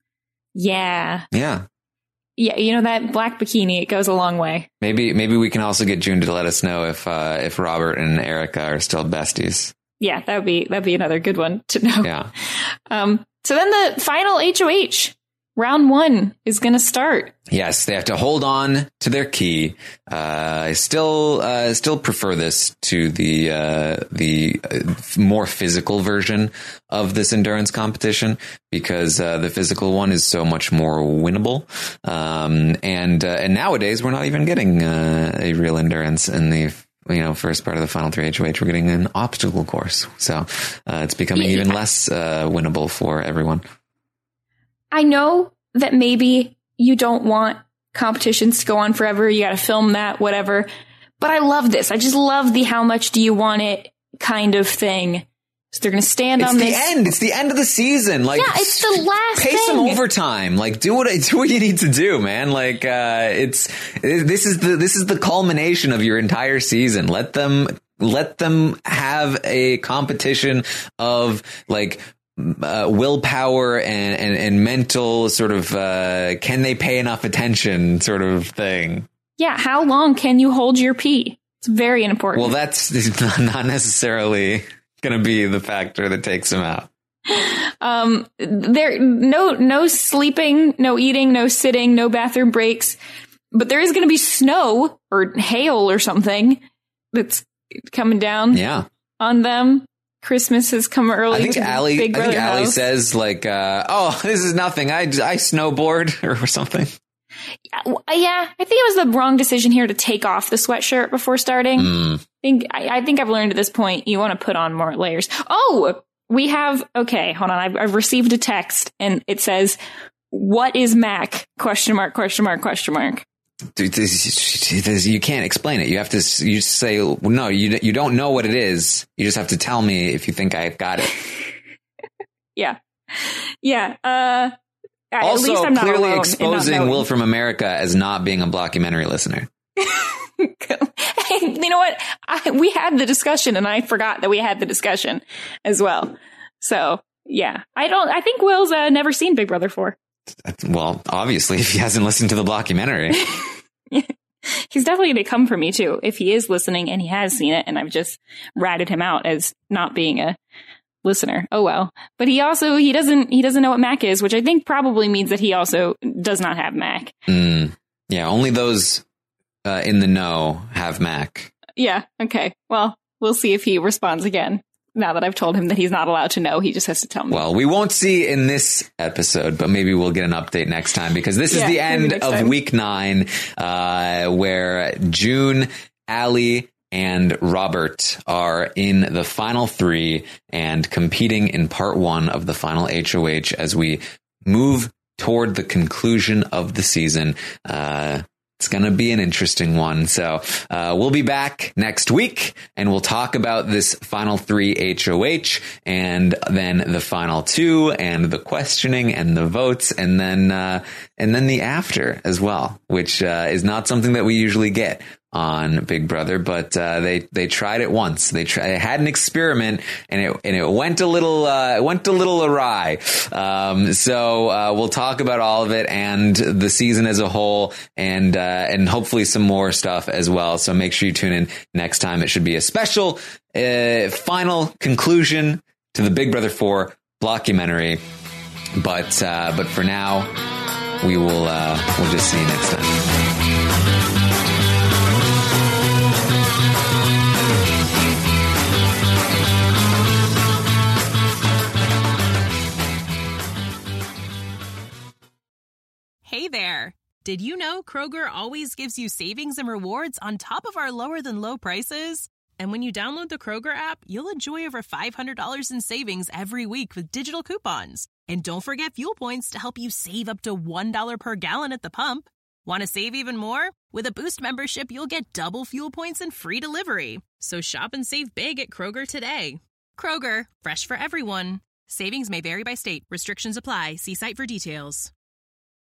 [SPEAKER 2] Yeah.
[SPEAKER 1] Yeah.
[SPEAKER 2] Yeah. You know, that black bikini, it goes a long way.
[SPEAKER 1] Maybe, maybe we can also get June to let us know if, uh, if Robert and Erica are still besties.
[SPEAKER 2] Yeah, that would be, that'd be another good one to know.
[SPEAKER 1] Yeah.
[SPEAKER 2] Um, so then the final H O H. Round one is going to start.
[SPEAKER 1] Yes, they have to hold on to their key. Uh, I still, uh, still prefer this to the, uh, the uh, more physical version of this endurance competition, because, uh, the physical one is so much more winnable. Um, and, uh, and nowadays we're not even getting, uh, a real endurance in the, you know, first part of the final three H O H. We're getting an obstacle course. So, uh, it's becoming even less, uh, winnable for everyone.
[SPEAKER 2] I know that maybe you don't want competitions to go on forever. You got to film that, whatever. But I love this. I just love the how much do you want it kind of thing. So they're going to stand
[SPEAKER 1] it's
[SPEAKER 2] on
[SPEAKER 1] the
[SPEAKER 2] this.
[SPEAKER 1] end. It's the end of the season. Like,
[SPEAKER 2] yeah, it's the last
[SPEAKER 1] pay
[SPEAKER 2] thing.
[SPEAKER 1] some overtime. Like, do what do what you need to do, man. Like, uh, it's this is the this is the culmination of your entire season. Let them let them have a competition of like. Uh, willpower and, and, and mental sort of, uh, can they pay enough attention sort of thing.
[SPEAKER 2] Yeah. How long can you hold your pee? It's very important.
[SPEAKER 1] Well, that's not necessarily going to be the factor that takes them out.
[SPEAKER 2] Um, there, no, no sleeping, no eating, no sitting, no bathroom breaks, but there is going to be snow or hail or something that's coming down
[SPEAKER 1] yeah.
[SPEAKER 2] on them. Christmas has come early.
[SPEAKER 1] I think Allie,
[SPEAKER 2] Big
[SPEAKER 1] I think Allie
[SPEAKER 2] house.
[SPEAKER 1] says like, uh, oh, this is nothing. I, I snowboard or something.
[SPEAKER 2] Yeah, yeah, I think it was the wrong decision here to take off the sweatshirt before starting.
[SPEAKER 1] Mm.
[SPEAKER 2] I think, I, I think I've learned at this point, you want to put on more layers. Oh, we have, okay, hold on. I've, I've received a text and it says, what is Mac? Question mark, question mark, question mark.
[SPEAKER 1] Dude, this, this, you can't explain it. You have to, you just say, no, you, you don't know what it is. You just have to tell me if you think I've got it.
[SPEAKER 2] yeah. Yeah. Uh,
[SPEAKER 1] also,
[SPEAKER 2] at least I'm not
[SPEAKER 1] clearly
[SPEAKER 2] alone
[SPEAKER 1] exposing Will from America as not being a blockumentary listener.
[SPEAKER 2] Hey, you know what? I, we had the discussion and I forgot that we had the discussion as well. So yeah, I don't, I think Will's uh, never seen Big Brother four.
[SPEAKER 1] Well, obviously, if he hasn't listened to the blockumentary.
[SPEAKER 2] He's definitely going to come for me, too, if he is listening and he has seen it. And I've just ratted him out as not being a listener. Oh, well. But he also, he doesn't, he doesn't know what Mac is, which I think probably means that he also does not have Mac.
[SPEAKER 1] Mm, yeah, only those uh, in the know have Mac.
[SPEAKER 2] Yeah. Okay. Well, we'll see if he responds again. Now that I've told him that he's not allowed to know, he just has to tell me.
[SPEAKER 1] Well, we won't see in this episode, but maybe we'll get an update next time, because this is
[SPEAKER 2] yeah,
[SPEAKER 1] the end of
[SPEAKER 2] time.
[SPEAKER 1] week nine, uh, where June, Allie, and Robert are in the final three and competing in part one of the final H O H as we move toward the conclusion of the season. Uh, It's going to be an interesting one. So uh, we'll be back next week, and we'll talk about this final three H O H, and then the final two, and the questioning, and the votes, and then uh, and then the after as well, which uh, is not something that we usually get on Big Brother, but uh, they they tried it once. They, tried, they had an experiment, and it and it went a little uh, it went a little awry. Um, so uh, we'll talk about all of it and the season as a whole, and uh, and hopefully some more stuff as well. So make sure you tune in next time. It should be a special uh, final conclusion to the Big Brother four blockumentary. But uh, but for now, we will uh, we'll just see you next time.
[SPEAKER 9] Hey there! Did you know Kroger always gives you savings and rewards on top of our lower-than-low prices? And when you download the Kroger app, you'll enjoy over five hundred dollars in savings every week with digital coupons. And don't forget fuel points to help you save up to one dollar per gallon at the pump. Want to save even more? With a Boost membership, you'll get double fuel points and free delivery. So shop and save big at Kroger today. Kroger, fresh for everyone. Savings may vary by state. Restrictions apply. See site for details.